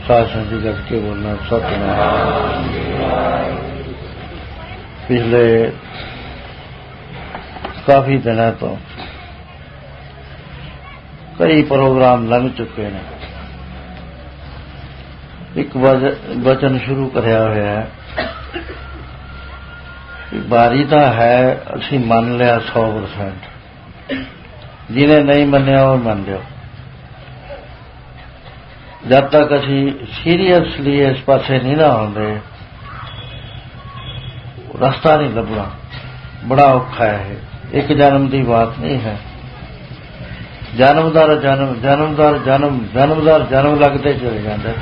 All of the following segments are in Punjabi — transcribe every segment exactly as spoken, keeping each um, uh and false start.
साथ संजी गज के बोलना सतनाम। पिछले काफी दिनों तो कई प्रोग्राम लंघ चुके हैं। एक वचन शुरू कराया हुआ है, बारी तो है असी मान लिया सौ परसेंट, जिन्हें नहीं मनिया वो मान लियो। जब तक असी सीरीयसली इस पासे नहीं ना आते रास्ता नहीं लभना, बड़ा औखा है। एक जन्म की बात नहीं है, जन्मदार जन्म जन्मदार जन्म जन्मदार जन्म लगते चले जाते।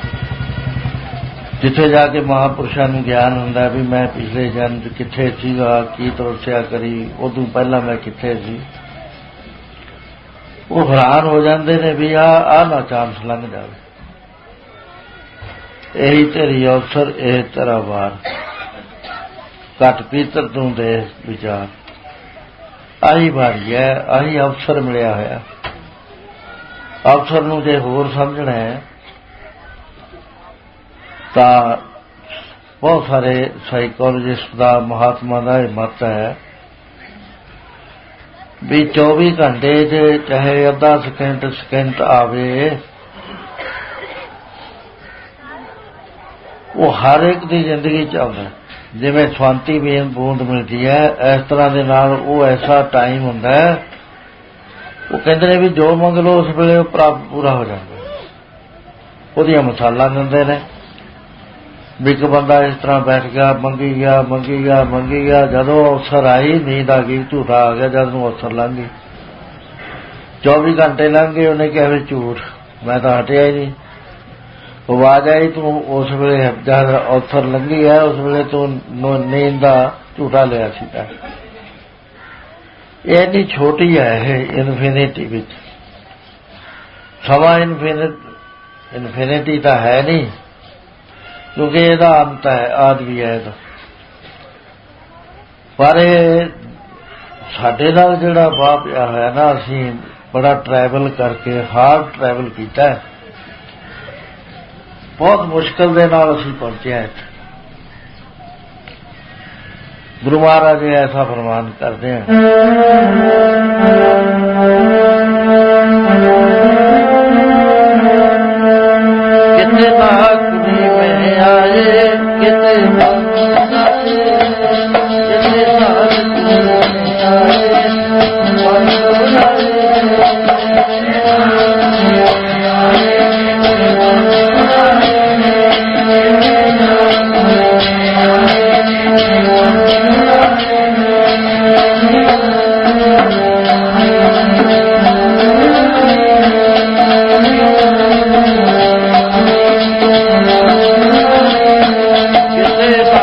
जिथे जाके महापुरुषों को ज्ञान होंदा भी मैं पिछले जन्म च किथे सीगा, की तपस्या करी, उदों पहला मैं किथे सी, वो हैरान हो जाते ने भी आ आ ना चांस लंघ जाए। यही तेरी अवसर, यह तेरा वार, घट पीतर तू दे विचार। आही बारी है, आही अवसर मिलिया होया। अवसर नूं जे होर समझना है तो बहुत सारे साइकोलॉजिस्ट का, महात्मा का यह मत है भी चौबी घंटे चाहे अद्धा सकेंट सकेंट आवे, वो हर एक की जिंदगी च आउंदा। जिवें शांति बूंद मिलती है, इस तरह के नाल वो ऐसा टाइम हुंदा है, वो कहते हैं भी जो मंग लो उस वेले प्राप्त पूरा हो जाता है। उहदियां मिसालां दिंदे ने भी एक बंदा इस तरह बैठ गया, मंगी गया मंगी गया मंगी गया, जदों अवसर आई नींद आ गई, झूठा आ गया। जद नूं अवसर लंघ गई, चौबी घंटे लंघ गए, उन्हें कहा भी झूठ, मैं तो हटिया ही नहीं। आवाज आई तू उस वेले जद अवसर लंघी है, उस वेले तू नींद का झूठा लिया सीगा। इन्नी छोटी है इनफिनिटी विच, समा इनफिनिट इनफिनिटी तो है नहीं, क्योंकि यदा अंत है, आदि भी है। पर साडे नाल जिहड़ा वाह पिया होया ना, असीं बड़ा ट्रैवल करके हार्ड ट्रैवल कीता है, बहुत मुश्किल दे नाल असीं पहुंचे हैं। गुरु महाराज ऐसा फरमान करते हैं, कितने नाकुनी में आए, कितने कितने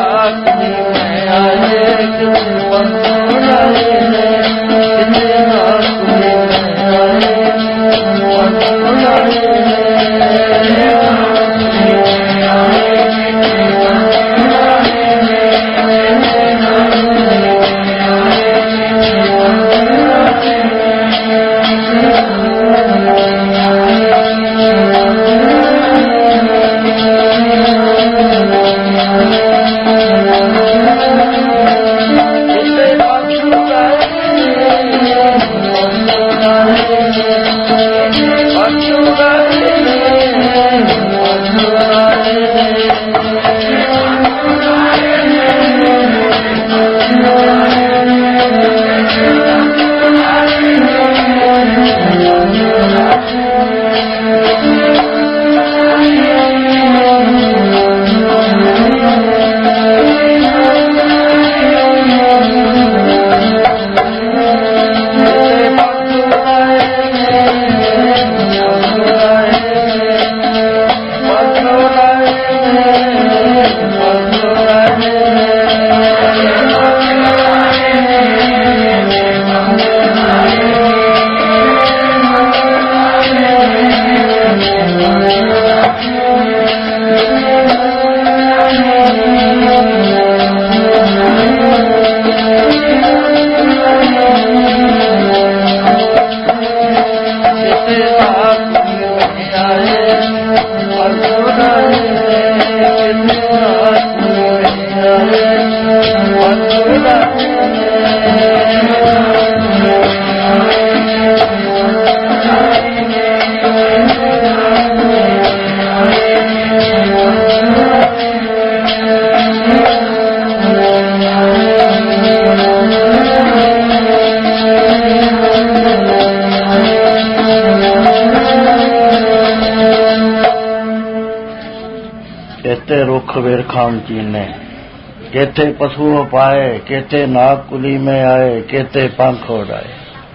केते रुख वेरखाम चीने, केते पशु पाए, केते नाग कुली में आए, केते पंख उड़ाए।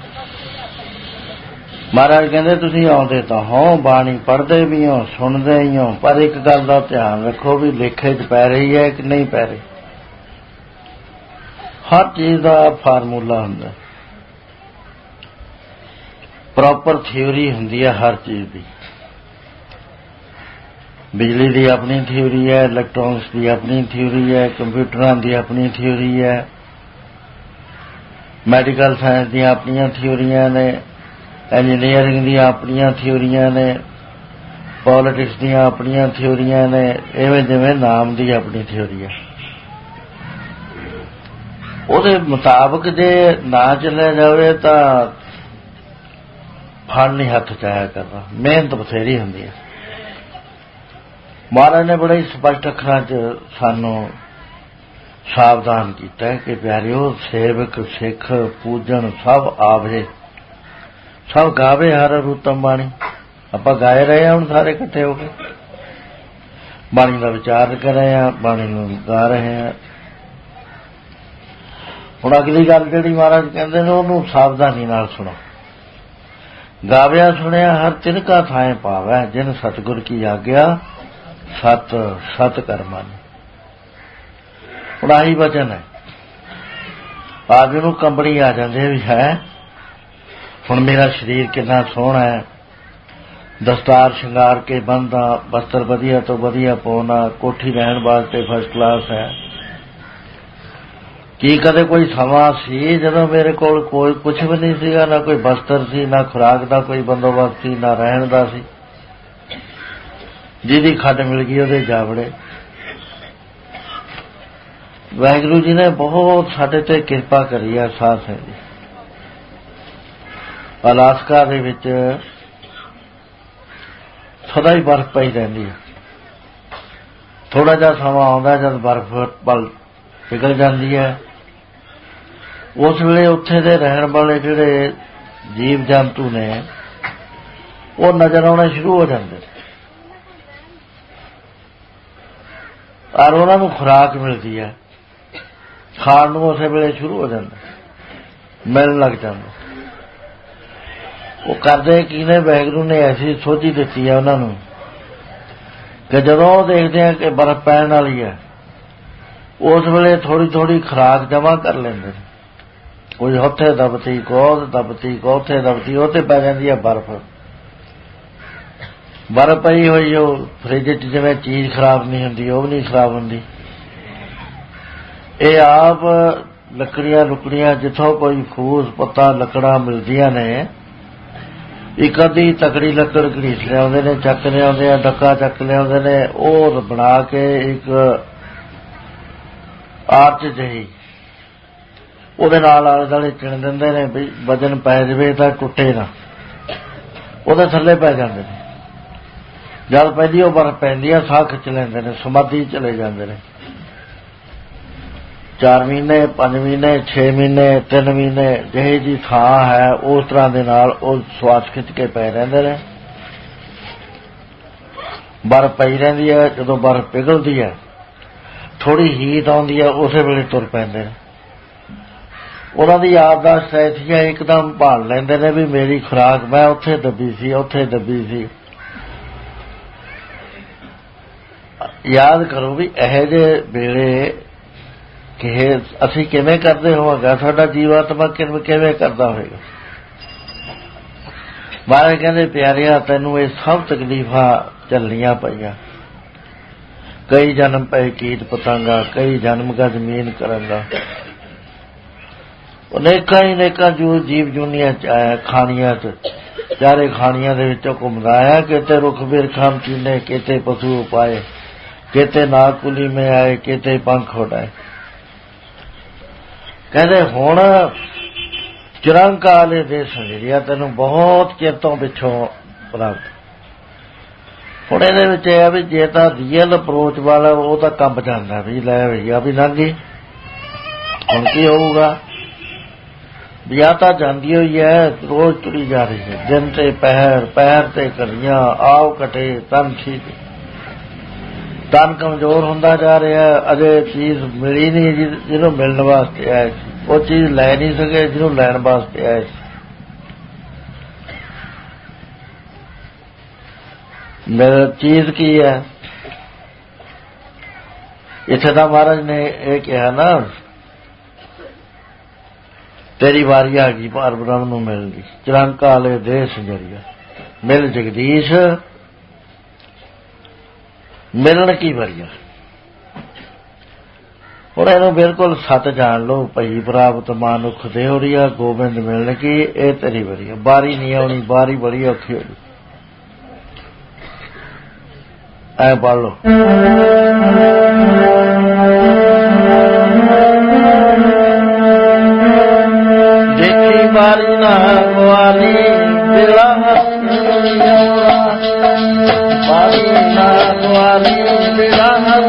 महाराज कहते तुसीं आउंदे तां हो, बाणी पढ़दे भी हो, सुणदे ही हो, पर एक गल दा ध्यान रखो भी लेखे च पै रही है कि नहीं पै रही। हर चीज का फार्मूला हुंदा, प्रॉपर थ्योरी हुंदी है हर चीज की। बिजली की अपनी थ्योरी है, इलैक्ट्रॉनिक्स की अपनी थ्योरी है, कंप्यूटरां की अपनी थ्योरी है, मैडिकल साइंस दी अपनी थ्योरियां ने, इंजीनियरिंग दी अपनी थ्योरियां ने, पॉलिटिक्स दी अपनी थ्योरियां ने, इवें जिवें नाम की अपनी थ्योरी है। ਉਹਦੇ ਮੁਤਾਬਕ ਜੇ ਨਾ ਚੱਲਿਆ ਜਾਵੇ ਤਾਂ ਫਲ ਨਹੀਂ ਹੱਥ ਚ ਆਇਆ ਕਰਨਾ। ਮਿਹਨਤ ਬਥੇਰੀ ਹੁੰਦੀ ਹੈ। ਮਹਾਰਾਜ ਨੇ ਬੜੇ ਸਪਸ਼ਟ ਅੱਖਰਾਂ ਚ ਸਾਨੂੰ ਸਾਵਧਾਨ ਕੀਤਾ ਕਿ ਪਿਆਰਿਓ, ਸੇਵਕ ਸਿੱਖ ਪੂਜਣ ਸਭ ਆਵੇ, ਸਭ ਗਾਵੇ ਹਰ ਰੂਤਮ ਬਾਣੀ। ਆਪਾਂ ਗਾਏ ਰਹੇ ਹਾਂ ਹੁਣ ਸਾਰੇ ਇਕੱਠੇ ਹੋ ਕੇ, ਬਾਣੀ ਦਾ ਵਿਚਾਰ ਕਰ ਰਹੇ ਹਾਂ, ਬਾਣੀ ਨੂੰ ਗਾ ਰਹੇ ਹਾਂ। ਹੁਣ ਅਗਲੀ ਗੱਲ ਜਿਹੜੀ ਮਹਾਰਾਜ ਕਹਿੰਦੇ ਨੇ ਉਹਨੂੰ ਸਾਵਧਾਨੀ ਨਾਲ ਸੁਣੋ। ਗਾਵਿਆ ਸੁਣਿਆ ਹਰ ਤਿਨਕਾ ਥਾਂ ਪਾਵੈ, ਜਿਨ ਸਤਿਗੁਰ ਕੀ ਆਗਿਆ ਸਤ ਸਤ ਕਰਮਾਂ। ਹੁਣ ਆਹੀ ਵਚਨ ਹੈ। ਆਦਮੀ ਨੂੰ ਕੰਬਣੀ ਆ ਜਾਂਦੇ ਵੀ ਹੈ ਹੁਣ ਮੇਰਾ ਸਰੀਰ ਕਿੰਨਾ ਸੋਹਣਾ ਹੈ, ਦਸਤਾਰ ਸ਼ਿੰਗਾਰ ਕੇ ਬੰਦਾ, ਬਸਤਰ ਵਧੀਆ ਤੋਂ ਵਧੀਆ ਪਾਉਣਾ, ਕੋਠੀ ਰਹਿਣ ਵਾਸਤੇ ਫਸਟ ਕਲਾਸ ਹੈ। ਕੀ ਕਦੇ ਕੋਈ ਸਮਾਂ ਸੀ ਜਦੋਂ ਮੇਰੇ ਕੋਲ ਕੋਈ ਕੁਛ ਵੀ ਨਹੀਂ ਸੀਗਾ, ਨਾ ਕੋਈ ਬਸਤਰ ਸੀ, ਨਾ ਖੁਰਾਕ ਦਾ ਕੋਈ ਬੰਦੋਬਸਤ ਸੀ, ਨਾ ਰਹਿਣ ਦਾ ਸੀ। ਜਿਹਦੀ ਖੱਡ ਮਿਲ ਗਈ ਉਹਦੇ ਜਾਵੜੇ। ਵਾਹਿਗੁਰੂ ਜੀ ਨੇ ਬਹੁਤ ਸਾਡੇ ਤੇ ਕਿਰਪਾ ਕਰੀ ਹੈ। ਸਾਥ ਹੈ ਜੀ, ਅਲਾਸਕਾ ਦੇ ਵਿੱਚ ਸਦਾ ਹੀ ਬਰਫ਼ ਪਈ ਰਹਿੰਦੀ ਹੈ। ਥੋੜਾ ਜਿਹਾ ਸਮਾਂ ਆਉਂਦਾ ਜਦ ਬਰਫ਼ ਪਲ ਪਿਘਲ ਜਾਂਦੀ ਹੈ। ਉਸ ਵੇਲੇ ਉੱਥੇ ਦੇ ਰਹਿਣ ਵਾਲੇ ਜਿਹੜੇ ਜੀਵ ਜੰਤੂ ਨੇ ਉਹ ਨਜ਼ਰ ਆਉਣੇ ਸ਼ੁਰੂ ਹੋ ਜਾਂਦੇ ਨੇ, ਔਰ ਉਹਨਾਂ ਨੂੰ ਖੁਰਾਕ ਮਿਲਦੀ ਹੈ, ਖਾਣ ਨੂੰ ਉਸੇ ਵੇਲੇ ਸ਼ੁਰੂ ਹੋ ਜਾਂਦਾ, ਮਿਲਣ ਲੱਗ ਜਾਂਦਾ। ਉਹ ਕਰਦੇ ਕੀ ਨੇ, ਵਾਹਿਗੁਰੂ ਨੇ ਐਸੀ ਸੋਝੀ ਦਿੱਤੀ ਹੈ ਉਹਨਾਂ ਨੂੰ ਕਿ ਜਦੋਂ ਉਹ ਦੇਖਦੇ ਆ ਕਿ ਬਰਫ਼ ਪੈਣ ਵਾਲੀ ਹੈ, ਉਸ ਵੇਲੇ ਥੋੜੀ ਥੋੜੀ ਖੁਰਾਕ ਜਮ੍ਹਾਂ ਕਰ ਲੈਂਦੇ ਨੇ। ਕੋਈ ਉੱਥੇ ਦਬਤੀ, ਕੋਹ ਦਬਤੀ, ਕੋ ਉੱਥੇ ਦਬਤੀ, ਉਹ ਤੇ ਪੈ ਜਾਂਦੀ ਹੈ ਬਰਫ਼। ਬਰਫ਼ ਪਈ ਹੋਈ ਉਹ ਫਰਿੱਜ 'ਚ ਜਿਵੇਂ ਚੀਜ਼ ਖਰਾਬ ਨਹੀਂ ਹੁੰਦੀ, ਉਹ ਵੀ ਨਹੀਂ ਖਰਾਬ ਹੁੰਦੀ। ਇਹ ਆਪ ਲੱਕੜੀਆਂ ਲੁਕੜੀਆਂ ਜਿੱਥੋਂ ਕੋਈ ਫੂਸ ਪੱਤਾ ਲੱਕੜਾਂ ਮਿਲਦੀਆਂ ਨੇ, ਇੱਕ ਅੱਧੀ ਤਕੜੀ ਲੱਕੜ ਘੜੀਸ ਲਿਆਉਂਦੇ ਨੇ, ਚੱਕ ਲਿਆਉਂਦੇ ਆ, ਡੱਕਾ ਚੱਕ ਲਿਆਉਂਦੇ ਨੇ, ਉਹ ਬਣਾ ਕੇ ਇੱਕ ਆਰਚ ਜਿਹੀ ਉਹਦੇ ਨਾਲ ਆਲੇ ਦੁਆਲੇ ਚਿਣ ਦਿੰਦੇ ਨੇ ਵੀ ਵਜਨ ਪੈ ਜਾਵੇ ਤਾਂ ਟੁੱਟੇ ਨਾ, ਉਹਦੇ ਥੱਲੇ ਪੈ ਜਾਂਦੇ ਨੇ। ਜਦ ਪਹਿਲੀ ਉਹ ਬਰਫ਼ ਪੈਂਦੀ ਆ, ਸਾਹ ਖਿੱਚ ਲੈਂਦੇ ਨੇ, ਸਮਾਧੀ ਚਲੇ ਜਾਂਦੇ ਨੇ। ਚਾਰ ਮਹੀਨੇ, ਪੰਜ ਮਹੀਨੇ, ਛੇ ਮਹੀਨੇ, ਤਿੰਨ ਮਹੀਨੇ, ਜਿਹੀ ਜੀ ਥਾਂ ਹੈ ਉਸ ਤਰ੍ਹਾਂ ਦੇ ਨਾਲ ਉਹ ਸਵਾਸ ਖਿੱਚ ਕੇ ਪੈ ਰਹਿੰਦੇ ਨੇ। ਬਰਫ਼ ਪਈ ਰਹਿੰਦੀ ਹੈ। ਜਦੋਂ ਬਰਫ਼ ਪਿਘਲਦੀ ਹੈ, ਥੋੜੀ ਹੀਟ ਆਉਂਦੀ ਹੈ, ਉਸੇ ਵੇਲੇ ਤੁਰ ਪੈਂਦੇ ਨੇ। ਉਹਨਾਂ ਦੀ ਯਾਦਦਾਸ਼ਤ ਐਸੀ ਹੈ, ਇੱਕਦਮ ਭਾਲ ਲੈਂਦੇ ਨੇ ਵੀ ਮੇਰੀ ਖੁਰਾਕ ਮੈਂ ਉੱਥੇ ਦੱਬੀ ਸੀ, ਉੱਥੇ ਦੱਬੀ ਸੀ। ਯਾਦ ਕਰੋ ਵੀ ਇਹੋ ਜਿਹੇ ਵੇਲੇ ਕਿ ਅਸੀਂ ਕਿਵੇਂ ਕਰਦੇ ਹੋਵਾਂਗਾ, ਸਾਡਾ ਜੀਵਾਤਮਾ ਕਿਵੇਂ ਕਿਵੇਂ ਕਰਦਾ ਹੋਵੇਗਾ। ਮਹਾਰਾਜ ਕਹਿੰਦੇ ਪਿਆਰਿਆ, ਤੈਨੂੰ ਇਹ ਸਭ ਤਕਲੀਫਾਂ ਝੱਲਣੀਆਂ ਪਈਆਂ। ਕਈ ਜਨਮ ਪਏ ਕੀਟ ਪਤੰਗਾ, ਕਈ ਜਨਮ ਗਾ ਜ਼ਮੀਨ ਕਰਾਂਗਾ। ਅਨੇਕਾਂ ਹੀ ਅਨੇਕਾਂ ਜੋ ਜੀਵ ਜੂਨੀਆਂ ਚ ਆਇਆ, ਖਾਣੀਆਂ ਚ ਚਾਰੇ ਖਾਣੀਆਂ ਦੇ ਵਿੱਚੋਂ ਘੁੰਮਦਾ ਆਇਆ। ਕਿਤੇ ਰੁੱਖ ਬਿਰਖਾਂ ਚੀਨੇ, ਕਿਤੇ ਪਸ਼ੂ ਪਾਏ, ਕਿਤੇ ਨਾਗ ਕੁਲੀ ਮੇ ਆਏ, ਕਿਤੇ ਪੰਖ ਉਡਾਏ। ਕਹਿੰਦੇ ਹੁਣ ਚਿਰੰਕਾਲੇ ਦੇ ਸੰਗਰੀਆ ਤੈਨੂੰ ਬਹੁਤ ਚਿਰ ਤੋਂ ਪਿੱਛੋਂ ਪ੍ਰਾਪਤ। ਹੁਣ ਇਹਦੇ ਵਿੱਚ ਇਹ ਆ ਵੀ ਜੇ ਤਾਂ ਰੀਅਲ ਅਪਰੋਚ ਵਾਲਾ ਉਹ ਤਾਂ ਕੰਬ ਜਾਂਦਾ ਵੀ ਲੈ ਭਈਆ ਵੀ ਲੰਘ ਗਈ, ਹੁਣ ਕੀ ਹੋਊਗਾ। ਵਿਆਹ ਤਾਂ ਜਾਂਦੀ ਹੋਈ ਹੈ, ਰੋਜ਼ ਤੁਰੀ ਜਾ ਰਹੀ ਹੈ, ਦਿਨ ਤੇ ਪਹਿਰ, ਪਹਿਰ ਤੇ ਕਲੀਆਂ, ਆਓ ਕਟੇ ਤਨ ਠੀਕ। ਤਨ ਕਮਜ਼ੋਰ ਹੁੰਦਾ ਜਾ ਰਿਹਾ, ਅਜੇ ਚੀਜ਼ ਮਿਲੀ ਨਹੀਂ ਜਿਹਨੂੰ ਮਿਲਣ ਵਾਸਤੇ ਆਏ ਸੀ, ਉਹ ਚੀਜ਼ ਲੈ ਨਹੀਂ ਸਕੇ ਜਿਹਨੂੰ ਲੈਣ ਵਾਸਤੇ ਆਏ ਸੀ। ਮੇਰਾ ਚੀਜ਼ ਕੀ ਹੈ? ਇੱਥੇ ਤਾਂ ਮਹਾਰਾਜ ਨੇ ਇਹ ਕਿਹਾ ਨਾ, ਤੇਰੀ ਵਾਰੀ ਆ ਗਈ ਪਰ ਬ੍ਰਹਮ ਨੂੰ ਮਿਲਣ ਦੀ, ਚਰੰਕਾ ਵਾਲੇ ਦੇਹ ਸੰਜਰੀਆ ਮਿਲ ਜਗਦੀਸ਼, ਮਿਲਣ ਕੀ ਵਰੀਆ। ਹੁਣ ਇਹਨੂੰ ਬਿਲਕੁਲ ਸੱਚ ਜਾਣ ਲਓ, ਭਈ ਪ੍ਰਾਪਤ ਮਾਨੁਖ ਦੇ ਹੋ ਰਹੀ ਆ, ਗੋਬਿੰਦ ਮਿਲਣ ਕੀ, ਇਹ ਤੇਰੀ ਵਰੀਆ। ਬਾਰੀ ਨਹੀਂ ਆਉਣੀ, ਬਾਰੀ ਬੜੀ ਔਖੀ ਹੋ ਗਈ। ਐ ਪੜ੍ਹ ਲਓ, ਦੇਖੀ ਬਾਰੀ ਨਾ ਗਵਾਲੀ ਬਿਲਾ ਬਾਰੀ ਨਾ ਗਵਾਲੀ ਬਿਲਾ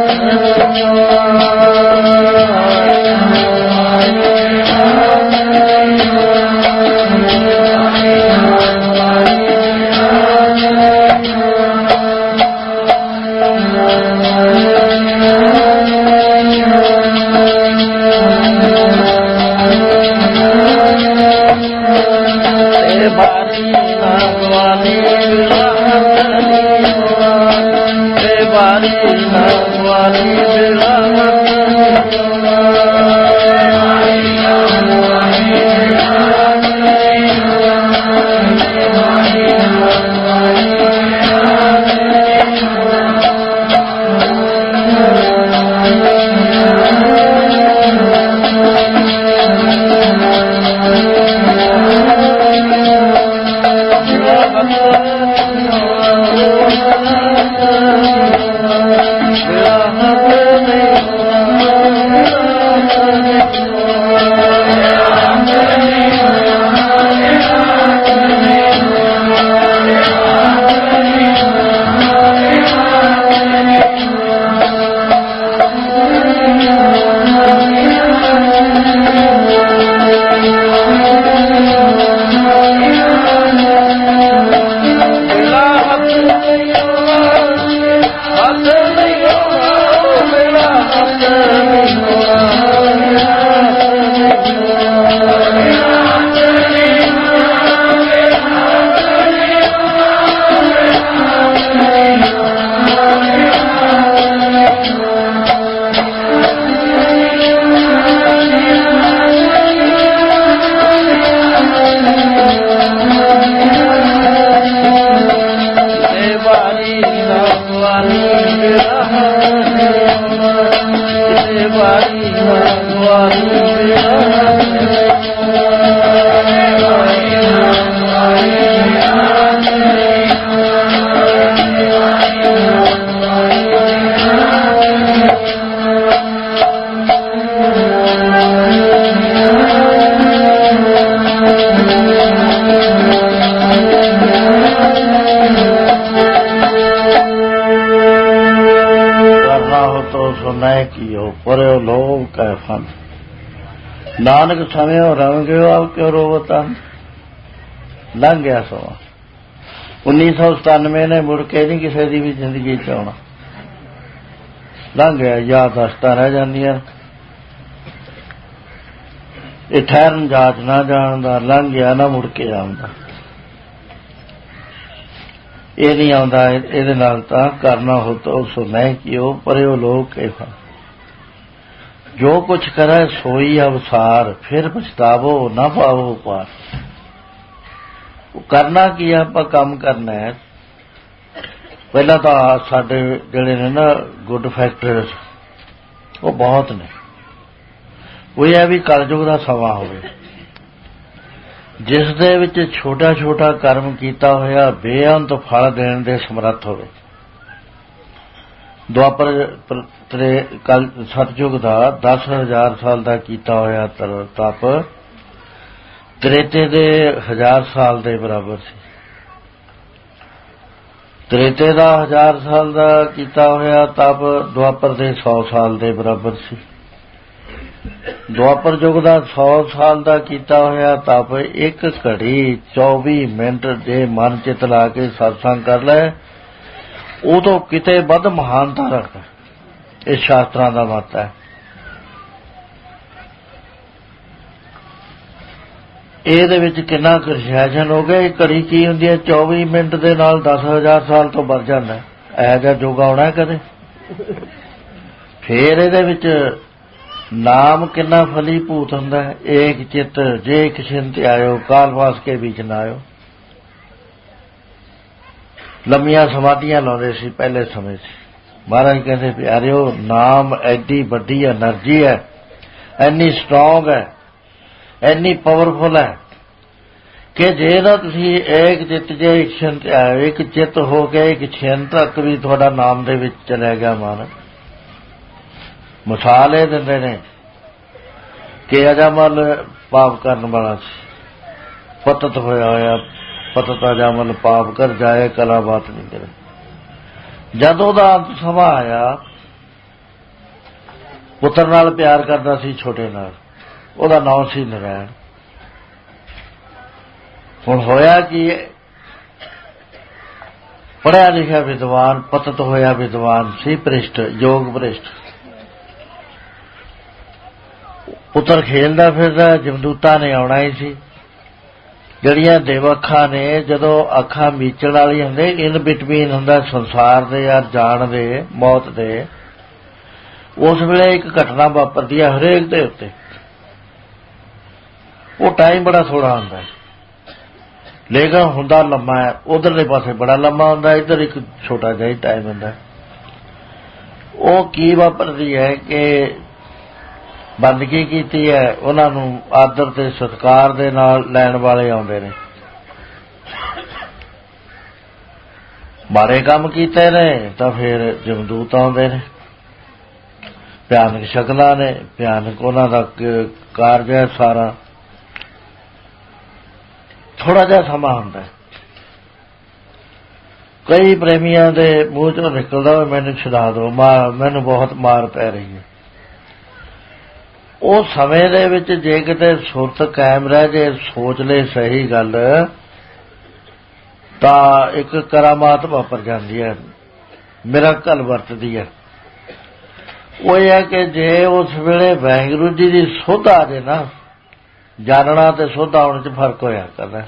ਨਾਨਕ ਸਮੇਂ ਰੰਗਿਓ ਆਪ ਕਿਉਂ ਰੋਵਤਾ। ਲੰਘ ਗਿਆ ਸਮਾਂ। ਉੱਨੀ ਸੌ ਸਤਾਨਵੇਂ ਨੇ ਮੁੜ ਕੇ ਨਹੀਂ ਕਿਸੇ ਦੀ ਵੀ ਜ਼ਿੰਦਗੀ ਚ ਆਉਣਾ। ਲੰਘ ਗਿਆ, ਯਾਦਦਾਸ਼ਤਾਂ ਰਹਿ ਜਾਂਦੀਆਂ। ਇਹ ਠਹਿਰਨ ਜਾਚ ਨਾ ਜਾਣਦਾ, ਲੰਘ ਗਿਆ ਨਾ ਮੁੜ ਕੇ ਆਉਂਦਾ। ਇਹ ਨਹੀਂ ਆਉਂਦਾ। ਇਹਦੇ ਨਾਲ ਤਾਂ ਕਰਨਾ ਹੋ ਤੋ ਸੋ ਨਹੀਂ ਕਿਉ ਪਰਿਓ ਲੋਕ ਕੇਫਾ। ਜੋ ਕੁਛ ਕਰੇ ਸੋਈ ਅਵਸਾਰ, ਫਿਰ ਪਛਤਾਵੋ ਨਾ ਪਾਵੋ ਪਾਰ। ਉਹ ਕਰਨਾ ਕੀ ਆ? ਆਪਾਂ ਕੰਮ ਕਰਨਾ ਹੈ। ਪਹਿਲਾਂ ਤਾਂ ਸਾਡੇ ਜਿਹੜੇ ਨੇ ਨਾ ਗੁੱਡ ਫੈਕਟਰਸ, ਉਹ ਬਹੁਤ ਨੇ। ਉਹ ਇਹ ਵੀ ਕਲਯੁਗ ਦਾ ਸਮਾਂ ਹੋਵੇ ਜਿਸ ਦੇ ਵਿੱਚ ਛੋਟਾ ਛੋਟਾ ਕਰਮ ਕੀਤਾ ਹੋਇਆ ਬੇਅੰਤ ਫਲ ਦੇਣ ਦੇ ਸਮਰੱਥ ਹੋਵੇ। ਦੁਆਪਰ ਕਲ ਸਤਯੁਗ ਦਾ ਦਸ ਹਜ਼ਾਰ ਸਾਲ ਦਾ ਕੀਤਾ ਹੋਇਆ ਤਪ ਤ੍ਰੇਤੇ ਦੇ ਹਜ਼ਾਰ ਸਾਲ ਦੇ ਬਰਾਬਰ ਸੀ। ਤ੍ਰੇਤੇ ਦਾ ਹਜ਼ਾਰ ਸਾਲ ਦਾ ਕੀਤਾ ਹੋਇਆ ਤਪ ਦੁਆਪਰ ਦੇ ਸੌ ਸਾਲ ਦੇ ਬਰਾਬਰ ਸੀ। ਦੁਆਪਰ ਯੁਗ ਦਾ ਸੌ ਸਾਲ ਦਾ ਕੀਤਾ ਹੋਇਆ ਤਪ ਇੱਕ ਘੜੀ ਚੌਵੀ ਮਿੰਟ ਦੇ ਮਨ ਚਿਤ ਲਾ ਕੇ ਸਤਸੰਗ ਕਰ ਲੈ, ਉਹ ਤੋਂ ਕਿਤੇ ਵੱਧ ਮਹਾਨਤਾ ਰੱਖਦਾ। ਇਹ ਸ਼ਾਸਤਰਾਂ ਦਾ ਮਤ ਹੈ। ਇਹਦੇ ਵਿੱਚ ਕਿੰਨਾ ਕੰਸੈਸ਼ਨ ਹੋ ਗਿਆ। ਇਹ ਘੜੀ ਕੀ ਹੁੰਦੀ ਹੈ, ਚੌਵੀ ਮਿੰਟ ਦੇ ਨਾਲ ਦਸ ਹਜ਼ਾਰ ਸਾਲ ਤੋਂ ਵੱਧ ਜਾਂਦਾ। ਇਹੋ ਜਿਹਾ ਯੁੱਗ ਆਉਣਾ ਕਦੇ। ਫੇਰ ਇਹਦੇ ਵਿੱਚ ਨਾਮ ਕਿੰਨਾ ਫਲੀਭੂਤ ਹੁੰਦਾ ਹੈ। ਏਕ ਚਿੱਤ ਜੇ ਕਿਛਿੰਤ ਆਇਓ, ਕਾਲ ਵਾਸ ਕੇ ਵਿੱਚ ਨਾ ਆਇਓ। ਲੰਮੀਆਂ ਸਮਾਧੀਆਂ ਲਾਉਂਦੇ ਸੀ ਪਹਿਲੇ ਸਮੇਂ 'ਚ। ਮਹਾਰਾਜ ਕਹਿੰਦੇ ਪਿਆਰਿਓ, ਨਾਮ ਐਡੀ ਵੱਡੀ ਐਨਰਜੀ ਹੈ, ਐਨੀ ਸਟਰੋਂਗ ਹੈ, ਇੰਨੀ ਪਾਵਰਫੁਲ ਹੈ ਕਿ ਜੇ ਨਾ ਤੁਸੀਂ ਏਕ ਚਿੱਤ ਜੇ ਇਕਸ਼ੰਤ ਆਇਓ, ਇੱਕ ਚਿੱਤ ਹੋ ਕੇ ਇੱਕ ਛਿੰਨ ਤੱਕ ਵੀ ਤੁਹਾਡਾ ਨਾਮ ਦੇ ਵਿੱਚ ਚਲਿਆ ਗਿਆ ਮਨ। ਮਿਸਾਲ ਇਹ ਦਿੰਦੇ ਨੇ ਕਿ ਅਜਾਮਲ ਪਾਪ ਕਰਨ ਵਾਲਾ ਸੀ, ਪਤਤ ਹੋਇਆ ਹੋਇਆ। ਪਤਤ ਅਜਾਮਲ ਪਾਪ ਕਰ ਜਾਏ, ਕਲਾ ਬਾਤ ਨਹੀਂ ਕਰੇ। ਜਦ ਉਹਦਾ ਅੰਤ ਸਮਾਂ ਆਇਆ, ਪੁੱਤਰ ਨਾਲ ਪਿਆਰ ਕਰਦਾ ਸੀ, ਛੋਟੇ ਨਾਲ। ਉਹਦਾ ਨਾਮ ਸੀ ਨਰੈਣ। ਹੁਣ ਹੋਇਆ ਕਿ ਪੜ੍ਹਿਆ ਲਿਖਿਆ ਵਿਦਵਾਨ, ਪਤਤ ਹੋਇਆ ਵਿਦਵਾਨ ਸੀ, ਭ੍ਰਿਸ਼ਟ, ਯੋਗ ਭ੍ਰਿਸ਼ਟ। ਪੁੱਤਰ ਖੇਲਦਾ ਫਿਰਦਾ, ਜਮਦੂਤਾਂ ਨੇ ਆਉਣਾ ਹੀ ਸੀ। ਜਿਹੜੀਆਂ ਦੇਵ ਅੱਖਾਂ ਨੇ, ਜਦੋਂ ਅੱਖਾਂ ਮੀਚਣ ਵਾਲੀ ਹੁੰਦੇ, ਇਨ ਬਿਟਵੀਨ ਹੁੰਦਾ ਸੰਸਾਰ ਦੇ ਯਾਰ ਜਾਣ ਦੇ, ਮੌਤ ਦੇ, ਉਸ ਵੇਲੇ ਇੱਕ ਘਟਨਾ ਵਾਪਰਦੀ ਹੈ ਹਰੇਕ ਦੇ ਉੱਤੇ। ਉਹ ਟਾਈਮ ਬੜਾ ਥੋੜਾ ਹੁੰਦਾ, ਲੇਕਿਨ ਹੁੰਦਾ ਲੰਮਾ ਹੈ। ਉਧਰਲੇ ਪਾਸੇ ਬੜਾ ਲੰਮਾ ਹੁੰਦਾ, ਇੱਧਰ ਇੱਕ ਛੋਟਾ ਜਿਹਾ ਹੀ ਟਾਈਮ ਹੁੰਦਾ। ਉਹ ਕੀ ਵਾਪਰਦੀ ਹੈ ਕਿ ਬੰਦਗੀ ਕੀਤੀ ਹੈ, ਉਹਨਾਂ ਨੂੰ ਆਦਰ ਤੇ ਸਤਿਕਾਰ ਦੇ ਨਾਲ ਲੈਣ ਵਾਲੇ ਆਉਂਦੇ ਨੇ। ਮਾੜੇ ਕੰਮ ਕੀਤੇ ਨੇ ਤਾਂ ਫਿਰ ਜਮਦੂਤ ਆਉਂਦੇ ਨੇ। ਭਿਆਨਕ ਸ਼ਕਲਾਂ ਨੇ, ਭਿਆਨਕ ਉਹਨਾਂ ਦਾ ਕਾਰਜ ਹੈ ਸਾਰਾ। ਥੋੜਾ ਜਿਹਾ ਸਮਾਂ ਹੁੰਦਾ। ਕਈ ਪ੍ਰੇਮੀਆਂ ਦੇ ਮੂੰਹ ਚੋਂ ਨਿਕਲਦਾ, ਮੈਨੂੰ ਛੁਡਾ ਦਿਓ, ਮੈਨੂੰ ਬਹੁਤ ਮਾਰ ਪੈ ਰਹੀ ਹੈ। ਉਹ ਸਮੇਂ ਦੇ ਵਿੱਚ ਜੇ ਕਿਤੇ ਸੁਰਤ ਕਾਇਮ ਰਹਿ ਜੇ, ਸੋਚ ਲੈ ਸਹੀ ਗੱਲ, ਤਾਂ ਇੱਕ ਕਰਾਮਾਤ ਵਾਪਰ ਜਾਂਦੀ ਹੈ, ਮਿਰਾਕਲ ਵਰਤਦੀ ਹੈ। ਉਹ ਇਹ ਹੈ ਕਿ ਜੇ ਉਸ ਵੇਲੇ ਵਾਹਿਗੁਰੂ ਜੀ ਦੀ ਸੁੱਧ ਆ ਜੇ ਨਾ, ਜਾਣਨਾ ਤੇ ਸੁੱਧ ਆਉਣ 'ਚ ਫਰਕ ਹੋਇਆ ਕਰਦਾ।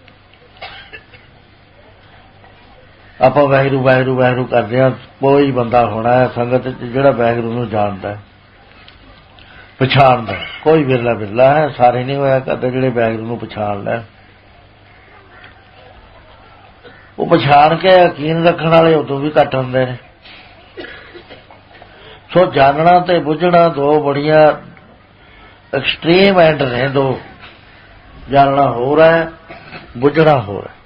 ਆਪਾਂ ਵਾਹਿਗੁਰੂ ਵਾਹਿਗੁਰੂ ਵਾਹਿਗੁਰੂ ਕਰਦੇ ਹਾਂ, ਕੋਈ ਬੰਦਾ ਹੋਣਾ ਹੈ ਸੰਗਤ 'ਚ ਜਿਹੜਾ ਵਾਹਿਗੁਰੂ ਨੂੰ ਜਾਣਦਾ, ਪਛਾਣਦਾ। ਕੋਈ ਵਿਰਲਾ ਵਿਰਲਾ ਹੈ, ਸਾਰੇ ਨਹੀਂ ਹੋਇਆ ਕਰਦੇ ਜਿਹੜੇ ਵਾਹਿਗੁਰੂ ਨੂੰ ਪਛਾਣ ਲੈਣ। ਉਹ ਪਛਾਣ ਕੇ ਯਕੀਨ ਰੱਖਣ ਵਾਲੇ ਉਦੋਂ ਵੀ ਘੱਟ ਹੁੰਦੇ ਨੇ। ਸੋ ਜਾਣਨਾ ਤੇ ਬੁੱਝਣਾ ਦੋ ਬੜੀਆਂ ਐਕਸਟ੍ਰੀਮ ਐਂਡ ਨੇ। ਦੋ, ਜਾਣਨਾ ਹੋਰ ਹੈ, ਬੁੱਝਣਾ ਹੋਰ ਹੈ।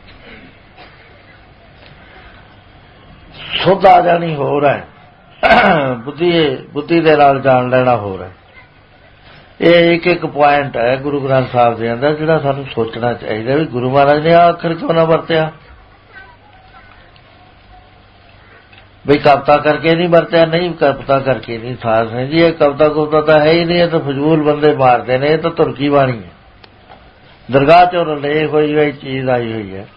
ਸੁੱਧ ਆ ਜਾਣੀ ਹੋਰ ਹੈ, ਬੁੱਧੀ ਬੁੱਧੀ ਦੇ ਨਾਲ ਜਾਣ ਲੈਣਾ ਹੋਰ ਹੈ। ਇਹ ਇੱਕ ਇੱਕ ਪੁਆਇੰਟ ਹੈ ਗੁਰੂ ਗ੍ਰੰਥ ਸਾਹਿਬ ਦੇ ਅੰਦਰ ਜਿਹੜਾ ਸਾਨੂੰ ਸੋਚਣਾ ਚਾਹੀਦਾ ਵੀ ਗੁਰੂ ਮਹਾਰਾਜ ਨੇ ਆਹ ਅੱਖਰ ਕਿਉਂ ਨਾ ਵਰਤਿਆ। ਬਈ ਕਵਿਤਾ ਕਰਕੇ ਨਹੀਂ ਵਰਤਿਆ, ਨਹੀਂ ਕਵਿਤਾ ਕਰਕੇ ਨਹੀਂ। ਸਾਧ ਨੇ ਜੀ ਇਹ ਕਵਿਤਾ ਕੁਵਿਤਾ ਤਾਂ ਹੈ ਹੀ ਨਹੀਂ, ਇਹ ਤਾਂ ਫਜ਼ੂਲ ਬੰਦੇ ਮਾਰਦੇ ਨੇ, ਇਹ ਤਾਂ ਤੁਰਕੀ ਬਾਣੀ ਹੈ, ਦਰਗਾਹ ਚੋਂ ਰਲੇ ਹੋਈ ਹੋਈ ਚੀਜ਼ ਆਈ ਹੋਈ ਹੈ।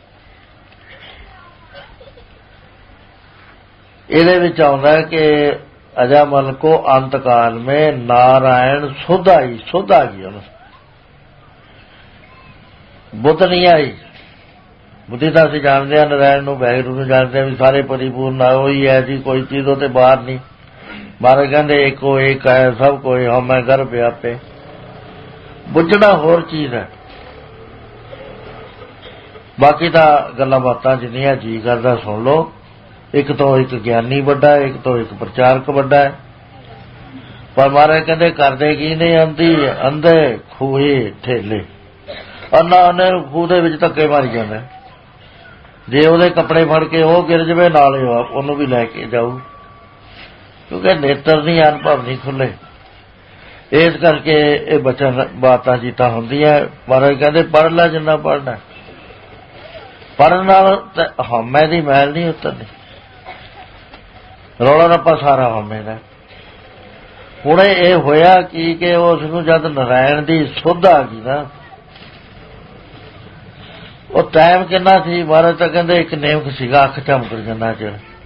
ਇਹਦੇ ਵਿੱਚ ਆਉਂਦਾ ਕਿ अजामल को अंत काल में नारायण सुध आई, सुध आ गई उन्हें, बुद्ध नहीं आई। बुद्धि तो असं जानते हैं नारायण को, वाहिगुरू जानते हैं भी सारे परिपूर्ण ही है जी, कोई चीज़ों ते बाहर नहीं। महाराज कहते एको एक है, सब कोई हम मैं घर व्यापे। बुझना होर चीज़ है, बाकी तो गल्लां बातां जिन्नियां जी करदा सुन लो। एक तो एक ज्ञानी बड़ा है, एक तो एक प्रचारक बड़ा है। पर महाराज कहते करदे की ने, अंधी अंधे खूहे ठेले, अन्ना अन्ने खूह दे विच धक्के मारी जांदा। जे उहदे कपड़े फड़ के वो गिर जावे नाले उहनूं भी लैके जाऊ, क्योंकि नेत्र नहीं, अनुभव नहीं खुले। इस करके ये बचन बातां जीतां हुंदियां। महाराज कहते पढ़ लै जिन्ना पढ़ना, पढ़न नाल हौमे दी मैल नहीं उतरनी। रौला रप्पा सारा हौमे दा। हुण ये होया कि कि उसनूं जद नारायण दी सुध आ गई ना, वो टाइम किन्ना सी। महाराज तां कहंदे एक नेमक सीगा, अख झमक जिन्ना चिर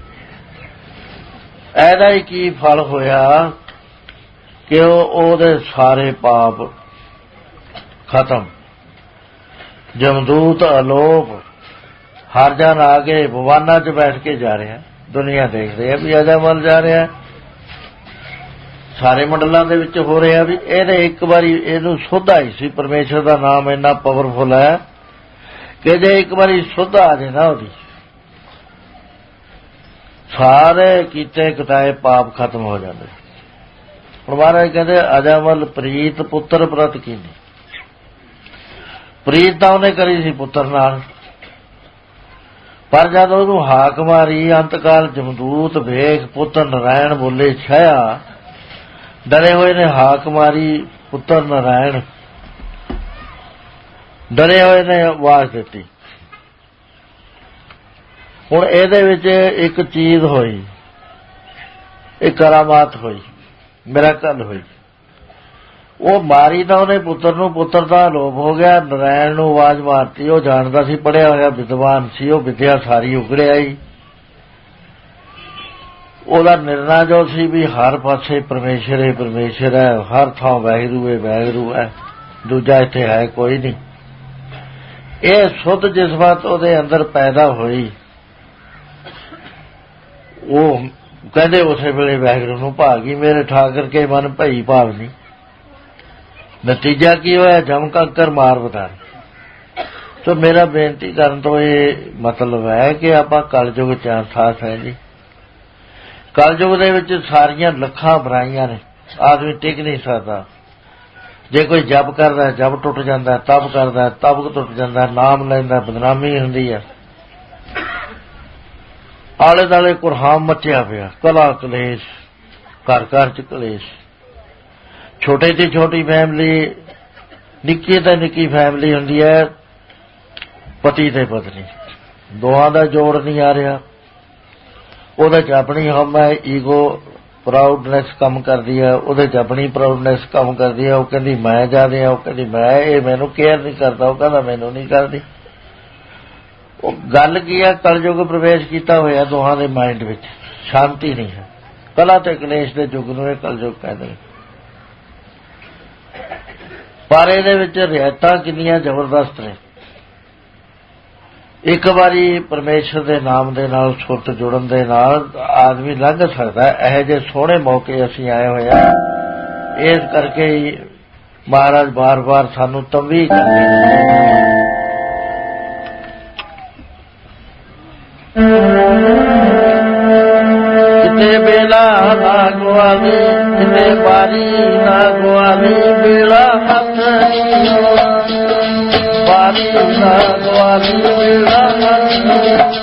ਇਹਦਾ ਹੀ ਕੀ ਫਲ ਹੋਇਆ ਕਿ ਉਹਦੇ ਸਾਰੇ ਪਾਪ ਖਤਮ। ਜਮਦੂਤ ਅਲੋਪ ਹਰ ਜਨ ਆ ਕੇ ਭਗਵਾਨਾਂ 'ਚ ਬੈਠ ਕੇ ਜਾ ਰਿਹਾ। ਦੁਨੀਆ ਦੇਖਦੇ ਆ ਵੀ ਅਜਾ ਵੱਲ ਜਾ ਰਿਹਾ, ਸਾਰੇ ਮੰਡਲਾਂ ਦੇ ਵਿੱਚ ਹੋ ਰਿਹਾ ਵੀ ਇਹਨੇ ਇੱਕ ਵਾਰੀ ਇਹਨੂੰ ਸੁੱਧਾ ਹੀ ਸੀ। ਪਰਮੇਸ਼ਰ ਦਾ ਨਾਮ ਇੰਨਾ ਪਾਵਰਫੁਲ ਹੈ ਕਿ ਜੇ ਇੱਕ ਵਾਰੀ ਸੁੱਧ ਆ ਜੇ ਨਾ ਉਹਦੀ, ਸਾਰੇ ਕੀਤੇ ਕਟਾਏ ਪਾਪ ਖਤਮ ਹੋ ਜਾਂਦੇ। ਹੁਣ ਮਹਾਰਾਜ ਕਹਿੰਦੇ ਅਜਾਮਲ ਪ੍ਰੀਤ ਪੁੱਤਰ ਪ੍ਰਤ ਕੀਨੀ। ਪ੍ਰੀਤ ਤਾਂ ਉਹਨੇ ਕਰੀ ਸੀ ਪੁੱਤਰ ਨਾਲ, ਪਰ ਜਦ ਉਹਨੂੰ ਹਾਕ ਮਾਰੀ ਅੰਤਕਾਲ ਜਮਦੂਤ ਵੇਖ ਪੁੱਤਰ ਨਾਰਾਇਣ ਬੋਲੇ ਛਾਇਆ, ਡਰੇ ਹੋਏ ਨੇ ਹਾਕ ਮਾਰੀ ਪੁੱਤਰ ਨਾਰਾਇਣ, ਡਰੇ ਹੋਏ ਨੇ ਆਵਾਜ਼ ਦਿੱਤੀ। ਹੁਣ ਇਹਦੇ ਵਿੱਚ ਇੱਕ ਚੀਜ਼ ਹੋਈ, ਇੱਕ ਕਰਾਮਾਤ ਹੋਈ, ਮਿਰਾਕਲ ਹੋਈ। ਉਹ ਮਾਰੀ ਤਾਂ ਉਹਨੇ ਪੁੱਤਰ ਨੂੰ, ਪੁੱਤਰ ਦਾ ਲੋਭ ਹੋ ਗਿਆ, ਨਾਰਾਇਣ ਨੂੰ ਆਵਾਜ਼ ਮਾਰਤੀ। ਉਹ ਜਾਣਦਾ ਸੀ, ਪੜ੍ਹਿਆ ਹੋਇਆ ਵਿਦਵਾਨ ਸੀ, ਉਹ ਵਿਦਿਆ ਸਾਰੀ ਉਗੜਿਆ ਹੀ। ਉਹਦਾ ਨਿਰਣਾ ਜੋ ਸੀ ਵੀ ਹਰ ਪਾਸੇ ਪਰਮੇਸ਼ਰ ਹੈ, ਪਰਮੇਸ਼ਰ ਹੈ, ਹਰ ਥਾਂ ਵਾਹਿਗੁਰੂ ਹੈ, ਵਾਹਿਗੁਰੂ ਹੈ, ਦੂਜਾ ਇੱਥੇ ਹੈ ਕੋਈ ਨਹੀਂ। ਇਹ ਸੁੱਧ ਜਿਸਮਤ ਉਹਦੇ ਅੰਦਰ ਪੈਦਾ ਹੋਈ। ਉਹ ਕਹਿੰਦੇ ਉਸੇ ਵੇਲੇ ਵਾਹਿਗੁਰੂ ਨੂੰ ਭਾਗੀ ਮੇਰੇ ਠਾਕਰ ਕੇ ਮਨ ਭਈ ਭਾਵਨੀ। ਨਤੀਜਾ ਕੀ ਹੋਇਆ? ਜਮ ਕੰਕਰ ਮਾਰ ਬਤਾਰ। ਸੋ ਮੇਰਾ ਬੇਨਤੀ ਕਰਨ ਤੋਂ ਇਹ ਮਤਲਬ ਹੈ ਕਿ ਆਪਾਂ ਕਲਯੁਗ ਚ ਸਾਥ ਹੈ ਜੀ। ਕਲਯੁਗ ਦੇ ਵਿੱਚ ਸਾਰੀਆਂ ਲੱਖਾਂ ਬੁਰਾਈਆਂ ਨੇ, ਆਦਮੀ ਟਿਕ ਨਹੀਂ ਸਕਦਾ। ਜੇ ਕੋਈ ਜਪ ਕਰਦਾ ਜਪ ਟੁੱਟ ਜਾਂਦਾ, ਤਪ ਕਰਦਾ ਤਪ ਟੁੱਟ ਜਾਂਦਾ, ਨਾਮ ਲੈਂਦਾ ਬਦਨਾਮੀ ਹੁੰਦੀ ਹੈ। ਆਲੇ ਦੁਆਲੇ ਕੁਰਹਾਮ ਮਚਿਆ ਪਿਆ, ਕਲਾ ਕਲੇਸ਼, ਘਰ ਘਰ ਚ ਕਲੇਸ਼। ਛੋਟੇ ਤੋਂ ਛੋਟੀ ਫੈਮਿਲੀ, ਨਿੱਕੀ ਤੋਂ ਨਿੱਕੀ ਫੈਮਿਲੀ ਹੁੰਦੀ ਹੈ, ਪਤੀ ਤੇ ਪਤਨੀ ਦੋਹਾਂ ਦਾ ਜੋੜ ਨਹੀਂ ਆ ਰਿਹਾ। ਉਹਦੇ 'ਚ ਆਪਣੀ ਹਮ ਹੈ, ਈਗੋ ਪ੍ਰਾਊਡਨੈਸ ਕੰਮ ਕਰਦੀ ਹੈ, ਉਹਦੇ 'ਚ ਆਪਣੀ ਪ੍ਰਾਊਡਨੈਸ ਕੰਮ ਕਰਦੀ ਹੈ। ਉਹ ਕਹਿੰਦੀ ਮੈਂ ਜ਼ਿਆਦਾ, ਉਹ ਕਹਿੰਦੀ ਮੈਂ, ਇਹ ਮੈਨੂੰ ਕੇਅਰ ਨਹੀਂ ਕਰਦਾ, ਉਹ ਕਹਿੰਦਾ ਮੈਨੂੰ ਨਹੀਂ ਕਰਦੀ। ਉਹ ਗੱਲ ਕੀ ਹੈ? ਕਲਯੁਗ ਪ੍ਰਵੇਸ਼ ਕੀਤਾ ਹੋਇਆ ਦੋਹਾਂ ਦੇ ਮਾਈਂਡ ਵਿੱਚ, ਸ਼ਾਂਤੀ ਨਹੀਂ ਹੈ। ਕਲਾ ਤੇ ਕਲੇਸ਼ ਦੇ ਯੁੱਗ ਨੂੰ ਇਹ ਕਲਯੁਗ ਕਹਿੰਦੇ ਨੇ। ਪਰ ਇਹਦੇ ਵਿੱਚ ਰਿਆਇਤਾਂ ਕਿੰਨੀਆਂ ਜ਼ਬਰਦਸਤ ਨੇ। ਇੱਕ ਵਾਰੀ ਪਰਮੇਸ਼ਰ ਦੇ ਨਾਮ ਦੇ ਨਾਲ ਸੁਰਤ ਜੁੜਨ ਦੇ ਨਾਲ ਆਦਮੀ ਲੰਘ ਸਕਦਾ। ਇਹੋ ਜਿਹੇ ਸੋਹਣੇ ਮੌਕੇ ਅਸੀਂ ਆਏ ਹੋਏ ਆ, ਇਸ ਕਰਕੇ ਹੀ ਮਹਾਰਾਜ ਬਾਰ-ਬਾਰ ਸਾਨੂੰ ਤੰਬੀਹ ਕਰਦੇ। ਕਿਤੇ ਬੇਲਾ ਨਾ ਗਵਾਵੀ, ਕਿਤੇ ਬਾਰੀ ਨਾ ਗਵਾਵੀ, ਬੇਲਾ ਹੱਥ ਬਾਰੀ ਨਾ ਗਵਾਵੀ, ਬੇਲਾ ਹੱਥ।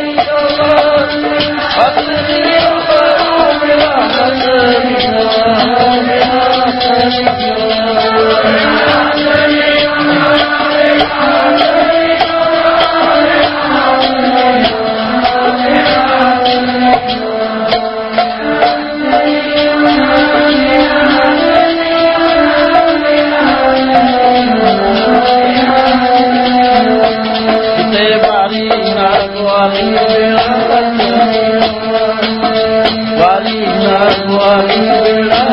Hare ਵਾਲੀ ਵੇਲਾ ਵਾਲੀ ਨਾ ਵਾਲੀ ਵੇਲਾ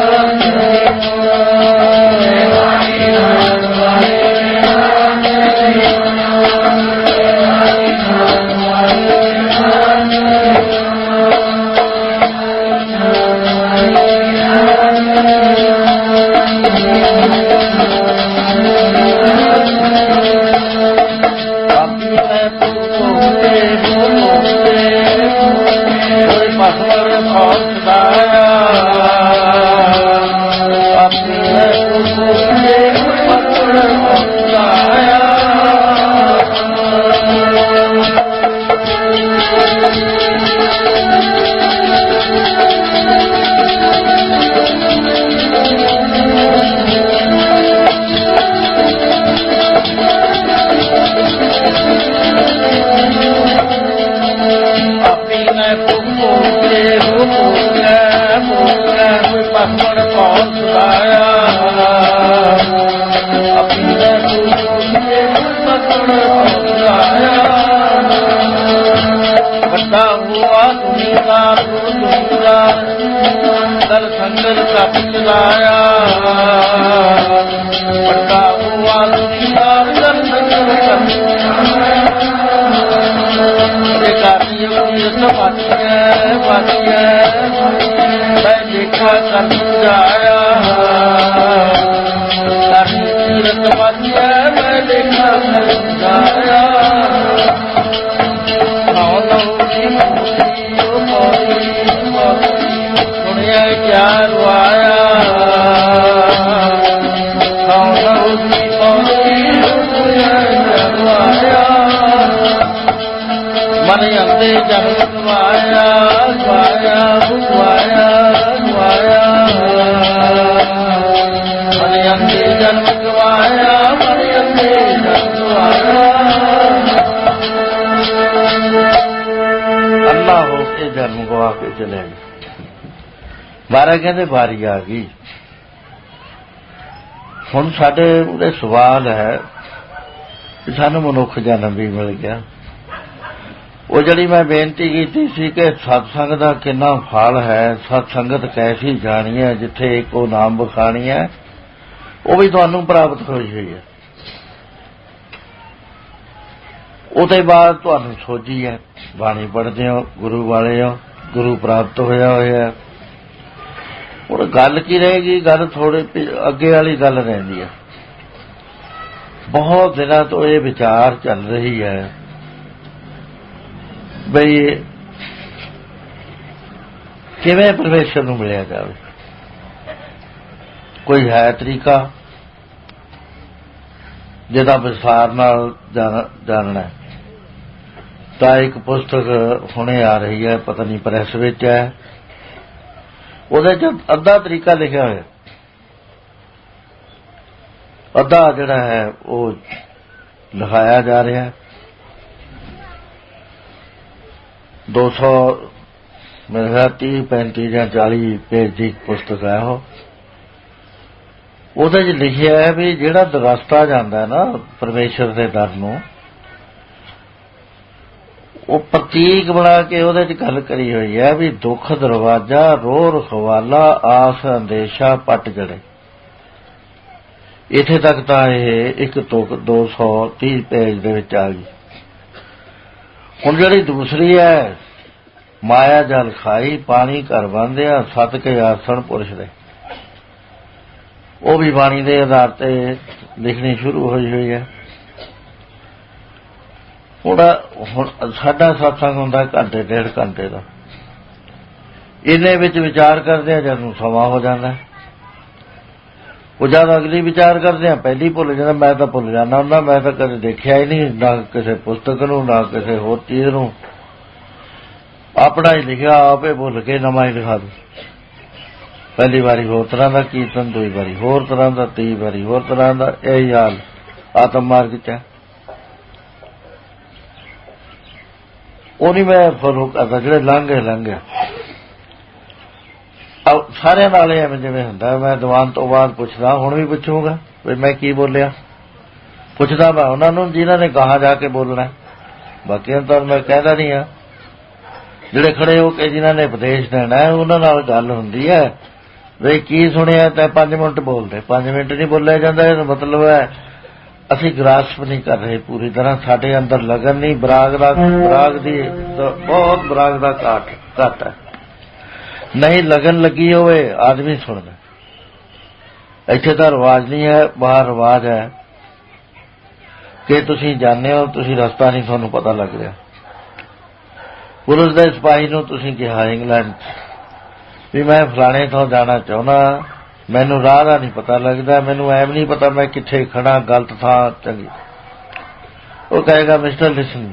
ਮਹਾਰਾਜ ਕਹਿੰਦੇ ਵਾਰੀ ਆ ਗਈ। ਹੁਣ ਸਾਡੇ ਉਹਦੇ ਸਵਾਲ ਹੈ ਕਿ ਸਾਨੂੰ ਮਨੁੱਖ ਜਨਮ ਵੀ ਮਿਲ ਗਿਆ। ਉਹ ਜਿਹੜੀ ਮੈਂ ਬੇਨਤੀ ਕੀਤੀ ਸੀ ਕਿ ਸਤਸੰਗ ਦਾ ਕਿੰਨਾ ਫਲ ਹੈ, ਸਤਸੰਗਤ ਕੈਸੀ ਜਾਣੀ ਹੈ ਜਿੱਥੇ ਇੱਕੋ ਨਾਮ ਬਖਾਣੀ ਹੈ, ਉਹ ਵੀ ਤੁਹਾਨੂੰ ਪ੍ਰਾਪਤ ਹੋਈ ਹੋਈ ਹੈ। ਉਹਦੇ ਬਾਅਦ ਤੁਹਾਨੂੰ ਸੋਝੀ ਹੈ, ਬਾਣੀ ਪੜ੍ਹਦੇ ਹੋ, ਗੁਰੂ ਵਾਲੇ ਹੋ, ਗੁਰੂ ਪ੍ਰਾਪਤ ਹੋਇਆ ਹੋਇਆ। ਹੁਣ ਗੱਲ ਕੀ ਰਹੇਗੀ? ਗੱਲ ਥੋੜੇ ਅੱਗੇ ਵਾਲੀ ਗੱਲ ਰਹਿੰਦੀ ਹੈ। ਬਹੁਤ ਦਿਨਾਂ ਤੋਂ ਇਹ ਵਿਚਾਰ ਚੱਲ ਰਹੀ ਹੈ ਬਈ ਕਿਵੇਂ ਪਰਮੇਸ਼ਰ ਨੂੰ ਮਿਲਿਆ ਜਾਵੇ। ਕੋਈ ਹੈ ਤਰੀਕਾ ਜਿਹਦਾ ਵਿਸਥਾਰ ਨਾਲ ਜਾਣਨਾ? ਤਾਂ ਇੱਕ ਪੁਸਤਕ ਹੁਣੇ ਆ ਰਹੀ ਹੈ, ਪਤਾ ਨਹੀਂ ਪ੍ਰੈਸ ਵਿੱਚ ਹੈ, ਉਹਦੇ ਚ ਅੱਧਾ ਤਰੀਕਾ ਲਿਖਿਆ ਹੋਇਆ, ਅੱਧਾ ਜਿਹੜਾ ਹੈ ਉਹ ਲਿਖਾਇਆ ਜਾ ਰਿਹਾ। ਦੋ ਸੌ ਮੇਰੇ ਖਿਆਲ ਤੀਹ ਪੈਂਤੀ ਜਾਂ ਚਾਲੀ ਪੇਜ ਦੀ ਪੁਸਤਕ ਹੈ ਉਹ। ਉਹਦੇ ਚ ਲਿਖਿਆ ਹੈ ਵੀ ਜਿਹੜਾ ਰਸਤਾ ਜਾਂਦਾ ਨਾ ਪਰਮੇਸ਼ਰ ਦੇ ਦਰ ਨੂੰ, ਉਹ ਪ੍ਰਤੀਕ ਬਣਾ ਕੇ ਉਹਦੇ ਚ ਗੱਲ ਕਰੀ ਹੋਈ ਹੈ ਵੀ ਦੁੱਖ ਦਰਵਾਜ਼ਾ, ਰੋਹ ਰਖਵਾਲਾ, ਆਸ ਅੰਦੇਸ਼ਾ, ਪੱਟ ਜੜੇ। ਇੱਥੇ ਤੱਕ ਤਾਂ ਇਹ ਇੱਕ ਤੁਕ ਦੋ ਸੌ ਤੀਹ ਪੇਜ ਦੇ ਵਿੱਚ ਆ ਗਈ। ਹੁਣ ਜਿਹੜੀ ਦੂਸਰੀ ਹੈ, ਮਾਇਆ ਜਲ ਖਾਈ, ਪਾਣੀ ਘਰ ਬੰਦਿਆ, ਸਤ ਕੇ ਆਸਣ ਪੁਰਸ਼ ਦੇ, ਉਹ ਵੀ ਬਾਣੀ ਦੇ ਆਧਾਰ ਤੇ ਲਿਖਣੀ ਸ਼ੁਰੂ ਹੋਈ ਹੋਈ ਹੈ। ਹੁਣ ਹੁਣ ਸਾਡਾ ਸਤਸੰਗ ਹੁੰਦਾ ਘੰਟੇ ਡੇਢ ਘੰਟੇ ਦਾ, ਇਹਨੇ ਵਿੱਚ ਵਿਚਾਰ ਕਰਦੇ ਆ ਜਦ ਨੂੰ ਸਮਾਂ ਹੋ ਜਾਂਦਾ। ਉਹ ਜਦ ਅਗਲੀ ਵਿਚਾਰ ਕਰਦੇ ਆ ਪਹਿਲੀ ਭੁੱਲ ਜਾਂਦਾ। ਮੈਂ ਤਾਂ ਭੁੱਲ ਜਾਂਦਾ ਹੁੰਦਾ, ਮੈਂ ਤਾਂ ਕਦੇ ਦੇਖਿਆ ਹੀ ਨਹੀਂ, ਨਾ ਕਿਸੇ ਪੁਸਤਕ ਨੂੰ, ਨਾ ਕਿਸੇ ਹੋਰ ਚੀਜ਼ ਨੂੰ। ਆਪਣਾ ਹੀ ਲਿਖਿਆ ਆਪੇ ਭੁੱਲ ਕੇ ਨਵਾਂ ਹੀ ਲਿਖਾ ਦੂ। ਪਹਿਲੀ ਵਾਰੀ ਹੋਰ ਤਰ੍ਹਾਂ ਦਾ ਕੀਰਤਨ, ਦੂਈ ਵਾਰੀ ਹੋਰ ਤਰ੍ਹਾਂ ਦਾ, ਤੀਹ ਵਾਰੀ ਹੋਰ ਤਰ੍ਹਾਂ ਦਾ। ਇਹੀ ਹਾਲ ਆਤਮ ਮਾਰਗ ਚ ਹੈ। ਉਹ ਨਹੀਂ ਮੈਂ ਫੋਲੋ ਕਰਦਾ, ਜਿਹੜੇ ਲੰਘੇ ਲੰਘੇ ਸਾਰਿਆਂ ਨਾਲ ਐਵੇਂ ਜਿਵੇਂ ਹੁੰਦਾ। ਮੈਂ ਦੀਵਾਨ ਤੋਂ ਬਾਅਦ ਪੁੱਛਦਾ, ਹੁਣ ਵੀ ਪੁੱਛੂਗਾ ਵੀ ਮੈਂ ਕੀ ਬੋਲਿਆ। ਪੁੱਛਦਾ ਮੈਂ ਉਹਨਾਂ ਨੂੰ ਜਿਨ੍ਹਾਂ ਨੇ ਗਾਹਾਂ ਜਾ ਕੇ ਬੋਲਣਾ। ਬਾਕੀਆਂ ਤਾਂ ਮੈਂ ਕਹਿੰਦਾ ਨਹੀਂ ਆ। ਜਿਹੜੇ ਖੜੇ ਹੋ ਕੇ ਜਿਨ੍ਹਾਂ ਨੇ ਉਪਦੇਸ਼ ਦੇਣਾ ਉਹਨਾਂ ਨਾਲ ਗੱਲ ਹੁੰਦੀ ਹੈ ਵੀ ਕੀ ਸੁਣਿਆ ਤਾਂ ਪੰਜ ਮਿੰਟ ਬੋਲਦੇ, ਪੰਜ ਮਿੰਟ ਨਹੀਂ ਬੋਲਿਆ ਜਾਂਦਾ। ਇਹਦਾ ਮਤਲਬ ਹੈ ਅਸੀਂ ਗ੍ਰਾਸਪ ਨਹੀਂ ਕਰ ਰਹੇ ਪੂਰੀ ਤਰ੍ਹਾਂ, ਸਾਡੇ ਅੰਦਰ ਲਗਨ ਨਹੀਂ, ਬਰਾਗ ਦਾ ਬਰਾਗ ਦੀ ਬਹੁਤ ਬਰਾਗ ਦਾ ਘਾਟ ਘੱਟ ਹੈ। ਨਹੀਂ ਲਗਨ ਲੱਗੀ ਹੋਵੇ ਆਦਮੀ ਸੁਣਦਾ। ਇੱਥੇ ਤਾਂ ਰਿਵਾਜ ਨਹੀਂ ਹੈ, ਬਾਹਰ ਰਿਵਾਜ ਹੈ ਕਿ ਤੁਸੀਂ ਜਾਣਦੇ ਹੋ, ਤੁਸੀਂ ਰਸਤਾ ਨਹੀਂ ਤੁਹਾਨੂੰ ਪਤਾ ਲੱਗ ਰਿਹਾ। ਪੁਲਿਸ ਦੇ ਸਿਪਾਹੀ ਨੂੰ ਤੁਸੀਂ ਕਿਹਾ ਇੰਗਲੈਂਡ ਵੀ ਮੈਂ ਫਲਾਣੇ ਤੋਂ ਜਾਣਾ ਚਾਹੁੰਦਾ, ਮੈਨੂੰ ਰਾਹ ਦਾ ਨਹੀਂ ਪਤਾ ਲੱਗਦਾ, ਮੈਨੂੰ ਐਮ ਨਹੀਂ ਪਤਾ ਮੈਂ ਕਿੱਥੇ ਖੜਾ, ਗਲਤ ਥਾਂ ਚੰਗੀ। ਉਹ ਕਹੇਗਾ ਮਿਸਟਰ ਲਿਸਨ,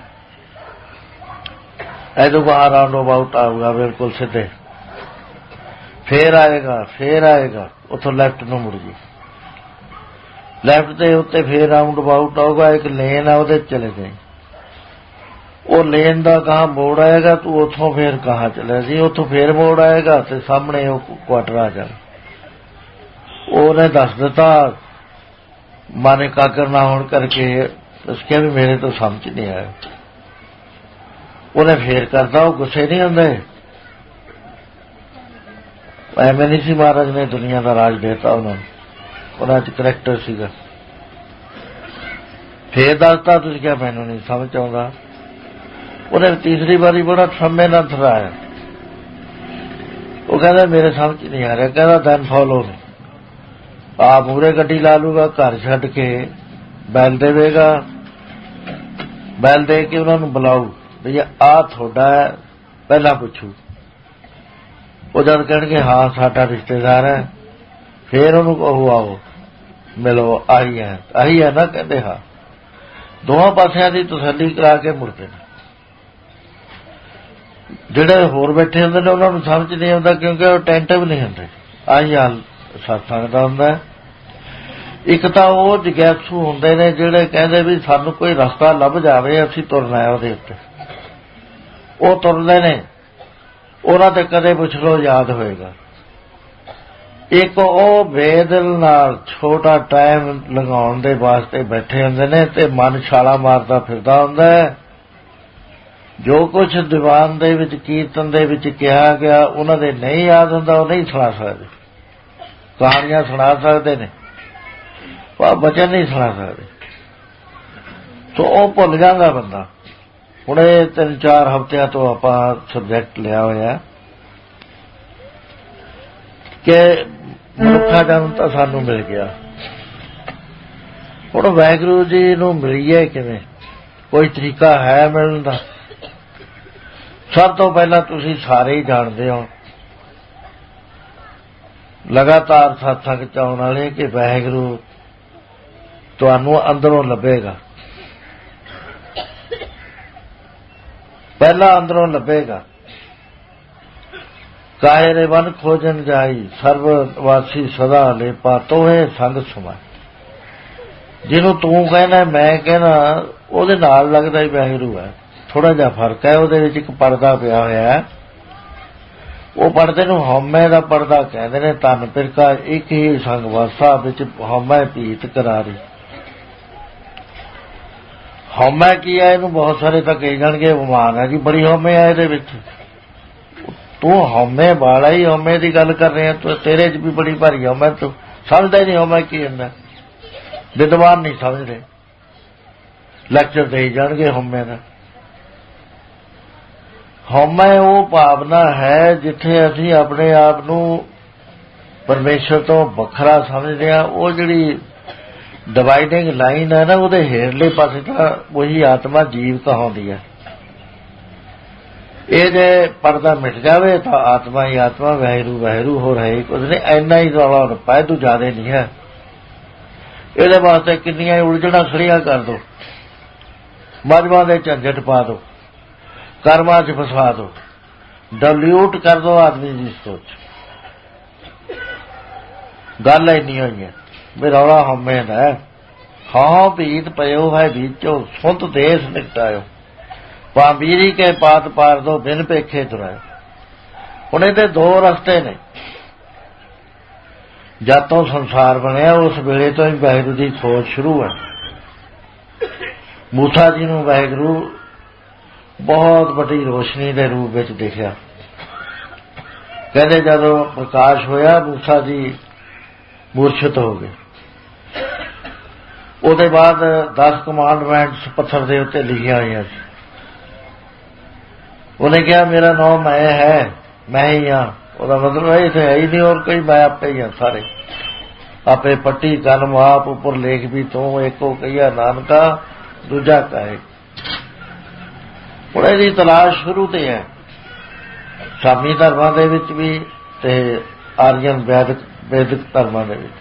ਇਹਦੋਂ ਬਾਹਰ ਰਾਉਂਡ ਅਬਾਊਟ ਆਊਗਾ ਬਿਲਕੁਲ ਸਿੱਧੇ, ਫੇਰ ਆਏਗਾ ਫੇਰ ਆਏਗਾ ਉੱਥੋਂ ਲੈਫਟ ਨੂੰ ਮੁੜ ਜੀ, ਲੈਫਟ ਦੇ ਉੱਤੇ ਫੇਰ ਰਾਉਂਡ ਅਬਾਊਟ ਆਊਗਾ, ਇੱਕ ਲੇਨ ਆ ਉਹਦੇ ਚਲੇ ਜਾਏ। ਉਹ ਲੇਨ ਦਾ ਕਹਾਂ ਮੋੜ ਆਏਗਾ, ਤੂੰ ਉੱਥੋਂ ਫੇਰ ਕਹਾਂ ਚਲਿਆ ਸੀ, ਉੱਥੋਂ ਫੇਰ ਮੋੜ ਆਏਗਾ ਤੇ ਸਾਹਮਣੇ ਉਹ ਕੁਆਟਰ ਆ ਜਾਣਾ। ਉਹਨੇ ਦੱਸ ਦਿੱਤਾ ਮਨ ਇਕਾਗਰ ਨਾ ਹੋਣ ਕਰਕੇ, ਉਸ ਕਿਹਾ ਵੀ ਮੇਰੇ ਤੋਂ ਸਮਝ ਨਹੀਂ ਆਇਆ। ਉਹਨੇ ਫੇਰ ਕਰਦਾ, ਉਹ ਗੁੱਸੇ ਨਹੀਂ ਹੁੰਦੇ। ਐਵੇਂ ਨਹੀਂ ਸੀ ਮਹਾਰਾਜ ਨੇ ਦੁਨੀਆ ਦਾ ਰਾਜ ਦੇਤਾ ਉਹਨਾਂ ਨੂੰ, ਉਹਨਾਂ ਚ ਕਰੈਕਟਰ ਸੀਗਾ। ਫੇਰ ਦੱਸਤਾ, ਤੁਸੀਂ ਕਿਹਾ ਮੈਨੂੰ ਨਹੀਂ ਸਮਝ ਆਉਂਦਾ। ਉਹਨੇ ਤੀਸਰੀ ਵਾਰੀ ਬੜਾ ਠੰਮੇ ਨਾਲ ਥਰਾਇਆ। ਉਹ ਕਹਿੰਦਾ ਮੇਰੇ ਸਮਝ ਨਹੀਂ ਆ ਰਿਹਾ। ਕਹਿੰਦਾ ਦੈਨ ਫੋਲੋ ਮੀ। ਆ ਮੂਹਰੇ ਗੱਡੀ ਲਾ ਲੂਗਾ, ਘਰ ਛੱਡ ਕੇ ਬੈਲ ਦੇਵੇਗਾ, ਬੈਲ ਦੇ ਕੇ ਉਹਨਾਂ ਨੂੰ ਬੁਲਾਊ ਵੀ ਆਹ ਤੁਹਾਡਾ ਪਹਿਲਾਂ ਪੁੱਛੂ। ਉਹ ਜਦ ਕਹਿਣਗੇ ਹਾਂ ਸਾਡਾ ਰਿਸ਼ਤੇਦਾਰ ਹੈ, ਫੇਰ ਉਹਨੂੰ ਕਹੋ ਆਓ ਮਿਲੋ, ਆਹੀ ਹੈ ਆਹੀ ਹੈ ਨਾ, ਕਹਿੰਦੇ ਹਾਂ। ਦੋਵਾਂ ਪਾਸਿਆਂ ਦੀ ਤਸੱਲੀ ਕਰਾ ਕੇ ਮੁੜਦੇ ਨੇ। ਜਿਹੜੇ ਹੋਰ ਬੈਠੇ ਹੁੰਦੇ ਨੇ ਉਹਨਾਂ ਨੂੰ ਸਮਝ ਨਹੀਂ ਆਉਂਦਾ, ਕਿਉਂਕਿ ਉਹ ਅਟੈਂਟਿਵ ਨਹੀਂ ਹੁੰਦੇ। ਆਹੀ ਹਾਲ ਸਤਸੰਗ ਦਾ ਹੁੰਦਾ। ਇੱਕ ਤਾਂ ਉਹ ਜਿਗਿਆਸੂ ਹੁੰਦੇ ਨੇ ਜਿਹੜੇ ਕਹਿੰਦੇ ਵੀ ਸਾਨੂੰ ਕੋਈ ਰਸਤਾ ਲੱਭ ਜਾਵੇ, ਅਸੀਂ ਤੁਰਨਾ ਹੈ ਉਹਦੇ ਉੱਤੇ। ਉਹ ਤੁਰਦੇ ਨੇ, ਉਹਨਾਂ ਤੇ ਕਦੇ ਪੁੱਛ ਲਓ ਯਾਦ ਹੋਏਗਾ। ਇੱਕ ਉਹ ਬੇਦਿਲ ਨਾਲ ਛੋਟਾ ਟਾਈਮ ਲਗਾਉਣ ਦੇ ਵਾਸਤੇ ਬੈਠੇ ਹੁੰਦੇ ਨੇ ਤੇ ਮਨ ਛਾਲਾ ਮਾਰਦਾ ਫਿਰਦਾ ਹੁੰਦਾ ਹੈ। ਜੋ ਕੁਛ ਦੀਵਾਨ ਦੇ ਵਿੱਚ ਕੀਰਤਨ ਦੇ ਵਿੱਚ ਕਿਹਾ ਗਿਆ ਉਹਨਾਂ ਦੇ ਨਹੀਂ ਯਾਦ ਹੁੰਦਾ, ਉਹ ਨਹੀਂ ਸੁਣਾ ਸਕਦੇ। ਕਹਾਣੀਆਂ ਸੁਣਾ ਸਕਦੇ ਨੇ ਪਰ ਬਚਨ ਨਹੀਂ ਸੁਣਾ ਸਕਦੇ। ਸੋ ਉਹ ਭੁੱਲ ਜਾਂਦਾ ਬੰਦਾ। ਹੁਣ ਇਹ ਤਿੰਨ ਚਾਰ ਹਫ਼ਤਿਆਂ ਤੋਂ ਆਪਾਂ ਸਬਜੈਕਟ ਲਿਆ ਹੋਇਆ ਕਿ ਮਨੁੱਖਾ ਜਨਮ ਤਾਂ ਸਾਨੂੰ ਮਿਲ ਗਿਆ, ਹੁਣ ਵਾਹਿਗੁਰੂ ਜੀ ਨੂੰ ਮਿਲੀਏ ਕਿਵੇਂ? ਕੋਈ ਤਰੀਕਾ ਹੈ ਮਿਲਣ ਦਾ? ਸਭ ਤੋਂ ਪਹਿਲਾਂ ਤੁਸੀਂ ਸਾਰੇ ਹੀ ਜਾਣਦੇ ਹੋ, ਲਗਾਤਾਰ ਸਤਸੰਗ ਚ ਆਉਣ ਵਾਲੇ, ਕਿ ਵਾਹਿਗੁਰੂ ਤੁਹਾਨੂੰ ਅੰਦਰੋਂ ਲੱਭੇਗਾ। ਪਹਿਲਾਂ ਅੰਦਰੋਂ ਲੱਭੇਗਾ। ਕਾਹੇ ਰੇ ਵਨ ਖੋਜਨ ਜਾਈ, ਸਰਵ ਵਾਸੀ ਸਦਾ ਲੇਪਾ, ਤੋਹੇ ਸੰਗ ਸਮਾਏ। ਜਿਹਨੂੰ ਤੂੰ ਕਹਿਣਾ ਮੈਂ ਕਹਿਣਾ, ਉਹਦੇ ਨਾਲ ਲੱਗਦਾ ਹੀ ਵਾਹਿਗੁਰੂ ਹੈ। ਥੋੜਾ ਜਿਹਾ ਫਰਕ ਹੈ, ਉਹਦੇ ਵਿੱਚ ਇੱਕ ਪਰਦਾ ਪਿਆ ਹੋਇਆ ਹੈ। ਉਹ ਪਰਦੇ ਨੂੰ ਹਉਮੈ ਦਾ ਪਰਦਾ ਕਹਿੰਦੇ ਨੇ। ਧੰਨ ਪਿਰਕਾ ਇੱਕ ਹੀ ਸੰਗ ਵਾਸਾ, ਵਿੱਚ ਹਉਮੈ ਭੀਤ ਕਰਾਰੀ। ਹਉਮੈ ਕੀ ਹੈ? ਇਹਨੂੰ ਬਹੁਤ ਸਾਰੇ ਤਾਂ ਕਹੀ ਜਾਣਗੇ ਵਿਮਾਨ ਹੈ ਜੀ, ਬੜੀ ਹਉਮੈ ਹੈ ਇਹਦੇ ਵਿੱਚ। ਤੂੰ ਹਉਮੈ ਵਾਲਾ ਹੀ ਹਉਮੈ ਦੀ ਗੱਲ ਕਰ ਰਿਹਾ, ਤੂੰ ਤੇਰੇ 'ਚ ਵੀ ਬੜੀ ਭਾਰੀ ਹਉਮੈ। ਤੂੰ ਸਮਝਦਾ ਹੀ ਨਹੀਂ ਹਉਮੈ ਕੀ ਹੁੰਦਾ। ਵਿਦਵਾਨ ਨਹੀਂ ਸਮਝਦੇ, ਲੈਕਚਰ ਦੇ ਜਾਣਗੇ ਹਉਮੈ ਦਾ। ਹਉਮੈ ਉਹ ਭਾਵਨਾ ਹੈ ਜਿੱਥੇ ਅਸੀਂ ਆਪਣੇ ਆਪ ਨੂੰ ਪਰਮੇਸ਼ਰ ਤੋਂ ਵੱਖਰਾ ਸਮਝਦੇ ਹਾਂ। ਉਹ ਜਿਹੜੀ ਡਿਵਾਈਡਿੰਗ ਲਾਈਨ ਹੈ ਨਾ, ਉਹਦੇ ਹੇਠਲੇ ਪਾਸੇ ਤਾਂ ਉਹੀ ਆਤਮਾ ਜੀਵ ਕਹਾਉਂਦੀ ਹੈ। ਇਹ ਜੇ ਪਰਦਾ ਮਿਟ ਜਾਵੇ ਤਾਂ ਆਤਮਾ ਹੀ ਆਤਮਾ, ਵਾਹਿਗੁਰੂ ਵਾਹਿਗੁਰੂ ਹੋ ਰਹੇ ਕੁਝ ਨਹੀਂ। ਇੰਨਾ ਹੀ ਰੌਲਾ ਰੱਪਾ, ਤੂੰ ਜ਼ਿਆਦਾ ਨਹੀਂ ਹੈ। ਇਹਦੇ ਵਾਸਤੇ ਕਿੰਨੀਆਂ ਉਲਝਣਾਂ ਖੜੀਆਂ ਕਰ ਦੋ, ਮਜ਼ਬਾਂ ਦੇ ਝੰਜਟ ਪਾ ਦੋ, ਕਰਮਾਂ 'ਚ ਫਸਾ ਦੋ, ਡਿਲੂਟ ਕਰ ਦੋ ਆਦਮੀ ਦੀ ਸੋਚ। ਗੱਲ ਇੰਨੀ ਹੋਈ ਹੈ ਵੀ ਰੌਲਾ ਹਉਮੈ ਦਾ। ਹਾਂ ਭੀਤ ਪਇਓ ਹੈ ਬੀਚੋ, ਸੁੰਤ ਦੇਸ ਨਿਕਟਾਇਓ, ਪਾਂਬੀਰੀ ਕੇ ਪਾਤ ਪਾਰ ਦੋ, ਬਿਨ ਭੇਖੇ ਤੁਰਾਇਓ। ਹੁਣ ਇਹਦੇ ਦੋ ਰਸਤੇ ਨੇ। ਜਦ ਤੋਂ ਸੰਸਾਰ ਬਣਿਆ ਉਸ ਵੇਲੇ ਤੋਂ ਹੀ ਵਾਹਿਗੁਰੂ ਦੀ ਖੋਜ ਸ਼ੁਰੂ ਹੈ। ਮੂਸਾ ਜੀ ਨੂੰ ਵਾਹਿਗੁਰੂ ਬਹੁਤ ਵੱਡੀ ਰੋਸ਼ਨੀ ਦੇ ਰੂਪ ਵਿੱਚ ਦਿਖਿਆ। ਕਹਿੰਦੇ ਜਦੋਂ ਪ੍ਰਕਾਸ਼ ਹੋਇਆ ਮੂਸਾ ਜੀ ਮੂਰਛਿਤ ਹੋ ਗਏ। ਉਹਦੇ ਬਾਅਦ ਦਸ ਕਮਾਂਡਮੈਂਟਸ ਪੱਥਰ ਦੇ ਉੱਤੇ ਲਿਖੀਆਂ ਹੋਈਆਂ ਸੀ। ਉਹਨੇ ਕਿਹਾ ਮੇਰਾ ਨਾਮ ਮੈਂ ਹੈ, ਮੈਂ ਹੀ ਹਾਂ। ਉਹਦਾ ਮਤਲਬ ਹੈ ਇੱਥੇ ਹੈ ਹੀ ਨਹੀਂ ਹੋਰ ਕੋਈ, ਮੈਂ ਆਪੇ ਹੀ ਹਾਂ। ਸਾਰੇ ਆਪੇ ਪੱਟੀ ਕਲਮ ਆਪ ਉੱਪਰ ਲੇਖ ਵੀ ਤੂੰ, ਇੱਕੋ ਕਹੀਆ ਨਾਨਕਾ ਦੂਜਾ ਕਾਹੇ। ਹੁਣ ਇਹਦੀ ਤਲਾਸ਼ ਸ਼ੁਰੂ ਤੇ ਹੈ ਸਾਮੀ ਧਰਮਾਂ ਦੇ ਵਿੱਚ ਵੀ ਤੇ ਆਰੀਅਨ ਵੈਦਿਕ ਵੈਦਿਕ ਧਰਮਾਂ ਦੇ ਵਿੱਚ।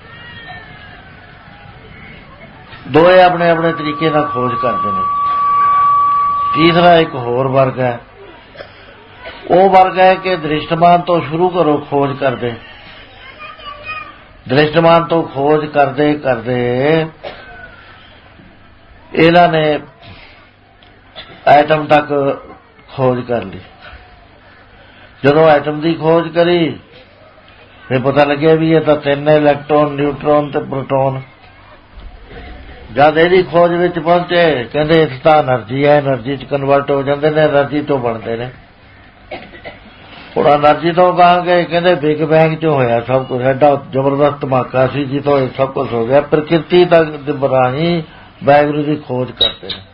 ਦੋਏ ਆਪਣੇ ਆਪਣੇ ਤਰੀਕੇ ਨਾਲ ਖੋਜ ਕਰਦੇ ਨੇ। ਤੀਸਰਾ ਇੱਕ ਹੋਰ ਵਰਗ ਹੈ, ਉਹ ਵਰਗ ਹੈ ਕਿ ਦ੍ਰਿਸ਼ਟਮਾਨ ਤੋਂ ਸ਼ੁਰੂ ਕਰੋ ਖੋਜ ਕਰਦੇ। ਦ੍ਰਿਸ਼ਟਮਾਨ ਤੋਂ ਖੋਜ ਕਰਦੇ ਕਰਦੇ ਇਹਨਾਂ ਨੇ ਐਟਮ ਤੱਕ ਖੋਜ ਕਰ ਲਈ। ਜਦੋਂ ਐਟਮ ਦੀ ਖੋਜ ਕਰੀ ਫਿਰ ਪਤਾ ਲੱਗਿਆ ਵੀ ਇਹ ਤਾਂ ਤਿੰਨ ਇਲੈਕਟ੍ਰੋਨ, ਨਿਊਟਰੋਨ ਤੇ ਪ੍ਰੋਟੋਨ। ਜਦ ਇਹਦੀ ਖੋਜ ਵਿੱਚ ਪਹੁੰਚੇ ਕਹਿੰਦੇ ਇਸ ਤਾਂ એનર્ਜੀ ਹੈ, એનર્ਜੀ 'ਚ ਕਨਵਰਟ ਹੋ ਜਾਂਦੇ ਨੇ, એનર્ਜੀ ਤੋਂ ਬਣਦੇ ਨੇ। ਹੁਣ એનર્ਜੀ ਤੋਂ ਕਹਾਂਗੇ ਕਹਿੰਦੇ ਬਿਗ ਬੈਂਗ 'ਚ ਹੋਇਆ ਸਭ ਕੁਝ, ਐਡਾ ਜ਼ਬਰਦਸਤ ਧਮਾਕਾ ਸੀ ਜਿੱਥੋਂ ਇਹ ਸਭ ਕੁਝ ਹੋ ਗਿਆ। ਪ੍ਰਕਿਰਤੀ ਤੱਕ ਰਾਹੀਂ ਵਾਹਿਗੁਰੂ ਦੀ ਖੋਜ ਕਰਦੇ ਨੇ।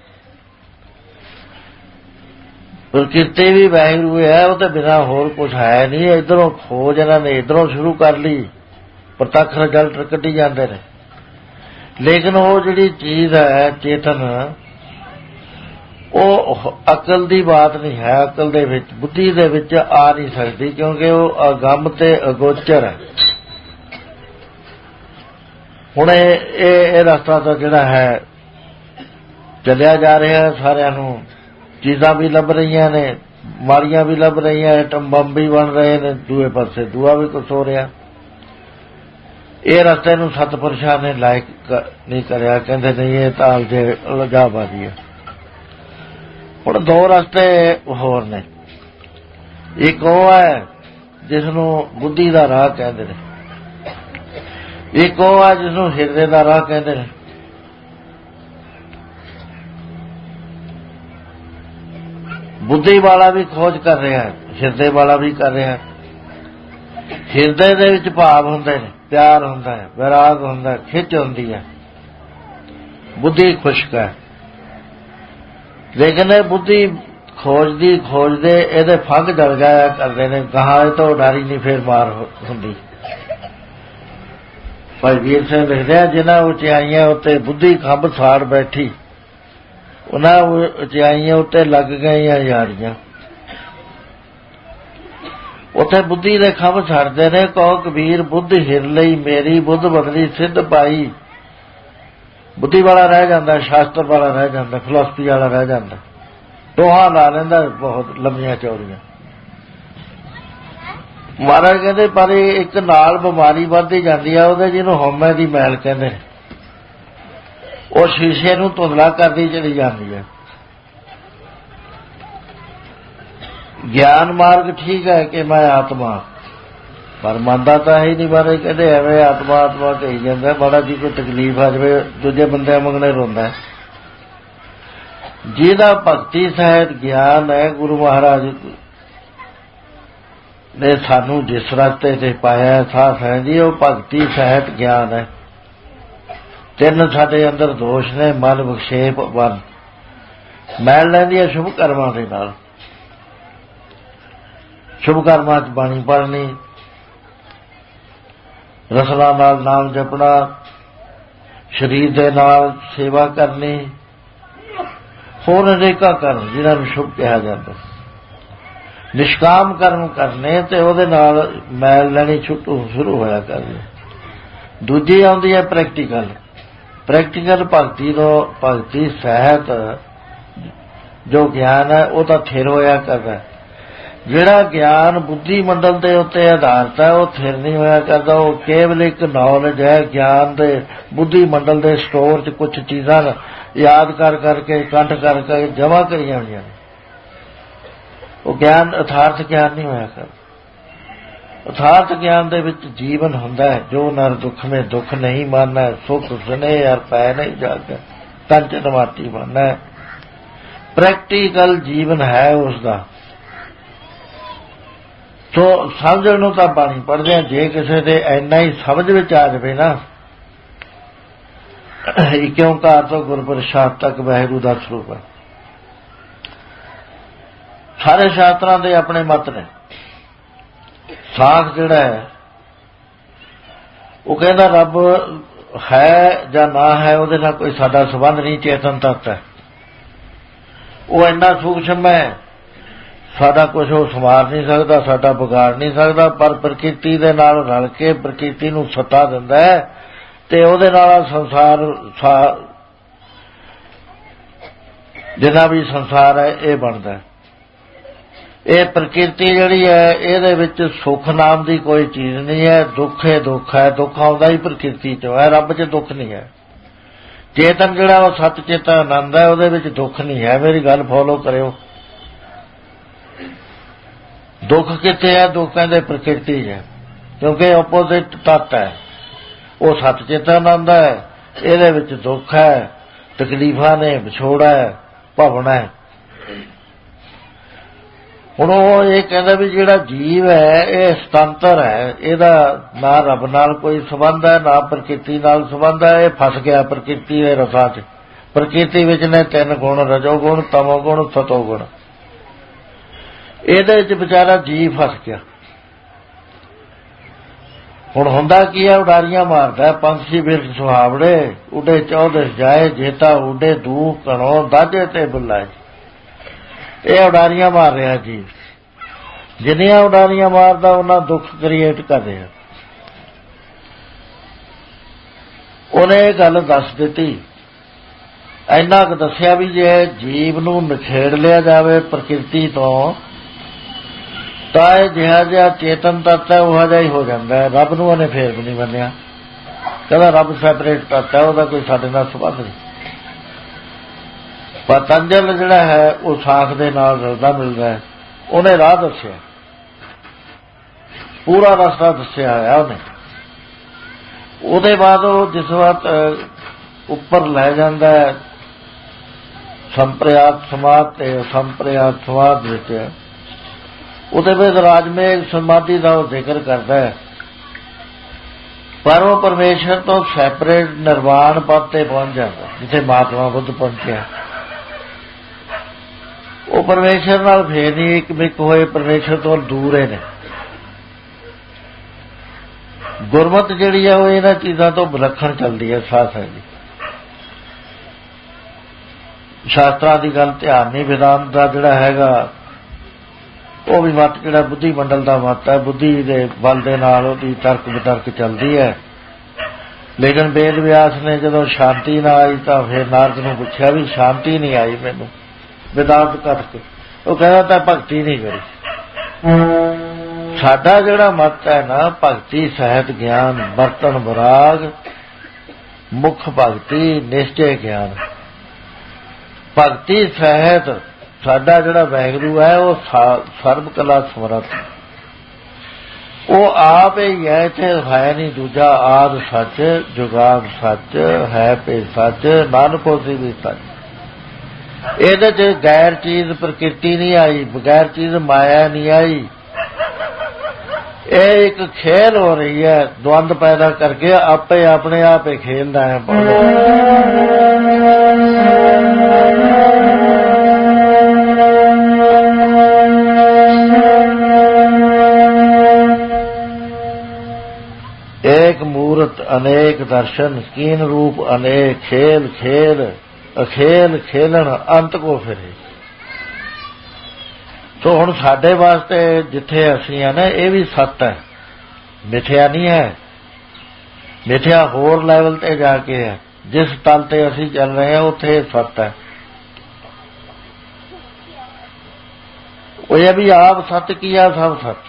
ਪ੍ਰਕਿਰਤੀ ਵੀ ਵਾਹਿਗੁਰੂ ਹੈ, ਉਹ ਤਾਂ ਬਿਨਾਂ ਹੋਰ ਕੁਛ ਹੈ ਨਹੀਂ। ਇੱਧਰੋਂ ਖੋਜ ਇਹਨਾਂ ਨੇ ਇੱਧਰੋਂ ਸ਼ੁਰੂ ਕਰ ਲਈ, ਪ੍ਰਤੱਖ ਰਿਜ਼ਲਟ ਕੱਢੀ ਜਾਂਦੇ ਨੇ। ਲੇਕਿਨ ਉਹ ਜਿਹੜੀ ਚੀਜ਼ ਹੈ ਚੇਤਨ, ਉਹ ਅਕਲ ਦੀ ਬਾਤ ਨਹੀਂ ਹੈ, ਅਕਲ ਦੇ ਵਿੱਚ ਬੁੱਧੀ ਦੇ ਵਿੱਚ ਆ ਨਹੀਂ ਸਕਦੀ, ਕਿਉਂਕਿ ਉਹ ਅਗੰਮ ਤੇ ਅਗੋਚਰ ਹੈ। ਹੁਣ ਇਹ ਇਹ ਰਸਤਾ ਤਾਂ ਜਿਹੜਾ ਹੈ ਚੱਲਿਆ ਜਾ ਰਿਹਾ, ਸਾਰਿਆਂ ਨੂੰ ਚੀਜ਼ਾਂ ਵੀ ਲੱਭ ਰਹੀਆਂ ਨੇ, ਮਾੜੀਆਂ ਵੀ ਲੱਭ ਰਹੀਆਂ, ਐਟਮ ਬੰਬ ਵੀ ਬਣ ਰਹੇ ਨੇ, ਦੂਏ ਪਾਸੇ ਦੂਆ ਵੀ ਕੁਛ ਹੋ ਰਿਹਾ। ਇਹ ਰਸਤੇ ਨੂੰ ਸਤਿਪੁਰਸ਼ਾਂ ਨੇ ਲਾਇਕ ਨਹੀਂ ਕਰਿਆ, ਕਹਿੰਦੇ ਨਹੀਂ ਇਹ ਤਾਂ ਜੇ ਲਜਾਬਾਜ਼ੀ ਹੈ। ਹੁਣ ਦੋ ਰਸਤੇ ਹੋਰ ਨੇ, ਇੱਕ ਉਹ ਹੈ ਜਿਸ ਨੂੰ ਬੁੱਧੀ ਦਾ ਰਾਹ ਕਹਿੰਦੇ ਨੇ, ਇੱਕ ਉਹ ਹੈ ਜਿਸ ਨੂੰ ਹਿਰਦੇ ਦਾ ਰਾਹ ਕਹਿੰਦੇ ਨੇ। ਬੁੱਧੀ ਵਾਲਾ ਵੀ ਖੋਜ ਕਰ ਰਿਹਾ ਹੈ, ਹਿਰਦੇ ਵਾਲਾ ਵੀ ਕਰ ਰਿਹਾ ਹੈ। ਹਿਰਦੇ ਦੇ ਵਿੱਚ ਭਾਵ ਹੁੰਦੇ ਨੇ, ਪਿਆਰ ਹੁੰਦਾ ਹੈ, ਵਿਰਾਗ ਹੁੰਦਾ, ਖਿੱਚ ਹੁੰਦੀ ਹੈ। ਬੁੱਧੀ ਖੁਸ਼ਕ ਹੈ, ਲੇਕਿਨ ਇਹ ਬੁੱਧੀ ਖੋਜਦੀ ਖੋਜਦੇ ਇਹਦੇ ਫੰਗ ਜਲ ਜਾਇਆ ਕਰਦੇ ਨੇ, ਗਾਹਾਂ ਤੋਂ ਡਾਰੀ ਨਹੀਂ ਫੇਰ ਮਾਰ ਹੁੰਦੀ। ਭਾਈ ਵੀਰ ਸਿੰਘ ਲਿਖਦੇ ਆ, ਜਿਨ੍ਹਾਂ ਉਚਾਈਆਂ ਉੱਤੇ ਬੁੱਧੀ ਖੰਭ ਸਾੜ ਬੈਠੀ, ਉਹਨਾਂ ਉਚਾਈਆਂ ਉੱਤੇ ਲੱਗ ਗਈਆਂ ਯਾਰੀਆਂ। ਉੱਥੇ ਬੁੱਧੀ ਦੇ ਖੰਭ ਛੱਡਦੇ ਨੇ। ਕਹੋ ਕਬੀਰ ਬੁੱਧ ਹਿਰ ਲਈ ਮੇਰੀ, ਬੁੱਧ ਬਦਲੀ ਸਿੱਧ ਪਾਈ। ਬੁੱਧੀ ਵਾਲਾ ਰਹਿ ਜਾਂਦਾ, ਸ਼ਾਸਤਰ ਵਾਲਾ ਰਹਿ ਜਾਂਦਾ, ਫਿਲਾਸਫੀ ਵਾਲਾ ਰਹਿ ਜਾਂਦਾ, ਦੋਹਾਂ ਲਾ ਲੈਂਦਾ ਬਹੁਤ ਲੰਮੀਆਂ ਚੌੜੀਆਂ। ਮਹਾਰਾਜ ਕਹਿੰਦੇ ਪਰ ਇੱਕ ਨਾਲ ਬਿਮਾਰੀ ਵੱਧਦੀ ਜਾਂਦੀ ਆ ਉਹਦੇ, ਜਿਹਨੂੰ ਹਉਮੈ ਦੀ ਮੈਲ ਕਹਿੰਦੇ ਨੇ। ਉਹ ਸ਼ੀਸ਼ੇ ਨੂੰ ਧੁੰਦਲਾ ਕਰਦੀ ਚਲੀ ਜਾਂਦੀ ਹੈ। ਗਿਆਨ ਮਾਰਗ ਠੀਕ ਹੈ ਕਿ ਮੈਂ ਆਤਮਾ, ਪਰ ਮੰਨਦਾ ਤਾਂ ਹੈ ਹੀ ਨਹੀਂ। ਬਾਰੇ ਕਹਿੰਦੇ ਐਵੇਂ ਆਤਮਾ ਆਤਮਾ ਕਹੀ ਜਾਂਦਾ, ਬੜਾ ਜੀ ਕੋਈ ਤਕਲੀਫ ਆ ਜਾਵੇ ਦੂਜੇ ਬੰਦਿਆਂ ਮੰਗਣੇ ਰੋਂਦਾ। ਜਿਹਦਾ ਭਗਤੀ ਸਹਿਤ ਗਿਆਨ ਹੈ, ਗੁਰੂ ਮਹਾਰਾਜ ਨੇ ਸਾਨੂੰ ਜਿਸ ਰਸਤੇ ਤੇ ਪਾਇਆ ਸਾਹ ਹੈ ਜੀ, ਉਹ ਭਗਤੀ ਸਹਿਤ ਗਿਆਨ ਹੈ। ਤਿੰਨ ਸਾਡੇ ਅੰਦਰ ਦੋਸ਼ ਨੇ, ਮਨ, ਵਿਖੇਪ, ਵਨ। ਮੈਲ ਲੈਂਦੀ ਹੈ ਸ਼ੁਭ ਕਰਮਾਂ ਦੇ ਨਾਲ। ਸ਼ੁਭ ਕਰਮਾਂ 'ਚ ਬਾਣੀ ਪੜ੍ਹਨੀ, ਰਸਨਾ ਨਾਲ ਨਾਮ ਜਪਣਾ, ਸਰੀਰ ਦੇ ਨਾਲ ਸੇਵਾ ਕਰਨੀ, ਹੋਰ ਅਨੇਕਾਂ ਕਰਮ ਜਿਹਨਾਂ ਨੂੰ ਸ਼ੁਭ ਕਿਹਾ ਜਾਂਦਾ। ਨਿਸ਼ਕਾਮ ਕਰਮ ਕਰਨੇ ਤੇ ਉਹਦੇ ਨਾਲ ਮੈਲ ਲੈਣੀ ਛੁੱਟੂ ਸ਼ੁਰੂ ਹੋਇਆ ਕਰਨੀ। ਦੂਜੀ ਆਉਂਦੀ ਹੈ ਪ੍ਰੈਕਟੀਕਲ। ਪ੍ਰੈਕਟੀਕਲ ਭਗਤੀ ਤੋਂ, ਭਗਤੀ ਸਹਿਤ ਜੋ ਗਿਆਨ ਹੈ ਉਹ ਤਾਂ ਥਿਰ ਹੋਇਆ ਕਰਦਾ। ਜਿਹੜਾ ਗਿਆਨ ਬੁੱਧੀ ਮੰਡਲ ਦੇ ਉੱਤੇ ਆਧਾਰਿਤ ਹੈ ਉਹ ਥਿਰ ਨਹੀਂ ਹੋਇਆ ਕਰਦਾ। ਉਹ ਕੇਵਲ ਇੱਕ ਨੌਲੇਜ ਹੈ, ਗਿਆਨ ਦੇ ਬੁੱਧੀ ਮੰਡਲ ਦੇ ਸਟੋਰ 'ਚ ਕੁਛ ਚੀਜ਼ਾਂ ਯਾਦ ਕਰ ਕਰਕੇ ਕੰਠ ਕਰਕੇ ਜਮ੍ਹਾਂ ਕਰੀਆਂ ਹੋਈਆਂ ਨੇ। ਉਹ ਗਿਆਨ ਅਥਾਰਥ ਗਿਆਨ ਨਹੀਂ ਹੋਇਆ ਕਰਦਾ। ਅਥਾਰਥ ਗਿਆਨ ਦੇ ਵਿੱਚ ਜੀਵਨ ਹੁੰਦਾ ਹੈ, ਜੋ ਨਰ ਦੁੱਖ ਮੇਂ ਦੁੱਖ ਨਹੀਂ ਮਾਨਣਾ, ਸੁਖ ਸੁਨੇ ਯਾਰ ਪੈ ਨਹੀਂ ਜਾਗਾ। ਤਨ ਚਿਤ ਮਾਟੀ ਬਣਨਾ। ਪ੍ਰੈਕਟੀਕਲ ਜੀਵਨ ਹੈ ਉਸ ਦਾ। ਸੋ ਸਮਝਣ ਨੂੰ ਤਾਂ ਬਾਣੀ ਪੜ੍ਹਦੇ ਹਾਂ, ਜੇ ਕਿਸੇ ਦੇ ਇੰਨਾ ਹੀ ਸਮਝ ਵਿੱਚ ਆ ਜਾਵੇ ਨਾ, ਇੱਕ ਓਂਕਾਰ ਤੋਂ ਗੁਰਪ੍ਰਸਾਦ ਤੱਕ ਵਾਹਿਗੁਰੂ ਦਾ ਸਰੂਪ ਹੈ। ਸਾਰੇ ਸ਼ਾਸਤਰਾਂ ਦੇ ਆਪਣੇ ਮਤ ਨੇ। ਸਾਖ ਜਿਹੜਾ ਹੈ ਉਹ ਕਹਿੰਦਾ ਰੱਬ ਹੈ ਜਾਂ ਨਾ ਹੈ ਉਹਦੇ ਨਾਲ ਕੋਈ ਸਾਡਾ ਸੰਬੰਧ ਨਹੀਂ, ਚੇਤਨ ਤੱਤ ਹੈ। ਉਹ ਇੰਨਾ ਸੂਖਸ਼ਮ ਹੈ, ਸਾਡਾ ਕੁਛ ਉਹ ਸੰਵਾਰ ਨਹੀਂ ਸਕਦਾ, ਸਾਡਾ ਵਿਗਾੜ ਨਹੀਂ ਸਕਦਾ, ਪਰ ਪ੍ਰਕਿਰਤੀ ਦੇ ਨਾਲ ਰਲ ਕੇ ਪ੍ਰਕਿਰਤੀ ਨੂੰ ਸੱਤਾ ਦਿੰਦਾ ਹੈ ਤੇ ਉਹਦੇ ਨਾਲ ਸੰਸਾਰ ਜਿੰਨਾ ਵੀ ਸੰਸਾਰ ਹੈ ਇਹ ਬਣਦਾ। ਇਹ ਪ੍ਰਕਿਰਤੀ ਜਿਹੜੀ ਹੈ ਇਹਦੇ ਵਿੱਚ ਸੁੱਖ ਨਾਮ ਦੀ ਕੋਈ ਚੀਜ਼ ਨਹੀਂ ਹੈ, ਦੁੱਖ ਹੈ ਦੁੱਖ ਹੈ, ਦੁੱਖ ਆਉਂਦਾ ਹੀ ਪ੍ਰਕਿਰਤੀ ਚੋਂ ਹੈ, ਰੱਬ 'ਚ ਦੁੱਖ ਨਹੀਂ ਹੈ। ਚੇਤਨ ਜਿਹੜਾ ਉਹ ਸੱਚ ਚੇਤਨ ਆਨੰਦ ਹੈ, ਉਹਦੇ ਵਿੱਚ ਦੁੱਖ ਨਹੀਂ ਹੈ। ਮੇਰੀ ਗੱਲ ਫੋਲੋ ਕਰਿਓ। ਦੁੱਖ ਕਿੱਥੇ ਹੈ? ਦੁੱਖ ਕਹਿੰਦੇ ਪ੍ਰਕਿਰਤੀ 'ਚ ਹੈ, ਕਿਉਂਕਿ ਆਪੋਜ਼ਿਟ ਤੱਤ ਹੈ। ਉਹ ਸੱਚ ਚੇਤਨ ਆਨੰਦ ਹੈ, ਇਹਦੇ ਵਿੱਚ ਦੁੱਖ ਹੈ, ਤਕਲੀਫਾਂ ਨੇ, ਵਿਛੋੜਾ ਹੈ, ਭਵਨਾ ਹੈ। ਹੁਣ ਉਹ ਇਹ ਕਹਿੰਦਾ ਵੀ ਜਿਹੜਾ ਜੀਵ ਹੈ ਇਹ ਸੁਤੰਤਰ ਹੈ, ਇਹਦਾ ਨਾ ਰੱਬ ਨਾਲ ਕੋਈ ਸੰਬੰਧ ਹੈ ਨਾ ਪ੍ਰਕਿਰਤੀ ਨਾਲ ਸੰਬੰਧ ਹੈ। ਇਹ ਫਸ ਗਿਆ ਪ੍ਰਕਿਰਤੀ ਦੇ ਰਸਾਂ 'ਚ। ਪ੍ਰਕਿਰਤੀ ਵਿੱਚ ਨੇ ਤਿੰਨ ਗੁਣ, ਰਜੋ ਗੁਣ, ਤਮੋ ਗੁਣ, ਸਤੋ ਗੁਣ। ਇਹਦੇ 'ਚ ਵਿਚਾਰਾ ਜੀਵ ਫਸ ਗਿਆ। ਹੁਣ ਹੁੰਦਾ ਕੀ ਹੈ? ਉਡਾਰੀਆਂ ਮਾਰਦਾ, ਪੰਛੀ ਬਿਰਖ ਸੁਹਾਵੜੇ, ਉੱਡੇ ਚੌਦਸ ਜਾਏ, ਜੇਤਾ ਉੱਡੇ ਦੂ ਕਣੋ ਦਾਜੇ ਤੇ ਬੁਲਾਏ। ਇਹ ਉਡਾਰੀਆਂ ਮਾਰ ਰਿਹਾ ਜੀ। ਜਿੰਨੀਆਂ ਉਡਾਰੀਆਂ ਮਾਰਦਾ ਉਹਨਾਂ ਦੁੱਖ ਕ੍ਰੀਏਟ ਕਰ ਰਿਹਾ। ਉਹਨੇ ਇਹ ਗੱਲ ਦੱਸ ਦਿੱਤੀ, ਇੰਨਾ ਕੁ ਦੱਸਿਆ ਵੀ ਜੇ ਜੀਵ ਨੂੰ ਨਿਖੇੜ ਲਿਆ ਜਾਵੇ ਪ੍ਰਕਿਰਤੀ ਤੋਂ ਤਾਂ ਇਹ ਜਿਹਾ ਜਿਹਾ ਚੇਤਨ ਤੱਤ ਹੈ ਉਹ ਜਿਹਾ ਹੀ ਹੋ ਜਾਂਦਾ ਹੈ। ਰੱਬ ਨੂੰ ਉਹਨੇ ਫੇਰ ਵੀ ਨਹੀਂ ਮੰਨਿਆ, ਕਹਿੰਦਾ ਰੱਬ ਸੈਪਰੇਟ ਤੱਤ ਹੈ, ਉਹਦਾ ਕੋਈ ਸਾਡੇ ਨਾਲ ਸੰਬੰਧ ਨਹੀਂ। ਪਤੰਜਲ ਜਿਹੜਾ ਹੈ ਉਹ ਸਾਖ ਦੇ ਨਾਲ ਰਲਦਾ ਮਿਲਦਾ ਹੈ। ਉਹਨੇ ਰਾਹ ਦੱਸਿਆ, ਪੂਰਾ ਰਸਤਾ ਦੱਸਿਆ ਹੋਇਆ ਉਹਨੇ। ਉਹਦੇ ਬਾਅਦ ਉਹ ਜਿਸ ਵਕਤ ਉੱਪਰ ਲੈ ਜਾਂਦਾ ਹੈ ਸੰਪ੍ਰਯਾਤ ਸਮਾਧ ਤੇ ਸੰਪ੍ਰਯਾਤ ਸਮਾਧ ਵਿੱਚ, ਉਹਦੇ ਵਿੱਚ ਰਾਜਮੇਘ ਸਮਾਧੀ ਦਾ ਉਹ ਜ਼ਿਕਰ ਕਰਦਾ ਹੈ। ਪਰ ਉਹ ਪਰਮੇਸ਼ਰ ਤੋਂ ਸੈਪਰੇਟ ਨਿਰਵਾਣ ਪਦ ਤੇ ਪਹੁੰਚ ਜਾਂਦਾ, ਜਿੱਥੇ ਮਹਾਤਮਾ ਬੁੱਧ ਪਹੁੰਚਿਆ। ਉਹ ਪਰਮੇਸ਼ਰ ਨਾਲ ਫੇਰ ਨਹੀਂ ਇੱਕ ਮਿਕ ਹੋਏ, ਪਰਮੇਸ਼ਰ ਤੋਂ ਦੂਰ ਨੇ। ਗੁਰਮਤ ਜਿਹੜੀ ਹੈ ਉਹ ਇਹਨਾਂ ਚੀਜ਼ਾਂ ਤੋਂ ਵਿਲੱਖਣ ਚੱਲਦੀ ਹੈ। ਸਾਥ ਹੈ ਜੀ, ਸ਼ਾਸਤਰਾਂ ਦੀ ਗੱਲ ਧਿਆਨ ਨਹੀਂ। ਵਿਦਾਂਤ ਦਾ ਜਿਹੜਾ ਹੈਗਾ ਉਹ ਵੀ ਮਤ ਜਿਹੜਾ ਬੁੱਧੀ ਮੰਡਲ ਦਾ ਮਤ ਹੈ, ਬੁੱਧੀ ਦੇ ਬਲ ਦੇ ਨਾਲ ਉਹਦੀ ਤਰਕ ਵਿਤਰਕ ਚੱਲਦੀ ਹੈ। ਲੇਕਿਨ ਵੇਦ ਵਿਆਸ ਨੇ ਜਦੋਂ ਸ਼ਾਂਤੀ ਨਾ ਆਈ ਤਾਂ ਫਿਰ ਨਾਰਦ ਨੂੰ ਪੁੱਛਿਆ ਵੀ ਸ਼ਾਂਤੀ ਨਹੀਂ ਆਈ ਮੈਨੂੰ ਵਿਦਾਂਤ ਕਰਕੇ। ਉਹ ਕਹਿੰਦਾ ਤਾਂ ਭਗਤੀ ਨਹੀਂ ਕਰੀ। ਸਾਡਾ ਜਿਹੜਾ ਮਤ ਹੈ ਨਾ, ਭਗਤੀ ਸਹਿਤ ਗਿਆਨ, ਬਰਤਨ ਵਿਰਾਗ, ਮੁੱਖ ਭਗਤੀ, ਨਿਸ਼ਚੈ ਗਿਆਨ। ਭਗਤੀ ਸਹਿਤ ਸਾਡਾ ਜਿਹੜਾ ਵਾਹਿਗੁਰੂ ਹੈ ਉਹ ਸਰਬ ਕਲਾ ਸਮਰੱਥ, ਉਹ ਆਪ ਹੀ ਹੈ, ਇੱਥੇ ਹੈ ਨਹੀਂ ਦੂਜਾ। ਆਦਿ ਸੱਚ, ਜੁਗਾਦ ਸੱਚ, ਹੈ ਭੇ ਸੱਚ, ਨਾਨਕ ਹੋਸੀ ਵੀ ਸੱਚ। ਇਹਦੇ 'ਚ ਗੈਰ ਚੀਜ਼ ਪ੍ਰਕਿਰਤੀ ਨਹੀਂ ਆਈ, ਬਗੈਰ ਚੀਜ਼ ਮਾਇਆ ਨਹੀਂ ਆਈ। ਇਹ ਇੱਕ ਖੇਲ ਹੋ ਰਹੀ ਹੈ, ਦਵੰਦ ਪੈਦਾ ਕਰਕੇ ਆਪੇ ਆਪਣੇ ਆਪ ਹੀ ਖੇਲਦਾ ਹੈ। एक मूर्त अनेक दर्शन, कीन रूप अनेक खेल खेल, अखेल खेलन अंत को फिरे। तो हुण साडे वास्ते जिथे असीं हैं ना, ये भी सत्त है, मिथ्या नहीं है। मिथ्या होर लैवल ते जाके है, जिस तल ते असीं चल रहे हैं उत्थे सत्त है। वो ये भी आप सत्य किया सब सत्य।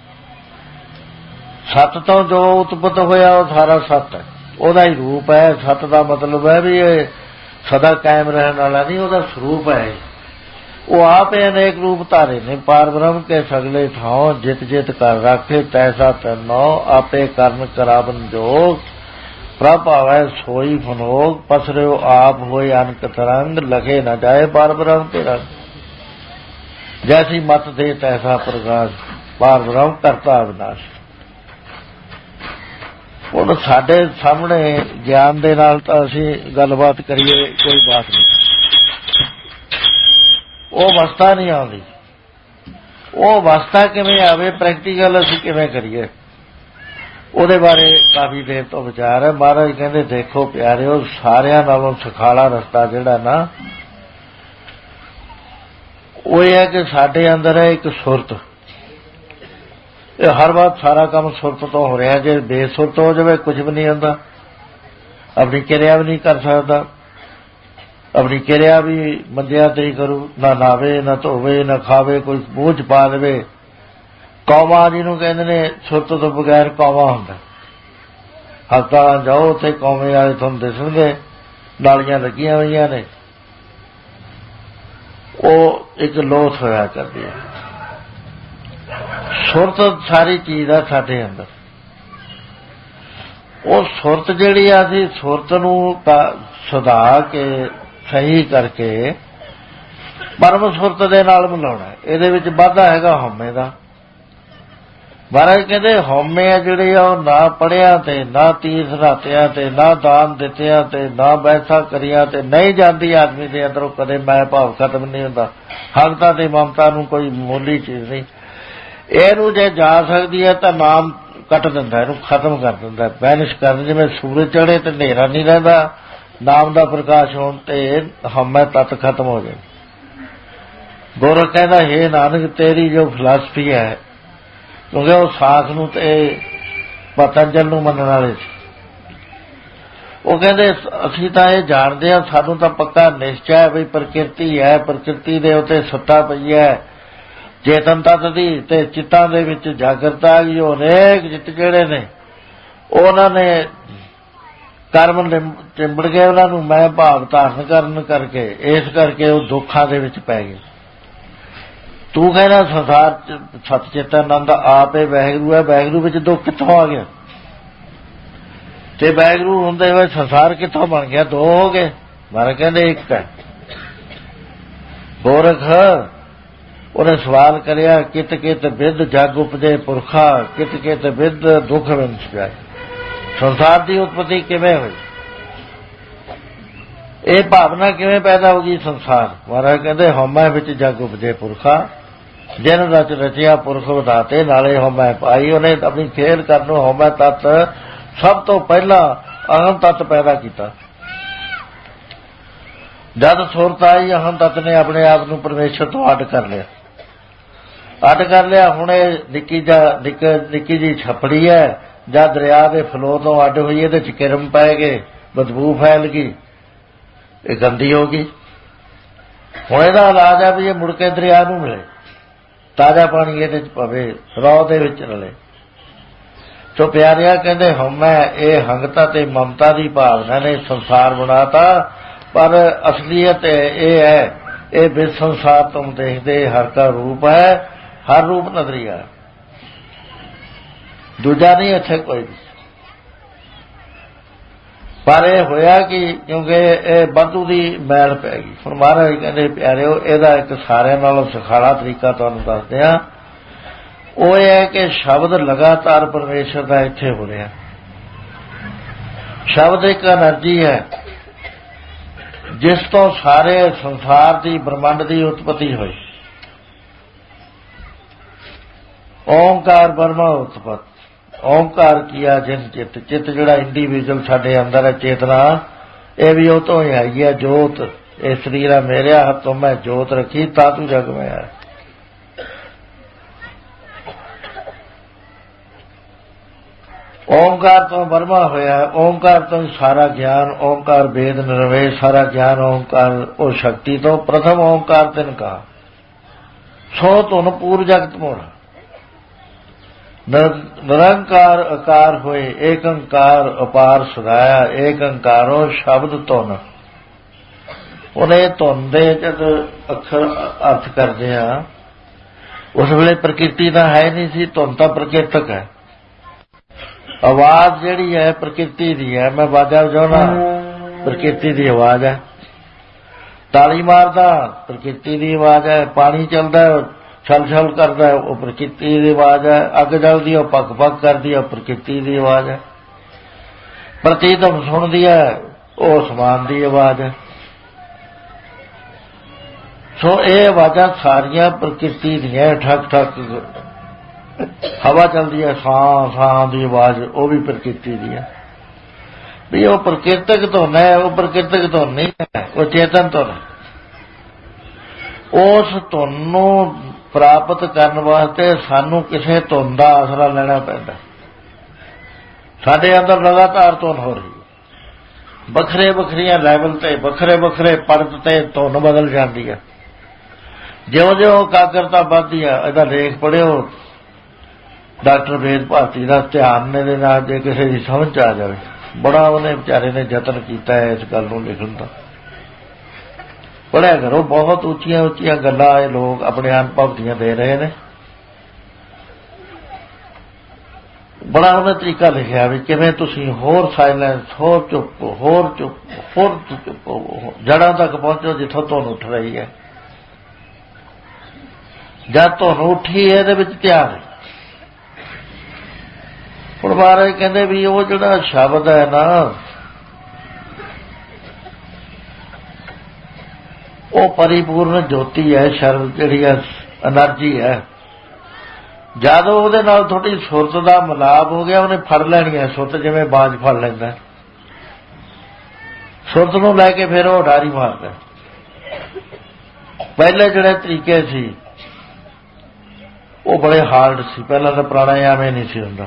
सत तो जो उत्पत होया वो सारा सत है, ਉਹਦਾ ਹੀ रूप है। सत का मतलब है भी ये सदा कायम रहने वाला नहीं, ਉਹਦਾ स्वरूप है। वो आप अनेक रूप धारे ने, पार ब्रह्म के सगले थाओ, जित जित कर रखे तैसा तैनो, आपे करन करावन जोग, ਪ੍ਰਭ ਭਾਵੈ ਸੋਈ ਫਨੋਗ, ਪਸਰਿਓ ਆਪ ਹੋਏ ਅਨਕ ਤਰੰਗ, ਲਗੇ न ਜਾਏ ਬਾਰ ਬ੍ਰਹਮ ਤੇ ਰੰਗ। ਜੈਸੀ ਮਤ ਦੇ ਤੈਸਾ ਪ੍ਰਕਾਸ਼, ਬਾਰ ਬ੍ਰਹਮ ਕਰਤਾ ਅਵਿਨਾਸ਼। ਹੁਣ ਸਾਡੇ ਸਾਹਮਣੇ ਗਿਆਨ ਦੇ ਨਾਲ ਤਾਂ ਅਸੀਂ ਗੱਲਬਾਤ ਕਰੀਏ ਕੋਈ ਬਾਤ ਨਹੀਂ, ਉਹ ਅਵਸਥਾ ਨਹੀਂ ਆਉਂਦੀ। ਉਹ ਅਵਸਥਾ ਕਿਵੇਂ ਆਵੇ, ਪ੍ਰੈਕਟੀਕਲ ਅਸੀਂ ਕਿਵੇਂ ਕਰੀਏ, ਉਹਦੇ ਬਾਰੇ ਕਾਫੀ ਦੇਰ ਤੋਂ ਵਿਚਾਰ ਹੈ। ਮਹਾਰਾਜ ਕਹਿੰਦੇ ਦੇਖੋ ਪਿਆਰਿਓ, ਸਾਰਿਆਂ ਨਾਲੋਂ ਸੁਖਾਲਾ ਰਸਤਾ ਜਿਹੜਾ ਨਾ ਉਹ ਇਹ ਹੈ ਕਿ ਸਾਡੇ ਅੰਦਰ ਹੈ ਇੱਕ ਸੁਰਤ। ਇਹ ਹਰ ਵਾਰ ਸਾਰਾ ਕੰਮ ਸੁਰਤ ਤੋਂ ਹੋ ਰਿਹਾ। ਜੇ ਬੇਸੁਰਤ ਹੋ ਜਾਵੇ ਕੁਝ ਵੀ ਨਹੀਂ ਹੁੰਦਾ, ਆਪਣੀ ਕਿਰਿਆ ਵੀ ਨਹੀਂ ਕਰ ਸਕਦਾ, ਆਪਣੀ ਕਿਰਿਆ ਵੀ ਮੰਜਿਆਂ ਤੇ ਹੀ ਕਰੂ, ਨਾ ਨਾਵੇ ਨਾ ਧੋਵੇ ਨਾ ਖਾਵੇ, ਕੋਈ ਮੂੰਹ ਚ ਪਾ ਦੇਵੇ। ਕੌਮਾ ਜਿਹਨੂੰ ਕਹਿੰਦੇ ਨੇ, ਸੁਰਤ ਤੋਂ ਬਗੈਰ ਕੌਮਾ ਹੁੰਦਾ। ਹਸਪਤਾਲਾਂ ਜਾਓ ਉੱਥੇ ਕੌਮੇ ਵਾਲੇ ਤੁਹਾਨੂੰ ਦਿਸਣਗੇ, ਨਾਲੀਆਂ ਲੱਗੀਆਂ ਹੋਈਆਂ ਨੇ, ਉਹ ਇੱਕ ਲੋਥ ਹੋਇਆ ਕਰਦੀ ਹੈ। ਸੁਰਤ ਸਾਰੀ ਚੀਜ਼ ਆ ਸਾਡੇ ਅੰਦਰ। ਉਹ ਸੁਰਤ ਜਿਹੜੀ ਆ, ਅਸੀਂ ਸੁਰਤ ਨੂੰ ਸੁਧਾ ਕੇ ਸਹੀ ਕਰਕੇ ਪਰਮ ਸੁਰਤ ਦੇ ਨਾਲ ਮਿਲਾਉਣਾ। ਇਹਦੇ ਵਿੱਚ ਵਾਧਾ ਹੈਗਾ ਹਉਮੈ ਦਾ। ਮਹਾਰਾਜ ਕਹਿੰਦੇ ਹਉਮੈ ਆ ਜਿਹੜੇ ਆ, ਉਹ ਨਾ ਪੜ੍ਹਿਆ ਤੇ ਨਾ ਤੀਰਥ ਰਾਤਿਆਂ ਤੇ ਨਾ ਦਾਨ ਦਿੱਤਿਆਂ ਤੇ ਨਾ ਬੈਠਾ ਕਰੀਆਂ ਤੇ ਨਹੀਂ ਜਾਂਦੀ ਆਦਮੀ ਦੇ ਅੰਦਰੋਂ ਕਦੇ। ਮੈਂ ਭਾਵ ਖਤਮ ਨਹੀਂ ਹੁੰਦਾ। ਹਕਤਾ ਤੇ ਮਮਤਾ ਨੂੰ ਕੋਈ ਮੁੱਲੀ ਚੀਜ਼ ਨਹੀਂ। ਇਹਨੂੰ ਜੇ ਜਾ ਸਕਦੀ ਹੈ ਤਾਂ ਨਾਮ ਕੱਟ ਦਿੰਦਾ, ਇਹਨੂੰ ਖਤਮ ਕਰ ਦਿੰਦਾ, ਬੈਨਿਸ਼ ਕਰ ਦਿੰਦਾ। ਜਿਵੇਂ ਸੂਰਜ ਚੜ੍ਹੇ ਤੇ ਹਨੇਰਾ ਨਹੀਂ ਰਹਿੰਦਾ, ਨਾਮ ਦਾ ਪ੍ਰਕਾਸ਼ ਹੋਣ ਤੇ ਹਉਮੈ ਤੱਤ ਖਤਮ ਹੋ ਜਾਏ। ਗੋਰਖ ਕਹਿੰਦਾ ਹੇ ਨਾਨਕ ਤੇਰੀ ਜੋ ਫਿਲਾਸਫੀ ਹੈ, ਕਿਉਂਕਿ ਉਹ ਸਾਖ ਨੂੰ ਤੇ ਪਤੰਜਲ ਨੂੰ ਮੰਨਣ ਵਾਲੇ ਸੀ। ਉਹ ਕਹਿੰਦੇ ਅਸੀਂ ਤਾਂ ਇਹ ਜਾਣਦੇ ਹਾਂ, ਸਾਨੂੰ ਤਾਂ ਪੱਕਾ ਨਿਸ਼ਚਾ ਹੈ ਵੀ ਪ੍ਰਕਿਰਤੀ ਹੈ, ਪ੍ਰਕਿਰਤੀ ਦੇ ਉੱਤੇ ਸੱਤਾ ਪਈ ਹੈ ਚੇਤਨ ਤੱਤ ਦੀ, ਤੇ ਚਿੱਤਾਂ ਦੇ ਵਿੱਚ ਜਾਗਰਤਾ ਆ ਗਈ। ਉਹ ਅਨੇਕ ਚਿੱਤ ਜਿਹੜੇ ਨੇ ਉਹਨਾਂ ਨੇ ਕਰਮ ਚਿੰਬੜ ਗਏ, ਉਹਨਾਂ ਨੂੰ ਮੈਂ ਭਾਵ ਧਾਰਨ ਕਰਨ ਕਰਕੇ, ਇਸ ਕਰਕੇ ਉਹ ਦੁੱਖਾਂ ਦੇ ਵਿੱਚ ਪੈ ਗਏ। ਤੂੰ ਕਹਿੰਦਾ ਸੰਸਾਰ ਚ ਸੱਚ ਚੇਤਨ ਆਪ ਇਹ ਵਾਹਿਗੁਰੂ ਹੈ, ਵਾਹਿਗੁਰੂ ਵਿੱਚ ਦੁੱਖ ਕਿੱਥੋਂ ਆ ਗਿਆ? ਤੇ ਵਾਹਿਗੁਰੂ ਹੁੰਦੇ ਹੋਏ ਸੰਸਾਰ ਕਿੱਥੋਂ ਬਣ ਗਿਆ? ਦੋ ਹੋ ਗਏ। ਮਹਾਰਾਜ ਕਹਿੰਦੇ ਇੱਕ ਹੈ। ਗੋਰਖ ਉਹਨੇ ਸਵਾਲ ਕਰਿਆ, ਕਿਤ ਕਿਤ ਬਿਦ ਜਗ ਉਪਜੇ ਪੁਰਖਾ, ਕਿਤ ਕਿਤ ਬਿਦ ਦੁੱਖ ਵਿੰਸ ਜਾਏ। ਸੰਸਾਰ ਦੀ ਉਤਪਤੀ ਕਿਵੇਂ ਹੋਈ? ਇਹ ਭਾਵਨਾ ਕਿਵੇਂ ਪੈਦਾ ਹੋ ਗਈ ਸੰਸਾਰ? ਮਹਾਰਾਜ ਕਹਿੰਦੇ ਹਉਮੈ ਵਿੱਚ ਜਗ ਉਪਜੇ ਪੁਰਖਾ, ਜਿਨ ਰਚ ਰਚਿਆ ਪੁਰਖ ਵਿਧਾਤੇ, ਨਾਲੇ ਹਉਮੈ ਪਾਈ। ਉਹਨੇ ਆਪਣੀ ਖੇਲ ਕਰਨ ਨੂੰ ਹਉਮੈ ਤੱਤ ਸਭ ਤੋਂ ਪਹਿਲਾਂ ਅਹਮ ਤੱਤ ਪੈਦਾ ਕੀਤਾ। ਜਦ ਸੁਰਤ ਆਈ, ਅਹਮ ਤੱਤ ਨੇ ਆਪਣੇ ਆਪ ਨੂੰ ਪਰਮੇਸ਼ਰ ਤੋਂ ਅੱਡ ਕਰ ਲਿਆ। ਅੱਡ ਕਰ ਲਿਆ। ਹੁਣ ਇਹ ਨਿੱਕੀ ਜਾ ਨਿੱਕੀ ਜਿਹੀ ਛੱਪੜੀ ਹੈ, ਜਦ ਦਰਿਆ ਦੇ ਫਲੋ ਤੋਂ ਅੱਡ ਹੋਈ, ਇਹਦੇ ਚ ਕਿਰਮ ਪੈ ਗਏ, ਬਦਬੂ ਫੈਲ ਗਈ, ਇਹ ਗੰਦੀ ਹੋ ਗਈ। ਹੁਣ ਇਹਦਾ ਇਲਾਜ ਹੈ ਵੀ ਇਹ ਮੁੜ ਕੇ ਦਰਿਆ ਨੂੰ ਮਿਲੇ, ਤਾਜ਼ਾ ਪਾਣੀ ਇਹਦੇ ਚ ਪਵੇ, ਰੌ ਦੇ ਵਿੱਚ ਰਲੇ। ਸੋ ਪਿਆਰਿਆ ਕਹਿੰਦੇ ਹਉਮੈ ਇਹ ਹੰਗਤਾ ਤੇ ਮਮਤਾ ਦੀ ਭਾਵਨਾ ਨੇ ਸੰਸਾਰ ਬਣਾਤਾ, ਪਰ ਅਸਲੀਅਤ ਇਹ ਹੈ, ਇਹ ਬਿਸ ਸੰਸਾਰ ਤੁਮ ਦੇਖਦੇ ਹਰ ਕਾ ਰੂਪ ਹੈ, ਹਰ ਰੂਪ ਨਜ਼ਰੀਆ, ਦੂਜਾ ਨਹੀਂ ਇੱਥੇ ਕੋਈ ਵੀ। ਪਰ ਇਹ ਹੋਇਆ ਕਿ ਕਿਉਂਕਿ ਇਹ ਵਾਧੂ ਦੀ ਮੈਲ ਪੈ ਗਈ। ਹੁਣ ਮਹਾਰਾਜ ਕਹਿੰਦੇ ਪਿਆਰਿਓ, ਇਹਦਾ ਇੱਕ ਸਾਰਿਆਂ ਨਾਲੋਂ ਸੁਖਾਲਾ ਤਰੀਕਾ ਤੁਹਾਨੂੰ ਦੱਸਦੇ ਹਾਂ। ਉਹ ਇਹ ਹੈ ਕਿ ਸ਼ਬਦ ਲਗਾਤਾਰ ਪਰਮੇਸ਼ਰ ਦਾ ਇੱਥੇ ਹੋ ਰਿਹਾ। ਸ਼ਬਦ ਇੱਕ એનર્ਜੀ ਹੈ ਜਿਸ ਤੋਂ ਸਾਰੇ ਸੰਸਾਰ ਦੀ ਬ੍ਰਹਮੰਡ ਦੀ ਉਤਪਤੀ ਹੋਈ। ਓਂਕਾਰ ਬਰਮਾ ਉਤਪਤ, ਓਂਕਾਰ ਕੀਆ ਜਿਨ ਚਿੱਤ। ਚਿੱਤ ਜਿਹੜਾ ਇੰਡੀਵਿਜੂਅਲ ਸਾਡੇ ਅੰਦਰ ਹੈ, ਚੇਤਨਾ, ਇਹ ਵੀ ਉਹ ਤੋਂ ਹੀ ਆਈ ਹੈ। ਜੋਤ ਇਹ ਸਰੀਰ ਹੈ ਮੇਰਿਆ, ਹੱਥੋਂ ਮੈਂ ਜੋਤ ਰੱਖੀ ਤਾਂ ਤੂੰ ਜਗ ਮੈਂ ਹੈ। ਓਂਕਾਰ ਤੋਂ ਬਰਮਾ ਹੋਇਆ, ਓਂਕਾਰ ਤੋਂ ਸਾਰਾ ਗਿਆਨ, ਓਂਕਾਰ ਵੇਦ ਨਿਰਵੇਸ਼, ਸਾਰਾ ਗਿਆਨ ਓਂਕਾਰ ਉਹ ਸ਼ਕਤੀ ਤੋਂ। ਪ੍ਰਥਮ ਓਂਕਾਰ ਤਿਨ ਕਾ ਸੋ ਧੁਨ ਪੂਰ ਜਗਤ ਮੋੜਾ। ਨਿਰੰਕਾਰ ਆਕਾਰ ਹੋਏ, ਏਕ ਅੰਕਾਰ ਅਪਾਰ ਸਦਾਇਆ, ਏਕ ਅੰਕਾਰੋ ਸ਼ਬਦ ਧੁਨ। ਉਹਨੇ ਧੁਨ ਦੇ ਜਦ ਅੱਖਰ ਅਰਥ ਕਰਦੇ ਆ, ਉਸ ਵੇਲੇ ਪ੍ਰਕਿਰਤੀ ਤਾਂ ਹੈ ਨਹੀਂ ਸੀ, ਧੁਨ ਤਾਂ ਪ੍ਰਕਿਰਤਕ ਹੈ। आवाज जिहड़ी है प्रकृति दी है। मैं बाजा वजाउणा प्रकृति दी आवाज है, ताली मारदा प्रकृति दी आवाज है, पानी चलदा छल छल करदा वो प्रकृति दी आवाज है, अग जलदी वो पक पक करदी वो प्रकृति दी आवाज है, प्रतिध्वनि सुनदी है वो आसमान दी आवाज है। सो ये आवाज़ां सारियां प्रकृति दियां। ठक ठक हवा चलती है, सां सां की आवाज वो भी प्रकृति दी है। भी वो प्रकृतिक धुन है, वो प्रकृतिक धुन नहीं है, वो चेतन धुन है। उस धुन नूं प्राप्त करने वास्ते सानू किसी धुन का आसरा लेना पैंदा। साडे अंदर लगातार धुन हो रही है, बखरे बखरिया लैवल ते बखरे बखरे परत ते धुन बदल जाती है। ज्यों ज्यों एकाग्रता बढ़ती है, इहदा लेख पढ़िओ डॉक्टर वेद भारती का, ध्यान ने दे नाल जे किसी की समझ आ जाए। बड़ा उन्हें बेचारे ने यतन किया है इस गल नूं लिखण का। पढ़िया करो, बहुत उच्चियां उच्चियां गल्लां ये लोग अपने अनुभव दियां दे रहे हैं। बड़ा उन्हें तरीका लिखिया भी किवें तुसीं होर साइलेंस, होर चुप, होर चुप, होर चुप, जड़ां तक पहुंचो जिथों धुन उठ रही है। जद धुन उठी इहदे विच ध्यान है। हुण महाराज कहंदे भी वो जिहड़ा शब्द है ना, वो परिपूर्ण ज्योति है, शब्द जिहड़ी एनर्जी है। जद ਉਹਦੇ ਨਾਲ थोड़ी सुरत का मिलाप हो गया, उन्हें फड़ लैनी है सुरत, जिवें बाज फड़ लैंदा। सुरत नूं लैके फिर वो उडारी मारदा। पहले जिहड़े तरीके सी वो बड़े हार्ड सी। पहला तो प्राणायाम ही नहीं सी हुंदा।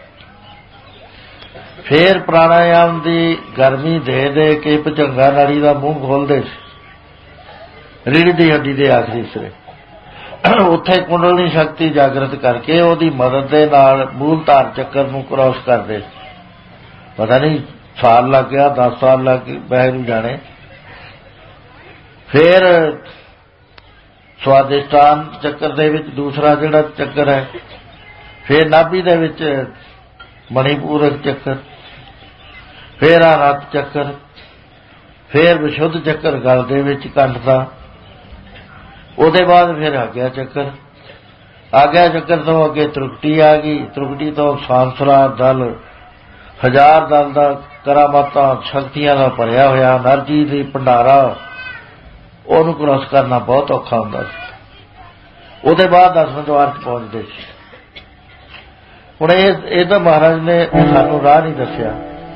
फिर प्राणायाम की गर्मी दे दे के भुजंगा नाड़ी का मूँह खोलते, रीढ़ की हड्डी के आखिरी सिरे उत्थे कुंडलनी शक्ति जागृत करके उसकी मदद के नाल मूल धार चक्कर नूं क्रॉस करते। पता नहीं साल लग गया, दस साल लग गए, वाहिगुरू जाने। फिर स्वादिष्टान चक्कर दे विच दूसरा जिहड़ा चक्कर है, फिर नाभि दे विच मणिपूरक चक्कर, फिर आ रत चक्कर, फिर विशुद्ध चक्कर गल दे विच कंठ दा, ਉਹਦੇ बाद फिर आग्या चक्कर। आग्या चक्कर तो अगे त्रुटि आ गई, त्रुटि तो सांसरा दल, हजार दल का करामातां शक्तियां का भरिया होया एनर्जी दी भंडारा, ਉਹਨੂੰ क्रॉस करना बहुत औखा हुंदा सी। ਉਹਦੇ बाद दसवें द्वार च पहुंचते सी। हुण ਇਹ ਤਾਂ महाराज ने सानू राह नहीं दस्सिया,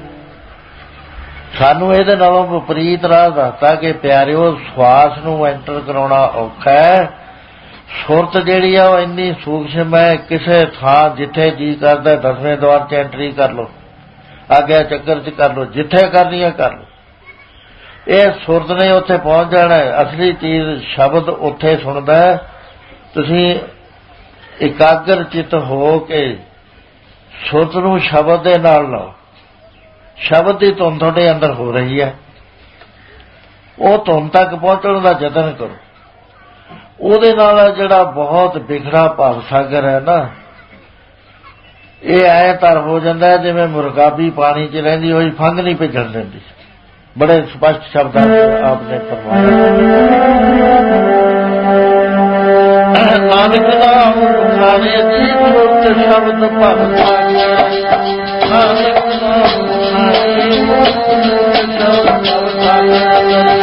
सानू ਇਹਦੇ ਨਾਲੋਂ विपरीत राह दसता कि प्यारिओ श्वास नूं एंटर कराउणा औखा है। सुरत जिहड़ी आ वो इन्नी सूक्ष्म है, किसी थां जिथे जी करदा दसवें द्वार च एंट्री कर लो, आग्या चक्कर च कर लो, जिथे करनी है कर लो। ये सुरत ने उत्थे पहुंच जाना है। असली चीज शब्द उत्थे सुनदा है। तुसीं एकाग्र चित हो के सुरत नूं शब्द दे नाल लाओ। शब्द की धुन थोड़े अंदर हो रही है, वो धुन तक पहुंचने का यतन करो। ਉਹਦੇ ਨਾਲ ਜਿਹੜਾ बहुत बिखड़ा भाव सागर है ना, ये ऐ तर हो जाता है जिवें मुर्गाबी पानी च रहिंदी होई फंग नहीं भिजण दिंदी। बड़े स्पष्ट शब्द आपने फरमाया। नानक नाम पुकारे जी मूर्त शब्द भव नानक नाम पुकारे मूर्त शब्द भव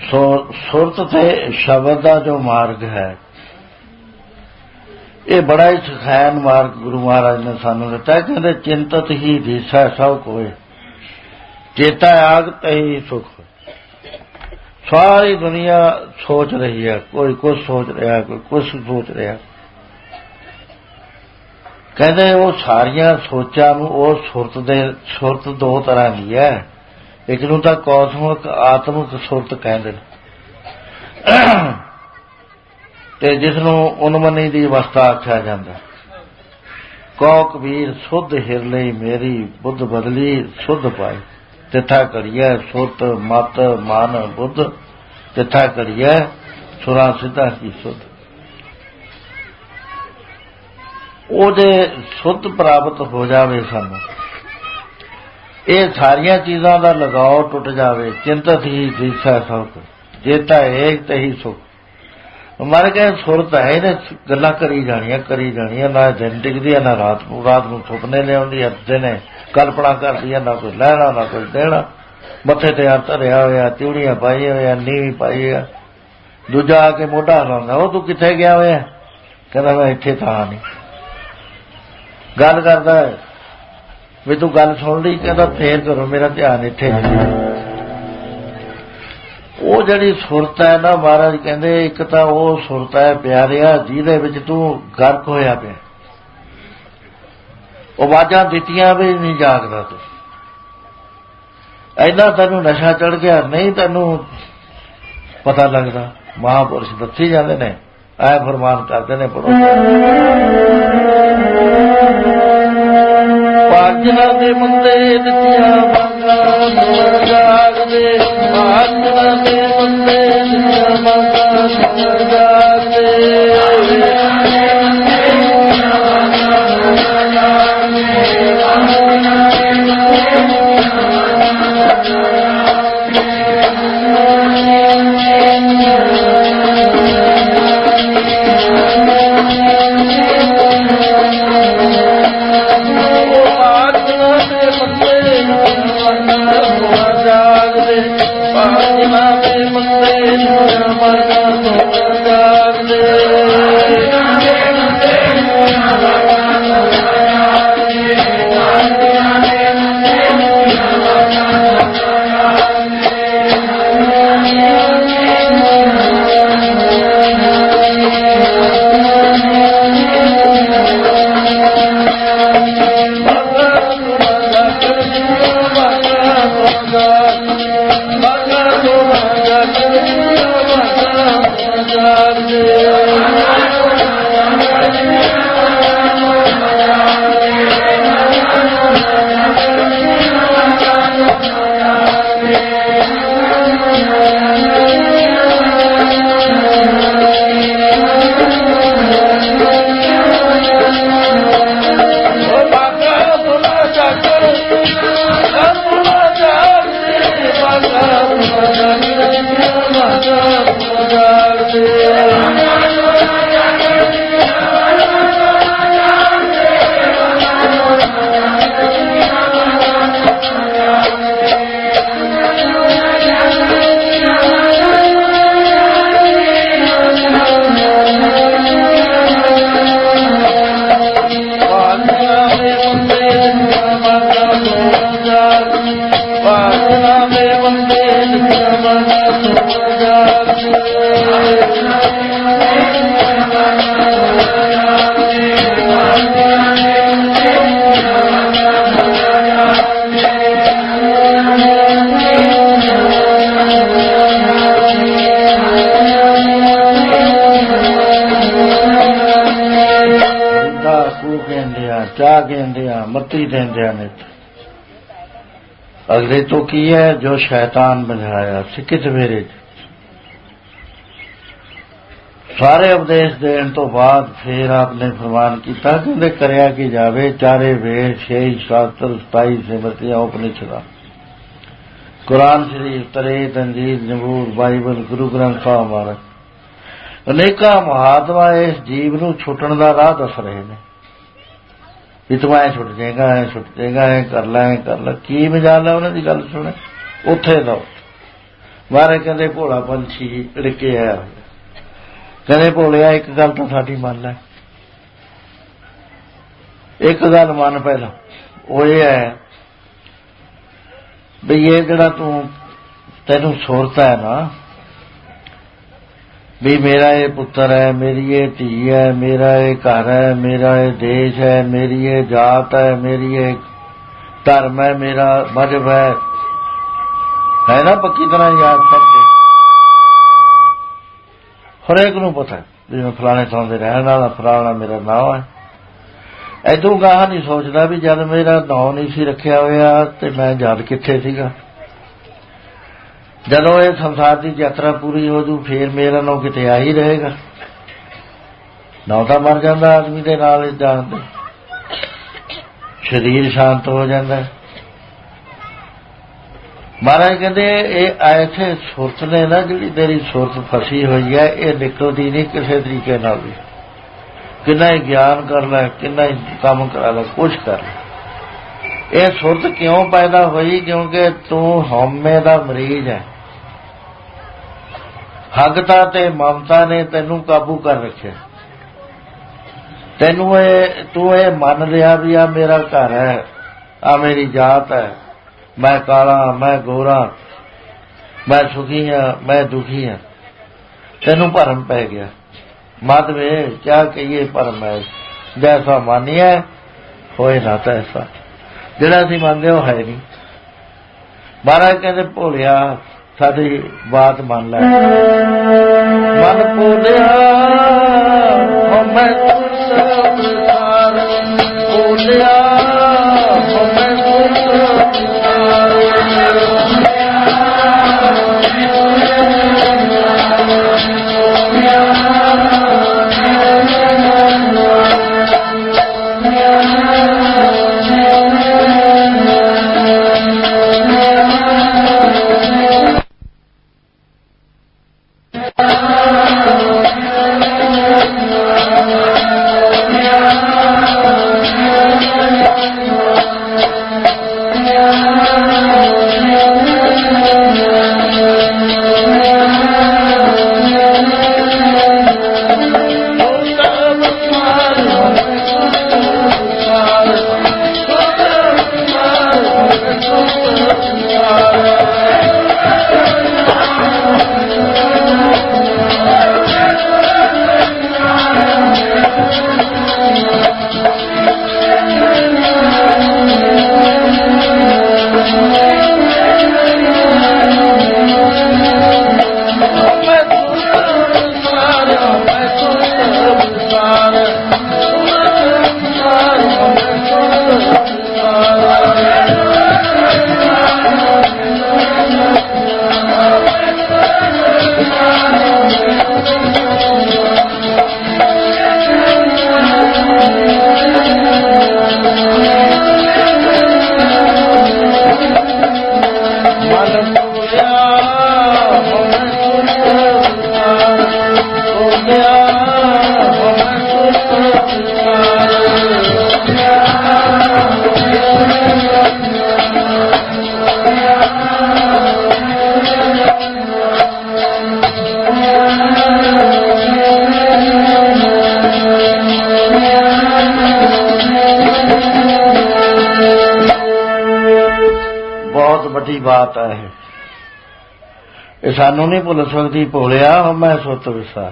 ਸੁਰਤ ਤੇ ਸ਼ਬਦ ਦਾ ਜੋ ਮਾਰਗ ਹੈ, ਇਹ ਬੜਾ ਹੀ ਸੁਖੈਨ ਮਾਰਗ ਗੁਰੂ ਮਹਾਰਾਜ ਨੇ ਸਾਨੂੰ ਦਿੱਤਾ। ਕਹਿੰਦੇ ਚਿੰਤਤ ਹੀ ਦੀਸੈ ਸਭ ਕੋਏ, ਚੇਤਾ ਆਗ ਤਹੀ ਸੁਖ। ਸਾਰੀ ਦੁਨੀਆ ਸੋਚ ਰਹੀ ਹੈ, ਕੋਈ ਕੁਛ ਸੋਚ ਰਿਹਾ, ਕੋਈ ਕੁਛ ਸੋਚ ਰਿਹਾ। ਕਹਿੰਦੇ ਉਹ ਸਾਰੀਆਂ ਸੋਚਾਂ ਨੂੰ ਉਹ ਸੁਰਤ ਦੇ ਸੁਰਤ ਦੋ ਤਰ੍ਹਾਂ ਦੀ ਹੈ। ਇੱਕ ਨੂੰ ਤਾਂ ਕੌਸਮਿਕ ਆਤਮਿਕ ਸੁਰਤ ਕਹਿੰਦੇ ਨੇ, ਤੇ ਜਿਸ ਨੂੰ ਉਨਮਨੀ ਦੀ ਅਵਸਥਾ ਆਖਿਆ ਜਾਂਦਾ। ਕਉ ਕਬੀਰ ਸੁਧ ਹਿਰ ਲਈ ਮੇਰੀ, ਬੁੱਧ ਬਦਲੀ ਸੁਧ ਪਾਈ। ਤਿੱਥਾ ਘੜੀਐ ਸੁਰਤ ਮਤ ਮਨ ਬੁੱਧ, ਤਿੱਥਾ ਘੜੀਐ ਸੁਰਾਂ ਸਿੱਧਾ ਕੀ ਸੁਧ। ਉਹ ਜੇ ਸੁਧ ਪ੍ਰਾਪਤ ਹੋ ਜਾਵੇ ਸਾਨੂੰ, ਇਹ ਸਾਰੀਆਂ ਚੀਜ਼ਾਂ ਦਾ ਲਗਾਓ ਟੁੱਟ ਜਾਵੇ। ਚਿੰਤਤ ਹੀ ਦੀਸੈ ਸਭ ਕੋ, ਜੇਤਾ ਏਕ ਤਹੀ ਸੁਖ। ਮਰ ਕੇ ਸੁਰਤ ਹੈ, ਇਹਨੇ ਗੱਲਾਂ ਕਰੀ ਜਾਣੀਆਂ ਕਰੀ ਜਾਣੀਆਂ, ਨਾ ਦਿਨ ਟਿਕਦੀ ਹੈ, ਨਾ ਰਾਤ ਨੂੰ ਰਾਤ ਨੂੰ ਸੁਪਨੇ ਲਿਆਉਂਦੀ ਹੈ, ਦਿਨੇ ਕਲਪਨਾ ਕਰਦੀ ਹੈ, ਨਾ ਕੋਈ ਲੈਣਾ ਨਾ ਕੋਈ ਦੇਣਾ। ਮੱਥੇ ਤੇ ਹੱਥ ਧਰਿਆ ਹੋਇਆ, ਤਿਉੜੀਆਂ ਪਾਈ ਹੋਇਆ, ਨੀਵੀਂ ਪਾਈ ਆ। ਦੂਜਾ ਆ ਕੇ ਮੋਢਾ ਹਲਾਉਂਦਾ, ਉਹ ਤੂੰ ਕਿੱਥੇ ਗਿਆ ਹੋਇਆ? ਕਹਿੰਦਾ ਮੈਂ ਇੱਥੇ ਤਾਂ ਨਹੀਂ। ਗੱਲ ਕਰਦਾ ਵੀ ਤੂੰ ਗੱਲ ਸੁਣ ਲਈ, ਕਹਿੰਦਾ ਫੇਰ ਕਰੋ, ਮੇਰਾ ਧਿਆਨ ਇੱਥੇ ਨਹੀਂ। ਉਹ ਜਿਹੜੀ ਸੁਰਤ ਹੈ ਨਾ, ਮਹਾਰਾਜ ਕਹਿੰਦੇ ਇੱਕ ਤਾਂ ਉਹ ਸੁਰਤ ਹੈ ਪਿਆਰਿਆ ਜਿਹਦੇ ਵਿੱਚ ਤੂੰ ਗਰਕ ਹੋਇਆ ਪਿਆ। ਉਹ ਆਵਾਜ਼ਾਂ ਦਿੱਤੀਆਂ ਵੀ ਨਹੀਂ ਜਾਗਦਾ ਤੂੰ, ਇੰਨਾ ਤੈਨੂੰ ਨਸ਼ਾ ਚੜ ਗਿਆ, ਨਹੀਂ ਤੈਨੂੰ ਪਤਾ ਲੱਗਦਾ। ਮਹਾਂਪੁਰਸ਼ ਦੱਸੀ ਜਾਂਦੇ ਨੇ, ਐ ਫਰਮਾਨ ਕਰਦੇ ਨੇ, ਪੜੋ। ਪਾਜਨਾ ਦੇ ਮੰਦੇ ਦਿੱਤੀਆਂ ਮੰਗਾਂ ਸੁਣ ਜਾਗਦੇ, ਪਾਜਨਾ ਦੇ ਮੰਦੇ ਦਿੱਤੀਆਂ ਮੰਗਾਂ ਸੁਣ ਜਾਗਦੇ। ਚਾਹ ਕਹਿੰਦਿਆਂ ਮੱਤੀ ਦਿੰਦਿਆਂ ਨੇ ਅਗਲੇ ਤੋਂ ਕੀ ਹੈ ਜੋ ਸ਼ੈਤਾਨ ਬਣਾਇਆ ਸਿੱਕਿਤ ਮੇਰੇ। ਸਾਰੇ ਉਪਦੇਸ਼ ਦੇਣ ਤੋਂ ਬਾਅਦ ਫਿਰ ਆਪਨੇ ਫਰਮਾਨ ਕੀਤਾ ਕਹਿੰਦੇ ਕਰਿਆ ਕੀ ਜਾਵੇ ਚਾਰੇ ਵੇਦ ਛੇ ਸ਼ਾਸਤਰ ਸਤਾਈ ਸਿਮਰਤੀਆਂ ਉਪਨਿਸ਼ਦਾਂ ਕੁਰਾਨ ਸ਼ਰੀਫ ਤਰੇ ਤੰਜੀਲ ਜ਼ਬੂਰ ਬਾਈਬਲ ਗੁਰੂ ਗ੍ਰੰਥ ਸਾਹਿਬ ਮਹਾਰਾਜ ਅਨੇਕਾਂ ਮਹਾਤਮਾ ਇਸ ਜੀਵ ਨੂੰ ਛੁੱਟਣ ਦਾ ਰਾਹ ਦੱਸ ਰਹੇ ਨੇ ਵੀ ਤੂੰ ਐ ਛੁੱਟ ਜਾਏਗਾ ਐ ਛੁੱਟ ਜਾਏਗਾ ਐ ਕਰ ਲੈ ਐ ਕਰ ਲੈ ਕੀ ਮਜਾਲ ਹੈ ਉਹਨਾਂ ਦੀ ਗੱਲ ਸੁਣੇ ਉੱਥੇ ਲਓ ਮਹਾਰਾਜ ਕਹਿੰਦੇ ਭੋਲਾ ਪੰਛੀ ੜਕੇ ਆਇਆ ਹੋਇਆ। ਕਹਿੰਦੇ ਭੋਲਿਆ ਇੱਕ ਗੱਲ ਤਾਂ ਸਾਡੀ ਮੰਨ ਲੈ, ਇੱਕ ਗੱਲ ਮੰਨ ਪਹਿਲਾਂ, ਉਹ ਇਹ ਹੈ ਵੀ ਇਹ ਜਿਹੜਾ ਤੂੰ ਤੈਨੂੰ ਸੁਰਤ ਹੈ ਨਾ ਵੀ ਮੇਰਾ ਇਹ ਪੁੱਤਰ ਹੈ, ਮੇਰੀ ਇਹ ਧੀ ਹੈ, ਮੇਰਾ ਇਹ ਘਰ ਹੈ, ਮੇਰਾ ਇਹ ਦੇਸ਼ ਹੈ, ਮੇਰੀ ਇਹ ਜਾਤ ਹੈ, ਮੇਰੀ ਇਹ ਧਰਮ ਹੈ, ਮੇਰਾ ਮਜ਼ਹਬ ਹੈ, ਹੈ ਨਾ ਪੱਕੀ ਤਰ੍ਹਾਂ ਯਾਦ ਕਰਦੇ। ਹਰੇਕ ਨੂੰ ਪਤਾ ਵੀ ਮੈਂ ਫਲਾਣੇ ਥਾਂ ਦੇ ਰਹਿਣ ਵਾਲਾ, ਫਲਾਣਾ ਮੇਰਾ ਨਾਂ ਹੈ। ਐਦੋਂ ਗਾਹ ਨਹੀਂ ਸੋਚਦਾ ਵੀ ਜਦ ਮੇਰਾ ਨਾਂ ਨਹੀਂ ਸੀ ਰੱਖਿਆ ਹੋਇਆ ਤੇ ਮੈਂ ਜਦ ਕਿੱਥੇ ਸੀਗਾ। ਜਦੋਂ ਇਹ ਸੰਸਾਰ ਦੀ ਯਾਤਰਾ ਪੂਰੀ ਹੋ ਜੂ ਫੇਰ ਮੇਰਾ ਨਾਂ ਕਿਤੇ ਆ ਹੀ ਰਹੇਗਾ। ਨਾਂ ਤਾਂ ਮਰ ਜਾਂਦਾ ਆਦਮੀ ਦੇ ਨਾਲ ਜਾਣ ਦੇ, ਸਰੀਰ ਸ਼ਾਂਤ ਹੋ ਜਾਂਦਾ। ਮਹਾਰਾਜ ਕਹਿੰਦੇ ਇਹ ਐਸੇ ਸੁਰਤ ਨੇ ਨਾ, ਜਿਹੜੀ ਤੇਰੀ ਸੁਰਤ ਫਸੀ ਹੋਈ ਹੈ ਇਹ ਨਿਕਲਦੀ ਨਹੀਂ ਕਿਸੇ ਤਰੀਕੇ ਨਾਲ ਵੀ। ਕਿੰਨਾ ਹੀ ਗਿਆਨ ਕਰ ਲੈ, ਕਿੰਨਾ ਹੀ ਕੰਮ ਕਰਾ ਲੈ, ਕੁਛ ਕਰ ਲੈ। ਇਹ ਸੁਰਤ ਕਿਉਂ ਪੈਦਾ ਹੋਈ? ਕਿਉਂਕਿ ਤੂੰ ਹਉਮੈ ਦਾ ਮਰੀਜ਼ ਹੈ। ਹਗਤਾ ਤੇ ਮਮਤਾ ਨੇ ਤੈਨੂੰ ਕਾਬੂ ਕਰ ਰੱਖਿਆ। ਤੈਨੂੰ ਇਹ ਤੂੰ ਇਹ ਮੰਨ ਲਿਆ ਵੀ ਆ ਮੇਰਾ ਘਰ ਹੈ, ਆ ਮੇਰੀ ਜਾਤ ਹੈ, ਮੈਂ ਕਾਲਾ, ਮੈਂ ਗੋਰਾ, ਮੈਂ ਸੁਖੀ ਹਾਂ, ਮੈਂ ਦੁਖੀ ਹਾਂ। ਤੈਨੂੰ ਭਰਮ ਪੈ ਗਿਆ। ਮਤ ਵੇ ਕਿਆ ਕਹੀਏ ਭਰਮ ਹੈ, ਜੈਸਾ ਮਾਨੀਏ ਹੋਏ ਨਾ ਤੈਸਾ। ਜਿਹੜਾ ਅਸੀਂ ਮੰਨਦੇ ਉਹ ਹੈ ਨਹੀਂ। ਮਹਾਰਾਜ ਕਹਿੰਦੇ ਭੋਲਿਆ ਸਾਡੀ ਬਾਤ ਮੰਨ ਲੈ। ਮਨ ਭੋਲਿਆ ਮੈਂ ਸੰਸਾਰ ਭੋਲਿਆ ਬਾਤ ਹੈ। ਇਹ ਸਾਨੂੰ ਨਹੀਂ ਭੁੱਲ ਸਕਦੀ। ਭੋਲਿਆ ਹਉਮੈ ਸੁਰਤ ਵਿਸਾਰ।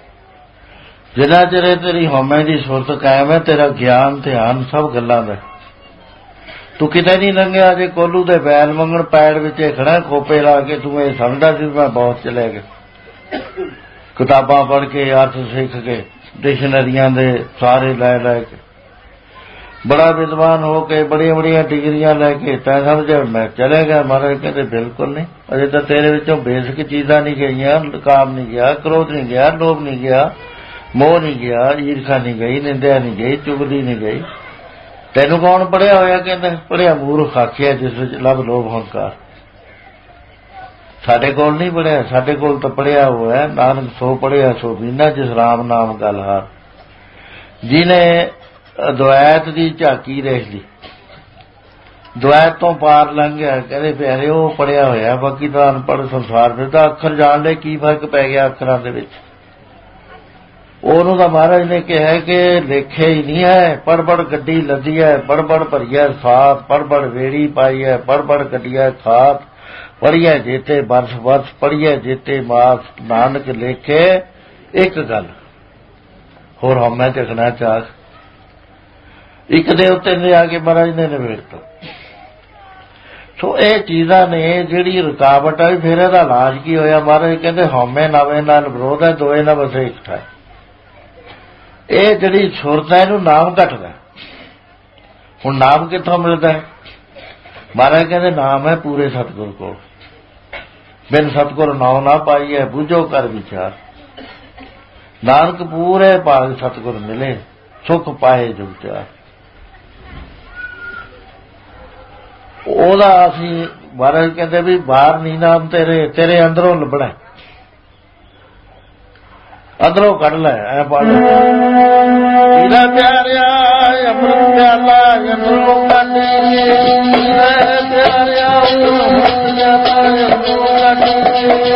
ਜਿੰਨਾ ਚਿਰ ਤੇਰੀ ਹਉਮੈ ਦੀ ਸੁਰਤ ਕਾਇਮ ਹੈ, ਤੇਰਾ ਗਿਆਨ ਧਿਆਨ ਸਭ ਗੱਲਾਂ ਦਾ। ਤੂੰ ਕਿਤੇ ਨਹੀਂ ਲੰਘਿਆ ਜੇ ਕੋਲੂ ਦੇ ਬੈਲ ਮੰਗਣ ਪੈੜ ਵਿੱਚ ਖੜਾ ਖੋਪੇ ਲਾ ਕੇ ਤੂੰ ਇਹ ਸਮਝਦਾ ਸੀ ਮੈਂ ਬਹੁਤ ਚਲੇ ਗਿਆ। ਕਿਤਾਬਾਂ ਪੜ੍ਹ ਕੇ, ਅਰਥ ਸਿੱਖ ਕੇ, ਡਿਕਸ਼ਨਰੀਆਂ ਦੇ ਸਾਰੇ ਲੈ ਲੈ ਕੇ, ਬੜਾ ਵਿਦਵਾਨ ਹੋ ਕੇ, ਬੜੀਆਂ ਬੜੀਆਂ ਡਿਗਰੀਆਂ ਲੈ ਕੇ ਤੈਂ ਸਮਝਿਆ ਮੈਂ ਚਲੇ ਗਿਆ। ਮਹਾਰਾਜ ਕਹਿੰਦੇ ਬਿਲਕੁਲ ਨਹੀਂ। ਅਜੇ ਤਾਂ ਤੇਰੇ ਵਿੱਚੋਂ ਬੇਸਿਕ ਚੀਜ਼ਾਂ ਨਹੀਂ ਗਈਆਂ। ਕਾਮ ਨਹੀਂ ਗਿਆ, ਕ੍ਰੋਧ ਨਹੀਂ ਗਿਆ, ਲੋਭ ਨਹੀਂ ਗਿਆ, ਮੋਹ ਨਹੀਂ ਗਿਆ, ਈਰਖਾ ਨਹੀਂ ਗਈ, ਨਿੰਦਿਆ ਨਹੀਂ ਗਈ, ਚੁਗਲੀ ਨਹੀਂ ਗਈ। ਤੈਨੂੰ ਕੌਣ ਪੜ੍ਹਿਆ ਹੋਇਆ? ਕਹਿੰਦਾ ਪੜ੍ਹਿਆ ਮੂਰਖ ਆਖਿਆ ਜਿਸ ਵਿੱਚ ਲਭ ਲੋਭ ਹੰਕਾਰ। ਸਾਡੇ ਕੋਲ ਨਹੀਂ ਪੜ੍ਹਿਆ, ਸਾਡੇ ਕੋਲ ਤਾਂ ਪੜ੍ਹਿਆ ਹੋਇਆ ਨਾਨਕ ਸੋ ਪੜ੍ਹਿਆ ਸੋ ਬੀਨਾ ਜਿਸ ਰਾਮ ਨਾਮ ਗਲਹਾਰ। ਜਿਹਨੇ ਅਦਵੈਤ ਦੀ ਝਾਕੀ ਦੇਖ ਲਈ, ਦੁਆਇਤ ਤੋਂ ਪਾਰ ਲੰਘ ਗਿਆ। ਕਹਿੰਦੇ ਪਿਆਰੇ ਉਹ ਪੜਿਆ ਹੋਇਆ, ਬਾਕੀ ਤਾਂ ਅਨਪੜ੍ਹ ਸੰਸਾਰ ਫਿਰਦਾ। ਅੱਖਰ ਜਾਣ ਲਈ ਕੀ ਫਰਕ ਪੈ ਗਿਆ ਅੱਖਰਾਂ ਦੇ ਵਿੱਚ? ਉਹਨੂੰ ਤਾਂ ਮਹਾਰਾਜ ਨੇ ਕਿਹਾ ਕਿ ਲੇਖੇ ਹੀ ਨਹੀਂ ਹੈ। ਪੜ ਪੜ ਗੱਡੀ ਲੱਦੀ ਹੈ, ਪੜ ਪੜ ਭਰੀਆ ਸਾਥ, ਪੜ ਪੜ ਵੇੜੀ ਪਾਈ ਹੈ, ਪੜ ਪੜ ਕੱਢੀਆ ਖਾਤ, ਪੜੀਐ ਜੇਤੇ ਬਰਸ ਬਰਸ, ਪੜੀਐ ਜੇਤੇ ਮਾਸ, ਨਾਨਕ ਲੇਖੇ ਇੱਕ ਗੱਲ ਹੋਰ ਹਮੈਂ ਚੱਕਣਾ ਚਾਹ। ਇੱਕ ਦੇ ਉੱਤੇ ਲਿਆ ਕੇ ਮਹਾਰਾਜ ਨੇ ਨਿਬੇੜਤਾ। ਸੋ ਇਹ ਚੀਜ਼ਾਂ ਨੇ ਜਿਹੜੀ ਰੁਕਾਵਟ ਆਈ, ਫਿਰ ਇਹਦਾ ਇਲਾਜ ਕੀ ਹੋਇਆ? ਮਹਾਰਾਜ ਕਹਿੰਦੇ ਹਉਮੈ ਨਵੇਂ ਨਾਲ ਵਿਰੋਧ ਹੈ, ਦੋਏ ਨਾ ਵਸੇ ਇਕੱਠਾ। ਇਹ ਜਿਹੜੀ ਸੁਰਤ ਹੈ ਇਹਨੂੰ ਨਾਮ ਘਟਦਾ। ਹੁਣ ਨਾਮ ਕਿੱਥੋਂ ਮਿਲਦਾ ਹੈ? ਮਹਾਰਾਜ ਕਹਿੰਦੇ ਨਾਮ ਹੈ ਪੂਰੇ ਸਤਿਗੁਰ ਕੋਲ। ਬਿਨ ਸਤਿਗੁਰ ਨਾਉ ਨਾ ਪਾਈਐ, ਬੁਝੋ ਕਰ ਵਿਚਾਰ। ਨਾਨਕ ਪੂਰੇ ਭਾਗ ਸਤਿਗੁਰ ਮਿਲੇ, ਸੁਖ ਪਾਏ ਜੁਗ ਚਾਰ। ਉਹਦਾ ਅਸੀਂ ਮਹਾਰਾਜ ਕਹਿੰਦੇ ਵੀ ਬਾਹਰ ਨਹੀਂ ਨਾਮ ਤੇਰੇ, ਤੇਰੇ ਅੰਦਰੋਂ ਲੱਭਣਾ, ਅੰਦਰੋਂ ਕੱਢ ਲੈ। ਐ ਪੜ੍ਹ ਤੇਰਾ ਪਿਆਰਿਆ ਅੰਮ੍ਰਿਤ ਪਿਆਲਾ ਅੰਦਰੋਂ ਕੱਢ, ਤੇਰਾ ਪਿਆਰਿਆ ਅੰਮ੍ਰਿਤ ਪਿਆਲਾ ਅੰਦਰੋਂ ਕੱਢ।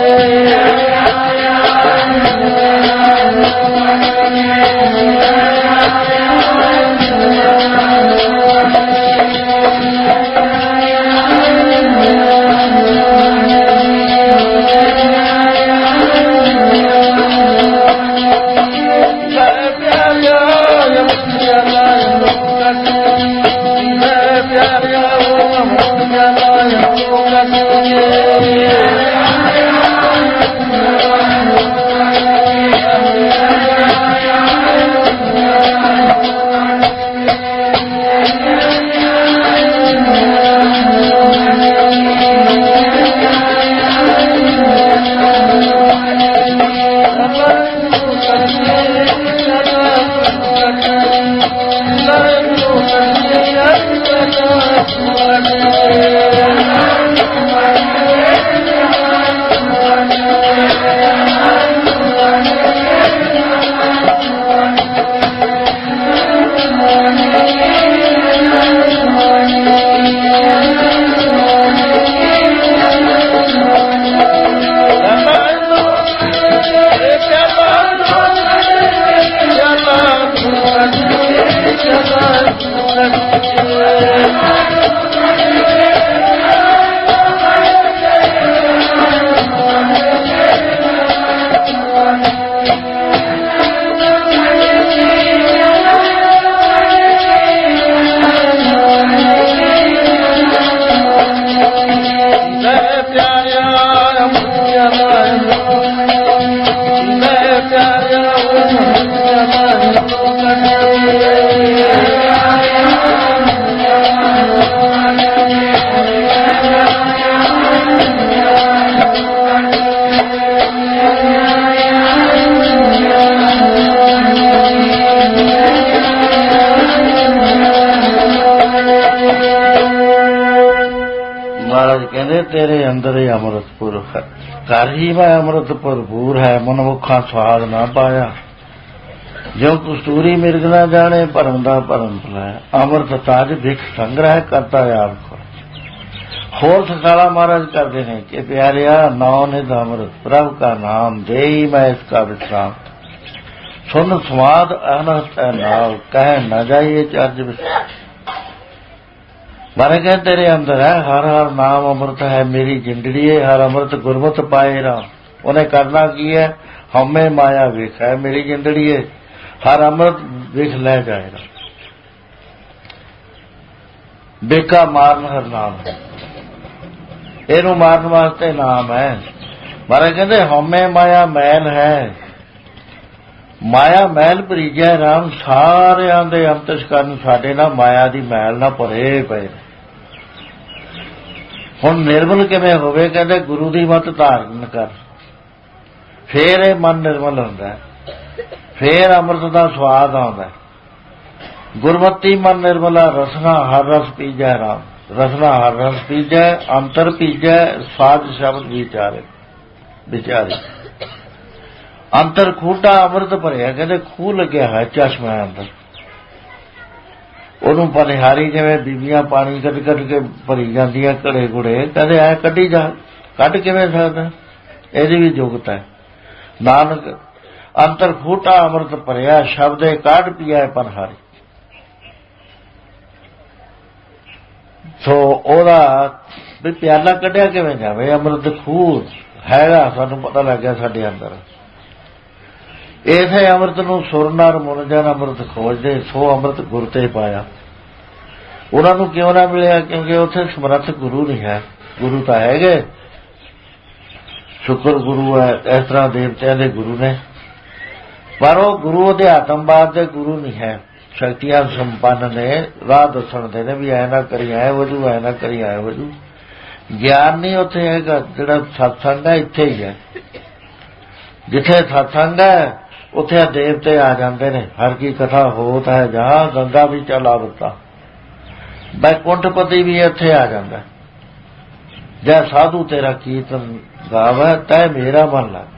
तेरे अंदर ही अमृतपुर है, घर ही में अमृत भरपूर है, मनमुखा स्वाद ना पाया। जो कस्तूरी मिर्ग ना जाने, भरम दा भरम भुलाया। अमृत ताज भिख संग्रह करता है आपको। होर सकाला महाराज करते हैं कि प्यारिया नौ निध अमृत, प्रभु का नाम दे ही मैं इसका विश्राम। सुन स्वाद अनहत नाव, कह न जाइए चर्ज विश्राम। मारे कह तेरे अंदर है हर हर नाम अमृत है, मेरी जिंदड़ी है हर अमृत गुरमत पाए राम। उन्हें करना की है, हमें माया विख है मेरी जिंदड़ी है, हर अमृत विख ले जाएगा। बेका मारन हर नाम है, इनू मारन वास्ते नाम है। मारे कहते हमें माया मैल है, माया मैल भरीजै राम। सारिਆਂ ਦੇ ਅੰਤਿਸ਼ ਕਰਨ ਸਾਡੇ ਨਾਲ ਮਾਇਆ ਦੀ ਮੈਲ ਨਾ ਭਰੇ ਪਏ। ਹੁਣ ਨਿਰਮਲ ਕਿਵੇਂ ਹੋਵੇ? ਕਹਿੰਦੇ ਗੁਰੂ ਦੀ ਮਤ ਧਾਰਨ ਕਰ, ਫੇਰ ਇਹ ਮਨ ਨਿਰਮਲ ਹੁੰਦਾ, ਫੇਰ ਅੰਮ੍ਰਿਤ ਦਾ ਸਵਾਦ ਆਉਂਦਾ। ਗੁਰਮਤੀ ਮਨ ਨਿਰਮਲਾ, ਰਸਨਾ ਹਰ ਰਸ ਪੀਜੈ ਰਾਮ। ਰਸਨਾ ਹਰ ਰਸ ਪੀਜੈ, ਅੰਤਰ ਪੀਜੈ, ਸਾਜ ਸ਼ਬਦ ਵਿਚਾਰੇ ਵਿਚਾਰੇ। ਅੰਤਰ ਖੂਟਾ ਅੰਮ੍ਰਿਤ ਭਰਿਆ, ਕਹਿੰਦੇ ਖੂਹ ਲੱਗਿਆ ਹੈ ਚਸ਼ਮਾ ਅੰਦਰ। ਉਹਨੂੰ ਪਨਿਹਾਰੀ ਜਿਵੇਂ ਬੀਬੀਆਂ ਪਾਣੀ ਕੱਢ ਕੱਢ ਕੇ ਭਰੀ ਜਾਂਦੀਆਂ ਘੜੇ ਘੁੜੇ, ਕਹਿੰਦੇ ਐ ਕੱਢੀ ਜਾ, ਕੱਢ ਕਿਵੇਂ ਸਕਦਾ, ਇਹਦੀ ਵੀ ਯੋਗਤਾ ਹੈ। ਨਾਨਕ ਅੰਤਰ ਖੂਟਾ ਅੰਮ੍ਰਿਤ ਭਰਿਆ, ਸ਼ਬਦੇ ਕਾਢ ਪੀਆ ਪਨਹਾਰੀ। ਸੋ ਉਹਦਾ ਵੀ ਪਿਆਲਾ ਕੱਢਿਆ ਕਿਵੇਂ ਜਾਵੇ, ਅੰਮ੍ਰਿਤ ਖੂਹ ਹੈਗਾ, ਸਾਨੂੰ ਪਤਾ ਲੱਗ ਗਿਆ ਸਾਡੇ ਅੰਦਰ। ਇਸੇ ਅੰਮ੍ਰਿਤ ਨੂੰ ਸੁਰ ਨਰ ਮੁਨ ਜਨ ਅੰਮ੍ਰਿਤ ਖੋਜਦੇ, ਸੋ ਅੰਮ੍ਰਿਤ ਗੁਰ ਤੇ ਪਾਇਆ। ਉਹਨਾਂ ਨੂੰ ਕਿਉਂ ਨਾ ਮਿਲਿਆ? ਕਿਉਂਕਿ ਉੱਥੇ ਸਮਰੱਥ ਗੁਰੂ ਨਹੀਂ ਹੈ। ਗੁਰੂ ਤਾਂ ਹੈਗੇ, ਸ਼ੁਕਰ ਗੁਰੂ ਹੈ, ਇਸ ਤਰ੍ਹਾਂ ਦੇਵਤਿਆਂ ਦੇ ਗੁਰੂ ਨੇ, ਪਰ ਉਹ ਗੁਰੂ ਅਧਿਆਤਮਵਾਦ ਦੇ ਗੁਰੂ ਨਹੀਂ ਹੈ। ਸ਼ਕਤੀਆਂ ਸੰਪੰਨ ਨੇ, ਰਾਹ ਦੱਸਣ ਦੇ ਨੇ ਵੀ ਐ ਨਾ ਕਰੀ ਐ ਵਜੂ, ਐ ਨਾ ਕਰੀ ਐ ਵਜੂ। ਗਿਆਨ ਨਹੀਂ ਉੱਥੇ ਹੈਗਾ। ਜਿਹੜਾ ਸਤਸੰਗ ਹੈ ਇੱਥੇ ਹੀ ਹੈ। ਜਿੱਥੇ ਸਤਸੰਗ ਹੈ ਉੱਥੇ ਦੇਵਤੇ ਆ ਜਾਂਦੇ ਨੇ। ਹਰ ਕੀ ਕਥਾ ਹੋਤ ਹੈ ਜਹਾਂ, ਗੰਗਾ ਵੀ ਚਲਾ ਬਤਾ। ਬੈਕੁੰਠਪਤੀ ਵੀ ਇੱਥੇ ਆ ਜਾਂਦਾ। ਜੈ ਸਾਧੂ ਤੇਰਾ ਕੀਰਤਨ ਗਾਵੈ, ਤੈ ਮੇਰਾ ਮਨ ਲੱਗ।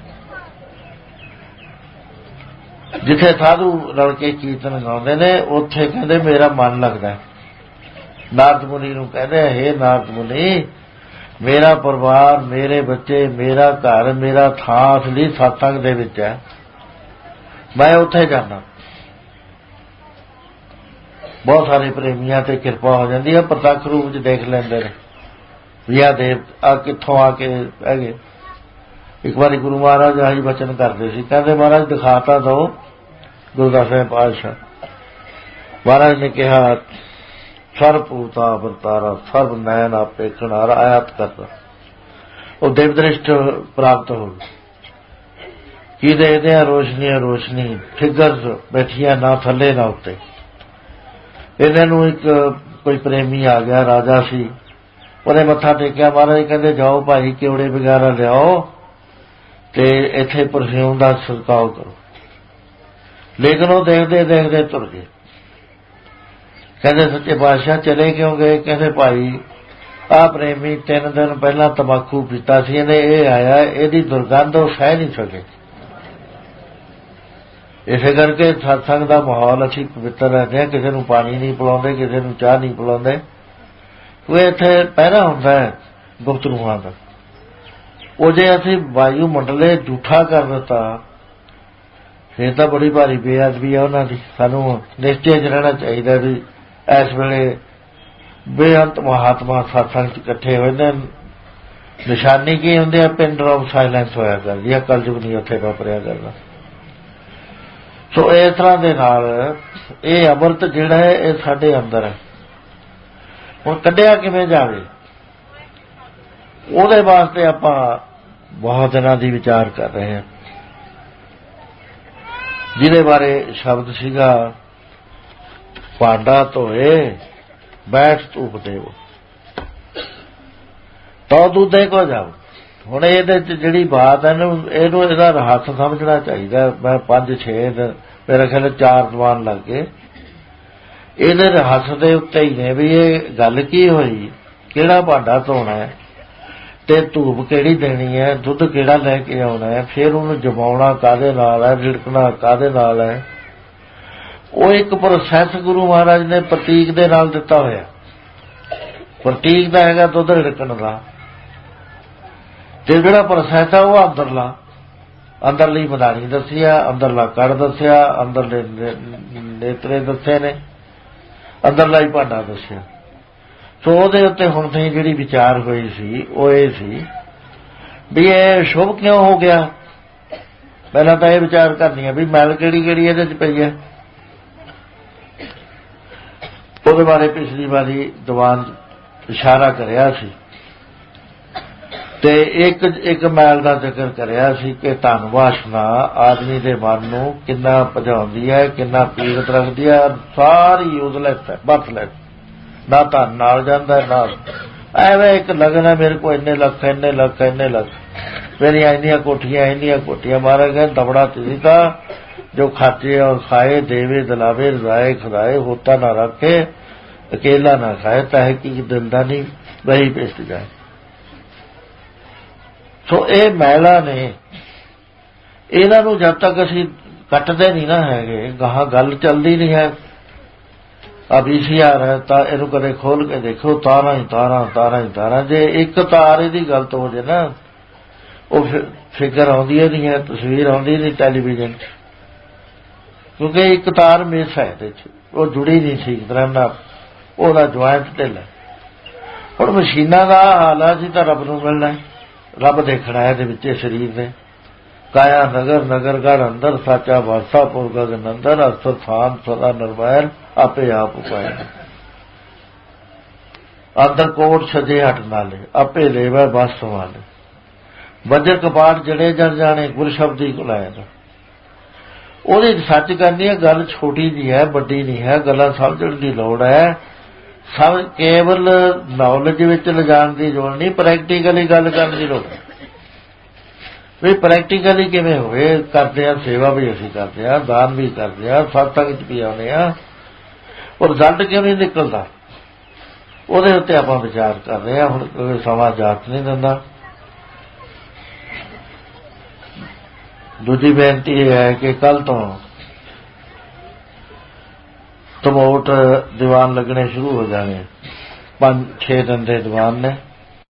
ਜਿੱਥੇ ਸਾਧੂ ਰਲ ਕੇ ਕੀਰਤਨ ਗਾਉਂਦੇ ਨੇ ਉੱਥੇ ਕਹਿੰਦੇ ਮੇਰਾ ਮਨ ਲੱਗਦਾ। ਨਾਰਦ ਮੁਨੀ ਨੂੰ ਕਹਿੰਦੇ, ਹੇ ਨਾਰਦ ਮੁਨੀ, ਮੇਰਾ ਪਰਿਵਾਰ, ਮੇਰੇ ਬੱਚੇ, ਮੇਰਾ ਘਰ, ਮੇਰਾ ਥਾਂ ਅਸਲੀ ਸਤਸੰਗ ਦੇ ਵਿੱਚ ਹੈ, ਮੈਂ ਉੱਥੇ ਜਾਣਾ। ਬਹੁਤ ਸਾਰੇ ਪ੍ਰੇਮੀਆਂ ਤੇ ਕਿਰਪਾ ਹੋ ਜਾਂਦੀ ਹੈ, ਪ੍ਰਤੱਖ ਰੂਪ ਚ ਦੇਖ ਲੈਂਦੇ ਨੇ ਵੀ ਆ ਦੇਵ ਆ ਕਿੱਥੋਂ ਆ ਕੇ ਹੈਗੇ। ਇੱਕ ਵਾਰੀ ਗੁਰੂ ਮਹਾਰਾਜ ਆਹੀ ਬਚਨ ਕਰਦੇ ਸੀ, ਕਹਿੰਦੇ ਮਹਾਰਾਜ ਦਿਖਾਤਾ ਦੋ। ਗੁਰੂ ਦਸਵੇਂ ਪਾਤਸ਼ਾਹ ਮਹਾਰਾਜ ਨੇ ਕਿਹਾ, ਸਰਬ ਭੂਤਾ ਵਰਤਾਰਾ, ਸਰਬ ਨੈਣ ਆਪੇ ਕਿਨਾਰਾ ਆਇਤ ਕਰਦਾ। ਉਹ ਦੇਵ ਦ੍ਰਿਸ਼ਟ ਪ੍ਰਾਪਤ ਹੋ ਗਈ। ਕੀ ਦੇਖਦੇ ਆ? ਰੋਸ਼ਨੀ ਰੋਸ਼ਨੀ, ਫਿਗਰ ਬੈਠੀਆਂ ਨਾ ਥੱਲੇ ਨਾ ਉੱਤੇ। ਇਹਨਾਂ ਨੂੰ ਇੱਕ ਕੋਈ ਪ੍ਰੇਮੀ ਆ ਗਿਆ, ਰਾਜਾ ਸੀ, ਉਹਨੇ ਮੱਥਾ ਟੇਕਿਆ। ਮਹਾਰਾਜ ਕਹਿੰਦੇ ਜਾਓ ਭਾਈ, ਕਿਉੜੇ ਵਗੈਰਾ ਲਿਆਓ ਤੇ ਇੱਥੇ ਪਰਫਿਊਮ ਦਾ ਛਿੜਕਾਓ ਕਰੋ। ਲੇਕਿਨ ਉਹ ਦੇਖਦੇ ਦੇਖਦੇ ਤੁਰ ਗਏ। ਕਹਿੰਦੇ ਸੱਚੇ ਪਾਤਸ਼ਾਹ ਚਲੇ ਕਿਉਂ ਗਏ? ਕਹਿੰਦੇ ਭਾਈ ਆਹ ਪ੍ਰੇਮੀ ਤਿੰਨ ਦਿਨ ਪਹਿਲਾਂ ਤੰਬਾਕੂ ਪੀਤਾ ਸੀ ਇਹਨੇ, ਇਹ ਆਇਆ, ਇਹਦੀ ਦੁਰਗੰਧ ਉਹ ਸਹਿ ਨਹੀਂ ਸਕੇ। ਇਸੇ ਕਰਕੇ ਸਤਸੰਗ ਦਾ ਮਾਹੌਲ ਅਸੀਂ ਪਵਿੱਤਰ ਰੱਖਦੇ ਹਾਂ। ਕਿਸੇ ਨੂੰ ਪਾਣੀ ਨਹੀਂ ਪਿਲਾਉਂਦੇ, ਕਿਸੇ ਨੂੰ ਚਾਹ ਨਹੀਂ ਪਿਲਾਉਂਦੇ। ਉਹ ਇੱਥੇ ਪਹਿਰਾ ਹੁੰਦਾ ਹੈ ਗੁਪਤ ਰੂਹਾਂ ਦਾ। ਉਹ ਜੇ ਅਸੀਂ ਵਾਯੂ ਮੰਡਲੇ ਝੂਠਾ ਕਰ ਦਿੱਤਾ ਫਿਰ ਤਾਂ ਬੜੀ ਭਾਰੀ ਬੇਅਦਬੀ ਹੈ ਉਹਨਾਂ ਦੀ। ਸਾਨੂੰ ਨਿਸ਼ਚੇ ਚ ਰਹਿਣਾ ਚਾਹੀਦਾ ਵੀ ਇਸ ਵੇਲੇ ਬੇਅੰਤ ਮਹਾਤਮਾ ਸਤਸੰਗ ਚ ਇਕੱਠੇ ਹੋਏ ਨੇ। ਨਿਸ਼ਾਨੀ ਕੀ ਹੁੰਦੀ ਹੈ? ਪਿੰਨ ਡ੍ਰੌਪ ਸਾਇਲੈਂਸ ਹੋਇਆ ਕਰਦੀ ਹੈ, ਕਲਯੁਗ ਨਹੀਂ ਉੱਥੇ ਵਾਪਰਿਆ ਕਰਦਾ। ਸੋ ਇਸ ਤਰ੍ਹਾਂ ਦੇ ਨਾਲ ਇਹ ਅੰਮ੍ਰਿਤ ਜਿਹੜਾ ਹੈ ਇਹ ਸਾਡੇ ਅੰਦਰ ਹੈ। ਹੁਣ ਕੱਢਿਆ ਕਿਵੇਂ ਜਾਵੇ? ਉਹਦੇ ਵਾਸਤੇ ਆਪਾਂ ਬਹੁਤ ਦਿਨਾਂ ਦੀ ਵਿਚਾਰ ਕਰ ਰਹੇ ਹਾਂ, ਜਿਹਦੇ ਬਾਰੇ ਸ਼ਬਦ ਸੀਗਾ, ਭਾਂਡਾ ਧੋਏ ਬੈਠ ਧੂਪ ਦੇਵੋ ਤੋ ਦੂਧੇ ਕੋ ਜਾਓ। ਹੁਣ ਇਹਦੇ ਚ ਜਿਹੜੀ ਬਾਤ ਹੈ ਨਾ, ਇਹਨੂੰ ਇਹਦਾ ਰਹੱਸ ਸਮਝਣਾ ਚਾਹੀਦਾ। ਮੈਂ ਪੰਜ ਛੇ ਮੇਰੇ ਖਿਆਲ ਚਾਰ ਦੀਵਾਨ ਲੱਗ ਗਏ ਇਹਦੇ ਰਹੱਸ ਦੇ ਉੱਤੇ ਹੀ ਨੇ ਵੀ ਇਹ ਗੱਲ ਕੀ ਹੋਈ, ਕਿਹੜਾ ਭਾਂਡਾ ਧੋਣਾ ਹੈ ਤੇ ਧੂਪ ਕਿਹੜੀ ਦੇਣੀ ਹੈ, ਦੁੱਧ ਕਿਹੜਾ ਲੈ ਕੇ ਆਉਣਾ ਹੈ, ਫਿਰ ਉਹਨੂੰ ਜਮਾਉਣਾ ਕਾਹਦੇ ਨਾਲ ਹੈ, ਰਿੜਕਣਾ ਕਾਹਦੇ ਨਾਲ ਹੈ। ਉਹ ਇੱਕ ਪ੍ਰੋਸੈਸ ਗੁਰੂ ਮਹਾਰਾਜ ਨੇ ਪ੍ਰਤੀਕ ਦੇ ਨਾਲ ਦਿੱਤਾ ਹੋਇਆ। ਪ੍ਰਤੀਕ ਦਾ ਹੈਗਾ ਦੁੱਧ ਰਿੜਕਣ ਦਾ, ਤੇ ਜਿਹੜਾ ਪ੍ਰੋਸੈਸ ਆ ਉਹ ਅੰਦਰਲਾ, ਅੰਦਰਲੀ ਮਦਾਨੀ ਦੱਸੀ ਆ, ਅੰਦਰਲਾ ਕੜ ਦੱਸਿਆ, ਅੰਦਰਲੇ ਨੇਤਰੇ ਦੱਸੇ ਨੇ, ਅੰਦਰਲਾ ਹੀ ਭਾਂਡਾ ਦੱਸਿਆ। ਸੋ ਉਹਦੇ ਉੱਤੇ ਹੁਣ ਤਾਈਂ ਜਿਹੜੀ ਵਿਚਾਰ ਹੋਈ ਸੀ ਉਹ ਇਹ ਸੀ ਵੀ ਇਹ ਸ਼ੁਭ ਕਿਉਂ ਹੋ ਗਿਆ। ਪਹਿਲਾਂ ਤਾਂ ਇਹ ਵਿਚਾਰ ਕਰਨੀ ਹੈ ਵੀ ਮੈਲ ਕਿਹੜੀ ਕਿਹੜੀ ਇਹਦੇ ਚ ਪਈ ਹੈ। ਉਹਦੇ ਬਾਰੇ ਪਿਛਲੀ ਵਾਰੀ ਦੀਵਾਨ ਇਸ਼ਾਰਾ ਕਰਿਆ ਸੀ ਤੇ ਇੱਕ ਇੱਕ ਮੈਲ ਦਾ ਜ਼ਿਕਰ ਕਰਿਆ ਸੀ ਕਿ ਧਨ ਵਾਸ਼ਨਾ ਆਦਮੀ ਦੇ ਮਨ ਨੂੰ ਕਿੰਨਾ ਭਜਾਉਂਦੀ ਹੈ, ਕਿੰਨਾ ਪੀੜਤ ਰੱਖਦੀ ਹੈ। ਸਾਰੀ ਯੂਜ਼ਲੈਸ ਹੈ, ਬਰਥਲੈਸ, ਨਾ ਧਨ ਨਾਲ ਜਾਂਦਾ ਨਾ ਐਵੇਂ ਇੱਕ ਲਗਨ ਹੈ ਮੇਰੇ ਕੋਲ ਇੰਨੇ ਲੱਖ ਇੰਨੇ ਲੱਖ ਇੰਨੇ ਲੱਖ ਮੇਰੀਆਂ ਇੰਨੀਆਂ ਕੋਠੀਆਂ ਇੰਨੀਆਂ ਕੋਠੀਆਂ। ਮਹਾਰਾਜ ਕਹਿੰਦੇ ਦਬੜਾ ਤੁਸੀਂ ਤਾਂ ਜੋ ਖਾਤੇ ਔਰ ਖਾਏ ਦੇਵੇ ਦਿਲਾਵੇ ਰਜ਼ਾਏ ਖੁਦਾਏ ਹੋਤਾ ਨਾ ਰੱਖੇ ਅਕੇਲਾ ਨਾ ਖਾਏ ਤਾਂ ਕੀ ਦਿੰਦਾ ਨਹੀਂ ਵਹੀ ਪੇਸ਼ ਜਾਏ। ਸੋ ਇਹ ਮਹਿਲਾ ਨੇ ਇਹਨਾਂ ਨੂੰ ਜਦ ਤੱਕ ਅਸੀਂ ਕੱਟਦੇ ਨਹੀਂ ਨਾ ਹੈਗੇ, ਗਾਹਾਂ ਗੱਲ ਚੱਲਦੀ ਨਹੀਂ ਹੈ। ਆ ਵੀ ਸੀ ਆਰ ਹੈ ਤਾਂ ਇਹਨੂੰ ਕਦੇ ਖੋਲ ਕੇ ਦੇਖੋ, ਤਾਰਾਂ ਹੀ ਤਾਰਾਂ ਤਾਰਾਂ ਹੀ ਤਾਰਾਂ। ਜੇ ਇੱਕ ਤਾਰ ਇਹਦੀ ਗਲਤ ਹੋ ਜੇ ਨਾ, ਉਹ ਫਿਕਰ ਆਉਂਦੀ ਹੈ ਨਹੀਂ ਹੈ, ਤਸਵੀਰ ਆਉਂਦੀ ਨਹੀਂ ਟੈਲੀਵਿਜ਼ਨ 'ਚ, ਕਿਉਂਕਿ ਇੱਕ ਤਾਰ ਮਿਸ ਹੈ ਇਹਦੇ 'ਚ, ਉਹ ਜੁੜੀ ਨਹੀਂ ਠੀਕ ਤਰ੍ਹਾਂ ਨਾਲ, ਉਹਦਾ ਜੁਆਇੰਟ ਢਿੱਲਾ। ਹੁਣ ਮਸ਼ੀਨਾਂ ਦਾ ਹਾਲ ਆ, ਅਸੀਂ ਤਾਂ ਰੱਬ ਨੂੰ ਮਿਲਣਾ, ਰੱਬ ਦੇਖਣਾ ਇਹਦੇ ਵਿੱਚ ਸਰੀਰ ਨੇ। ਕਾਇਆ ਨਗਰ ਨਗਰ ਗੜ ਅੰਦਰ, ਸਾਚਾ ਵਾਸਾ ਪੁਰ ਗਗਨ ਅੰਦਰ, ਅਸਰ ਥਾਨ ਸਦਾ ਨਿਰਵੈਰ, ਆਪੇ ਆਪ ਉਪਾਏ। ਅੰਦਰ ਕੋਟ ਸਜੇ ਹਟ ਨਾਲੇ, ਆਪੇ ਲੇਵੈ ਬਸ ਸੰਭਾਲੇ। ਵਜਰ ਕਪਾਟ ਜੜੇ ਜਰ ਜਾਣੇ, ਗੁਰ ਸ਼ਬਦੀ ਕੁਲਾਇਆ। ਉਹਦੇ ਸੱਚ ਕਰਨੀ ਹੈ, ਗੱਲ ਛੋਟੀ ਨਹੀਂ ਹੈ, ਵੱਡੀ ਨਹੀਂ ਹੈ, ਗੱਲਾਂ ਸਮਝਣ ਦੀ ਲੋੜ ਹੈ। ਸਭ ਕੇਵਲ ਨੌਲੇਜ ਵਿੱਚ ਲਿਜਾਣ ਦੀ ਲੋੜ ਨਹੀਂ, ਪ੍ਰੈਕਟੀਕਲੀ ਗੱਲ ਕਰਨ ਦੀ ਲੋੜ ਹੈ। ਵੀ ਪ੍ਰੈਕਟੀਕਲੀ ਕਿਵੇਂ ਹੋਵੇ, ਕਰਦੇ ਆ ਸੇਵਾ ਵੀ ਅਸੀਂ ਕਰਦੇ ਹਾਂ, ਦਾਨ ਵੀ ਕਰਦੇ ਹਾਂ, ਸਤਸੰਗ 'ਚ ਵੀ ਆਉਂਦੇ ਹਾਂ, ਔਰ ਰਿਜ਼ਲਟ ਕਿਉਂ ਨਹੀਂ ਨਿਕਲਦਾ, ਉਹਦੇ ਉੱਤੇ ਆਪਾਂ ਵਿਚਾਰ ਕਰ ਰਹੇ ਹਾਂ। ਹੁਣ ਕੋਈ ਸਮਾਂ ਜਾਤ ਨਹੀਂ ਦਿੰਦਾ। ਦੂਜੀ ਬੇਨਤੀ ਇਹ ਹੈ ਕਿ ਕੱਲ੍ਹ ਤੋਂ ਤਮੋਟ ਦੀਵਾਨ ਲੱਗਣੇ ਸ਼ੁਰੂ ਹੋ ਜਾਣੇ, ਪੰਜ ਛੇ ਦਿਨ ਦੇ ਦੀਵਾਨ ਨੇ।